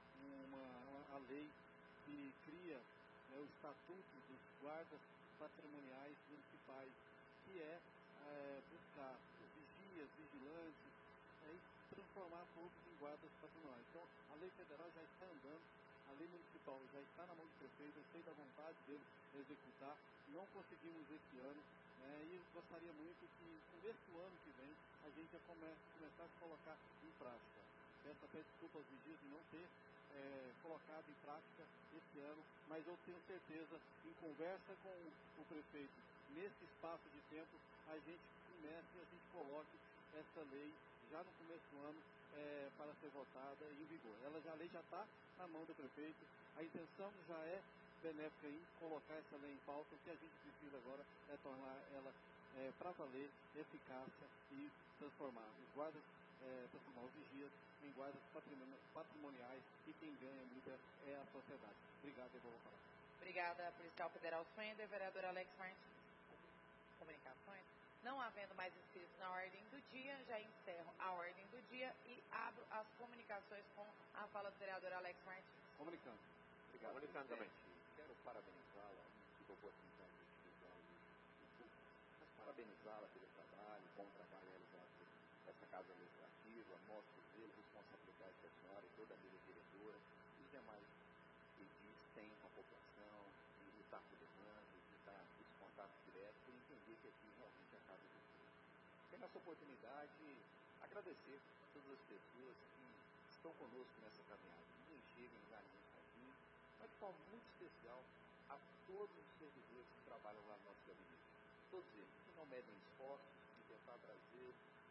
a lei que cria o Estatuto dos Guardas Patrimoniais Municipais, que é buscar vigias, vigilantes, e transformar todos em guardas patrimoniais. Então, a lei federal já está andando, a lei municipal já está na mão do prefeito, eu sei da vontade dele executar, não conseguimos esse ano, e gostaria muito que, no começo do ano que vem, a gente já começasse a colocar em prática. Peço até desculpa aos vigias de não ter colocado em prática esse ano, mas eu tenho certeza, em conversa com o prefeito, nesse espaço de tempo, a gente comece e a gente coloque essa lei já no começo do ano para ser votada em vigor. A lei já está na mão do prefeito, a intenção já é benéfica em colocar essa lei em pauta. O que a gente precisa agora é tornar ela para valer, eficácia e transformar os guardas, transformar os vigias em guardas patrimoniais, e quem ganha muito é a sociedade. Obrigado, eu vou falar. Obrigada, policial federal Swender, vereador Alex Martins. Comunicações. Não havendo mais inscritos na ordem do dia, já encerro a ordem do dia e abro as comunicações com a fala do vereador Alex Martins. Comunicando. Obrigado, comunicando também. Quero parabenizá-la, tive a oportunidade de utilizar o público, mas parabenizá-la pelo trabalho, bom trabalho realizado por essa Casa Legislativa, mostro dele, responsabilidade da senhora e toda a mesa diretora, e os demais edis têm com a população, e lutar por demandas, e dar esse contato direto, por entender que aqui realmente é a Casa do Povo. Tenho essa oportunidade agradecer a todas as pessoas que estão conosco nessa caminhada. Ninguém chega em lugar nenhum sozinho, mas de forma muito especial a todos os servidores que trabalham lá no nosso gabinete. Todos eles que não medem esforços em tentar trazer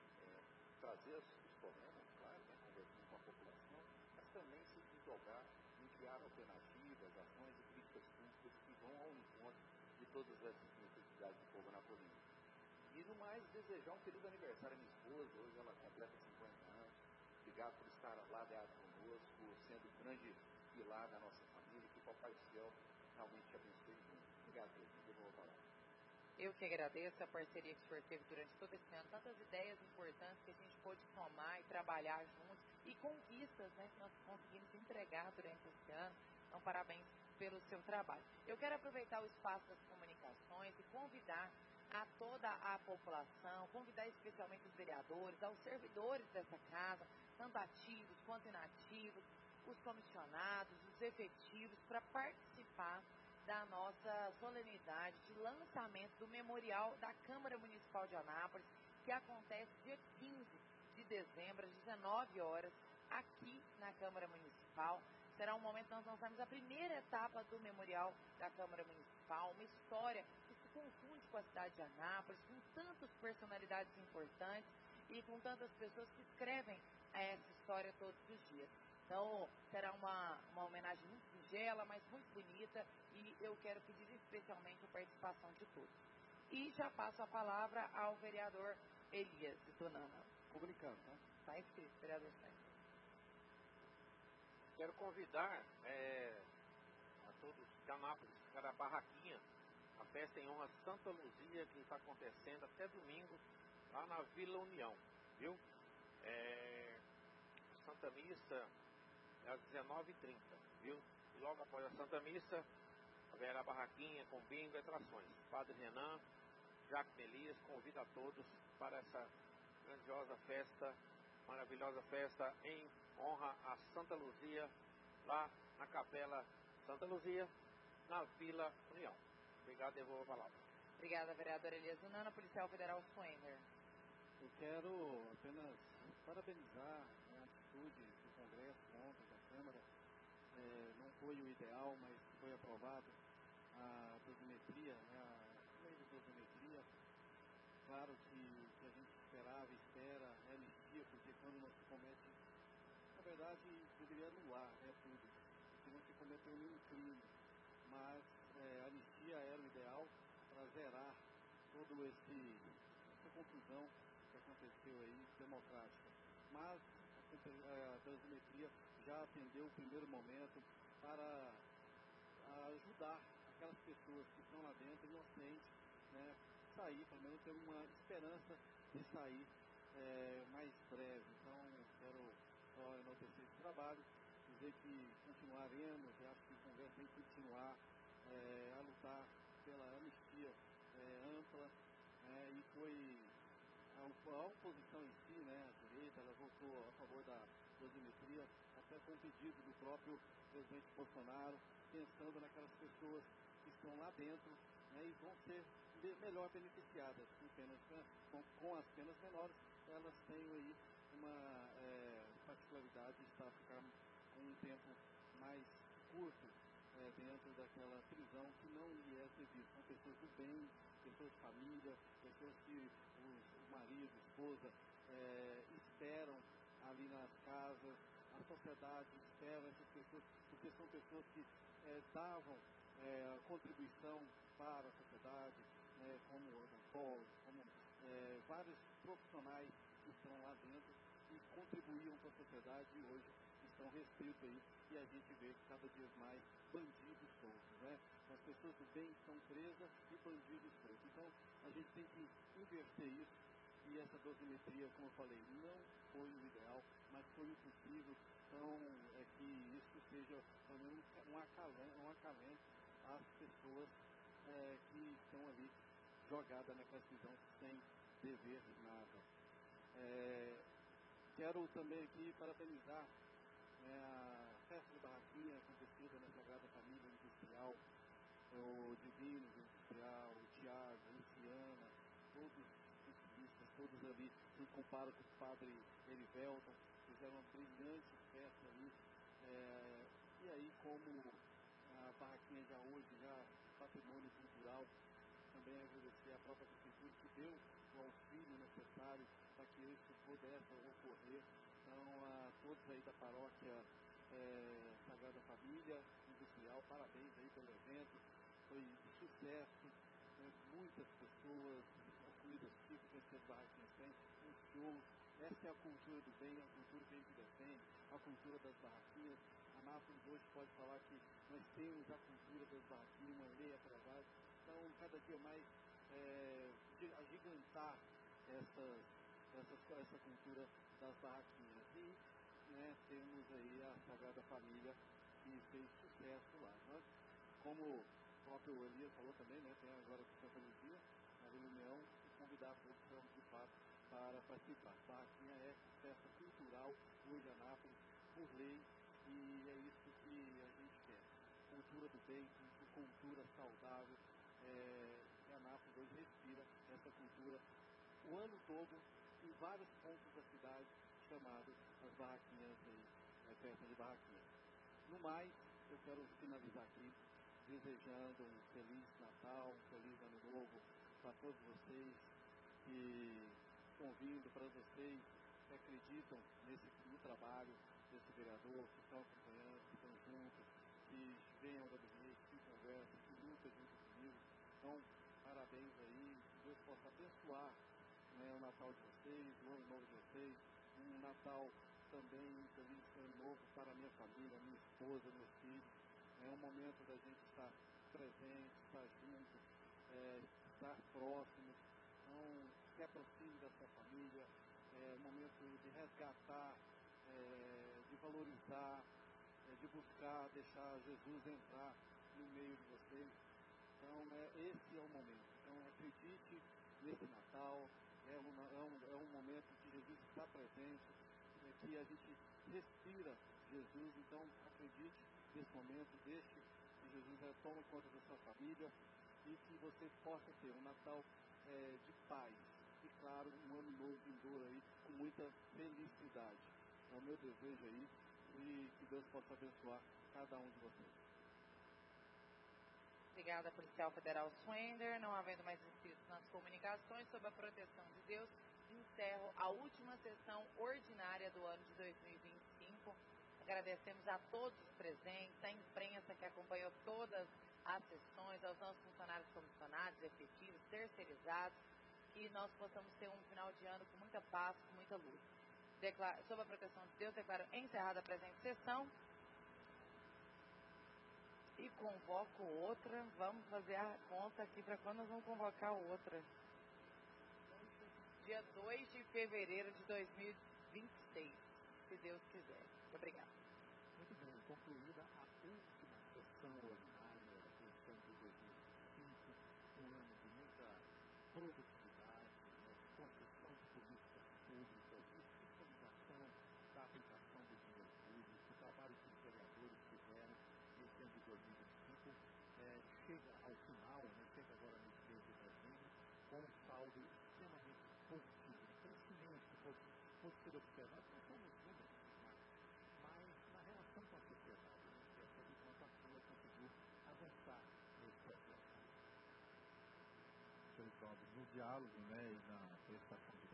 os problemas, claro, conversando com a população, mas também se desdobrar em criar alternativas, ações e críticas públicas que vão ao encontro de todas essas necessidades do povo anapolino. E no mais, desejar um feliz aniversário à minha esposa, hoje ela completa 50 anos. Obrigado por estar ladeado conosco, sendo um grande pilar da nossa família, que o Papai do Céu realmente te abençoe muito. Obrigado, presidente. Eu vou falar. Eu que agradeço a parceria que o senhor teve durante todo esse ano, tantas ideias importantes que a gente pôde somar e trabalhar juntos, e conquistas, que nós conseguimos entregar durante esse ano. Então, parabéns pelo seu trabalho. Eu quero aproveitar o espaço das comunicações e convidar a toda a população, convidar especialmente os vereadores, aos servidores dessa casa, tanto ativos quanto inativos, os comissionados, os efetivos, para participar da nossa solenidade de lançamento do Memorial da Câmara Municipal de Anápolis, que acontece dia 15 de dezembro, às 19 horas, aqui na Câmara Municipal. Será um momento que nós lançamos a primeira etapa do Memorial da Câmara Municipal, uma história que se confunde com a cidade de Anápolis, com tantas personalidades importantes e com tantas pessoas que escrevem essa história todos os dias. Então, será uma homenagem muito singela, mas muito bonita, e eu quero pedir especialmente a participação de todos. E já passo a palavra ao vereador Elias de Tonana. Comunicando, tá? Está escrito, vereador Sérgio. Quero convidar a todos de Anápolis para a barraquinha, a festa em honra a Santa Luzia, que está acontecendo até domingo, lá na Vila União, viu? Santa Missa é às 19h30, viu? E logo após a Santa Missa, haverá a barraquinha com bingo e atrações. Padre Renan, Jacques Melias, convida a todos para essa grandiosa festa, maravilhosa festa em honra a Santa Luzia, lá na Capela Santa Luzia, na Vila União. Obrigado, devolvo a palavra. Obrigada, vereador Elias Unana. Policial Federal Suender. Eu quero apenas parabenizar a atitude do Congresso ontem, da Câmara. Não foi o ideal, mas foi aprovado a dosimetria, a lei de dosimetria. Claro que a gente esperava, espera, anistia, porque quando não se comete, na verdade, deveria anular tudo, porque não se cometeu nenhum crime, mas a anistia era o ideal para zerar toda essa confusão que aconteceu aí, democrática. Mas a dosimetria já atendeu o primeiro momento para ajudar aquelas pessoas que estão lá dentro, inocentes, né, sair, pelo menos ter uma esperança de sair mais breve. Então, quero só enaltecer esse trabalho, dizer que continuaremos, e acho que o Congresso tem que continuar a lutar pela anistia ampla, e foi a oposição em si, né, a direita, ela votou a favor da dosimetria, até com pedido do próprio presidente Bolsonaro, pensando naquelas pessoas que estão lá dentro, e vão ser melhor beneficiadas com as penas menores. Elas têm aí uma particularidade de ficar com um tempo mais curto dentro daquela prisão que não lhe é devido. São pessoas do bem, pessoas de família, pessoas que o marido, a esposa esperam ali nas casas, a sociedade espera essas pessoas, porque são pessoas que davam contribuição para a sociedade, como odontólogos, como vários profissionais que estão lá dentro e contribuíam com a sociedade e hoje estão restritos aí, e a gente vê cada vez mais bandidos soltos, né? As pessoas do bem estão presas e bandidos soltos. Então, a gente tem que inverter isso, e essa dosimetria, como eu falei, não foi o ideal, mas foi o possível. Então, que isso seja um acalento às pessoas que estão ali jogadas naquela prisão sem dever nada. Quero também aqui parabenizar a festa de barraquinha acontecida na Sagrada Família Industrial, o Divino Industrial, o Tiago, a Luciana, todos os cientistas, todos ali, junto com o padre Erivelton, fizeram uma brilhante festa ali. E aí, como a barraquinha já hoje, já patrimônio cultural, também agradecer à própria prefeitura que deu o auxílio necessário para que isso pudesse ocorrer. Então, a todos aí da paróquia Sagrada Família Industrial, parabéns aí pelo evento, foi de sucesso, muitas pessoas, as comidas típicas que as barraquinhas têm, os shows. Essa é a cultura do bem, a cultura que a gente defende, a cultura das barraquinhas. A Nápoles hoje pode falar que nós temos a cultura das barraquinhas, uma lei aprovada. Então, cada dia mais agigantar essa cultura das barraquinhas. E temos aí a Sagrada Família que fez sucesso lá. Nós, como o próprio Elias falou também, tem agora a Santa Luzia, na Vila União, e convidar todos de fato para participar. A barraquinha é festa cultural hoje em Anápolis, por lei, e é isso que a gente quer. Cultura do bem, cultura saudável. E Anápolis hoje respira essa cultura o ano todo, em vários pontos da cidade, chamados as barraquinhas aí, festa de barraquinhas. No mais, eu quero finalizar aqui desejando um feliz Natal, um feliz Ano Novo para todos vocês que estão vindo, para vocês que acreditam no trabalho desse vereador, que estão acompanhando, que estão juntos, que vêm ao gabinete, que conversam, que lutam junto comigo. Então, parabéns aí, que Deus possa abençoar o Natal de vocês, o Ano Novo de vocês, um Natal também, um feliz Ano Novo para a minha família, minha esposa, meus filhos. É um momento da gente estar presente, estar junto, estar próximo. Então, se aproxime da sua família, é um momento de resgatar, de valorizar, de buscar, deixar Jesus entrar no meio de vocês. Então, esse é o momento. Então, acredite nesse Natal. É um momento que Jesus está presente, que que a gente respira Jesus. Então, acredite nesse momento, deixe que Jesus tome conta da sua família e que você possa ter um Natal de paz e, claro, um ano novo vindouro aí com muita felicidade. É o meu desejo aí e que Deus possa abençoar cada um de vocês. Obrigada, Policial Federal Swender. Não havendo mais inscritos nas comunicações, sob a proteção de Deus, encerro a última sessão ordinária do ano de 2025. Agradecemos a todos os presentes, a imprensa que acompanhou todas as sessões, aos nossos funcionários comissionados, efetivos, terceirizados, que nós possamos ter um final de ano com muita paz, com muita luz. Sob a proteção de Deus, declaro encerrada a presente sessão. E convoco outra. Vamos fazer a conta aqui para quando nós vamos convocar outra. Dia 2 de fevereiro de 2026, se Deus quiser. Muito obrigada. Muito bem, concluída a última sessão ordinária deste ano de 2025, um ano de muita produtividade, construção de políticas públicas, fiscalização da aplicação do dinheiro público, o trabalho que os vereadores fizeram nesse ano de 2025 chega ao final, chega agora nesse mês de dezembro, com um saldo extremamente positivo, crescimento que pode ser observado não só nos números, mas na relação com a sociedade, que essa implantação conseguiu avançar nesse processo. No diálogo, e na prestação de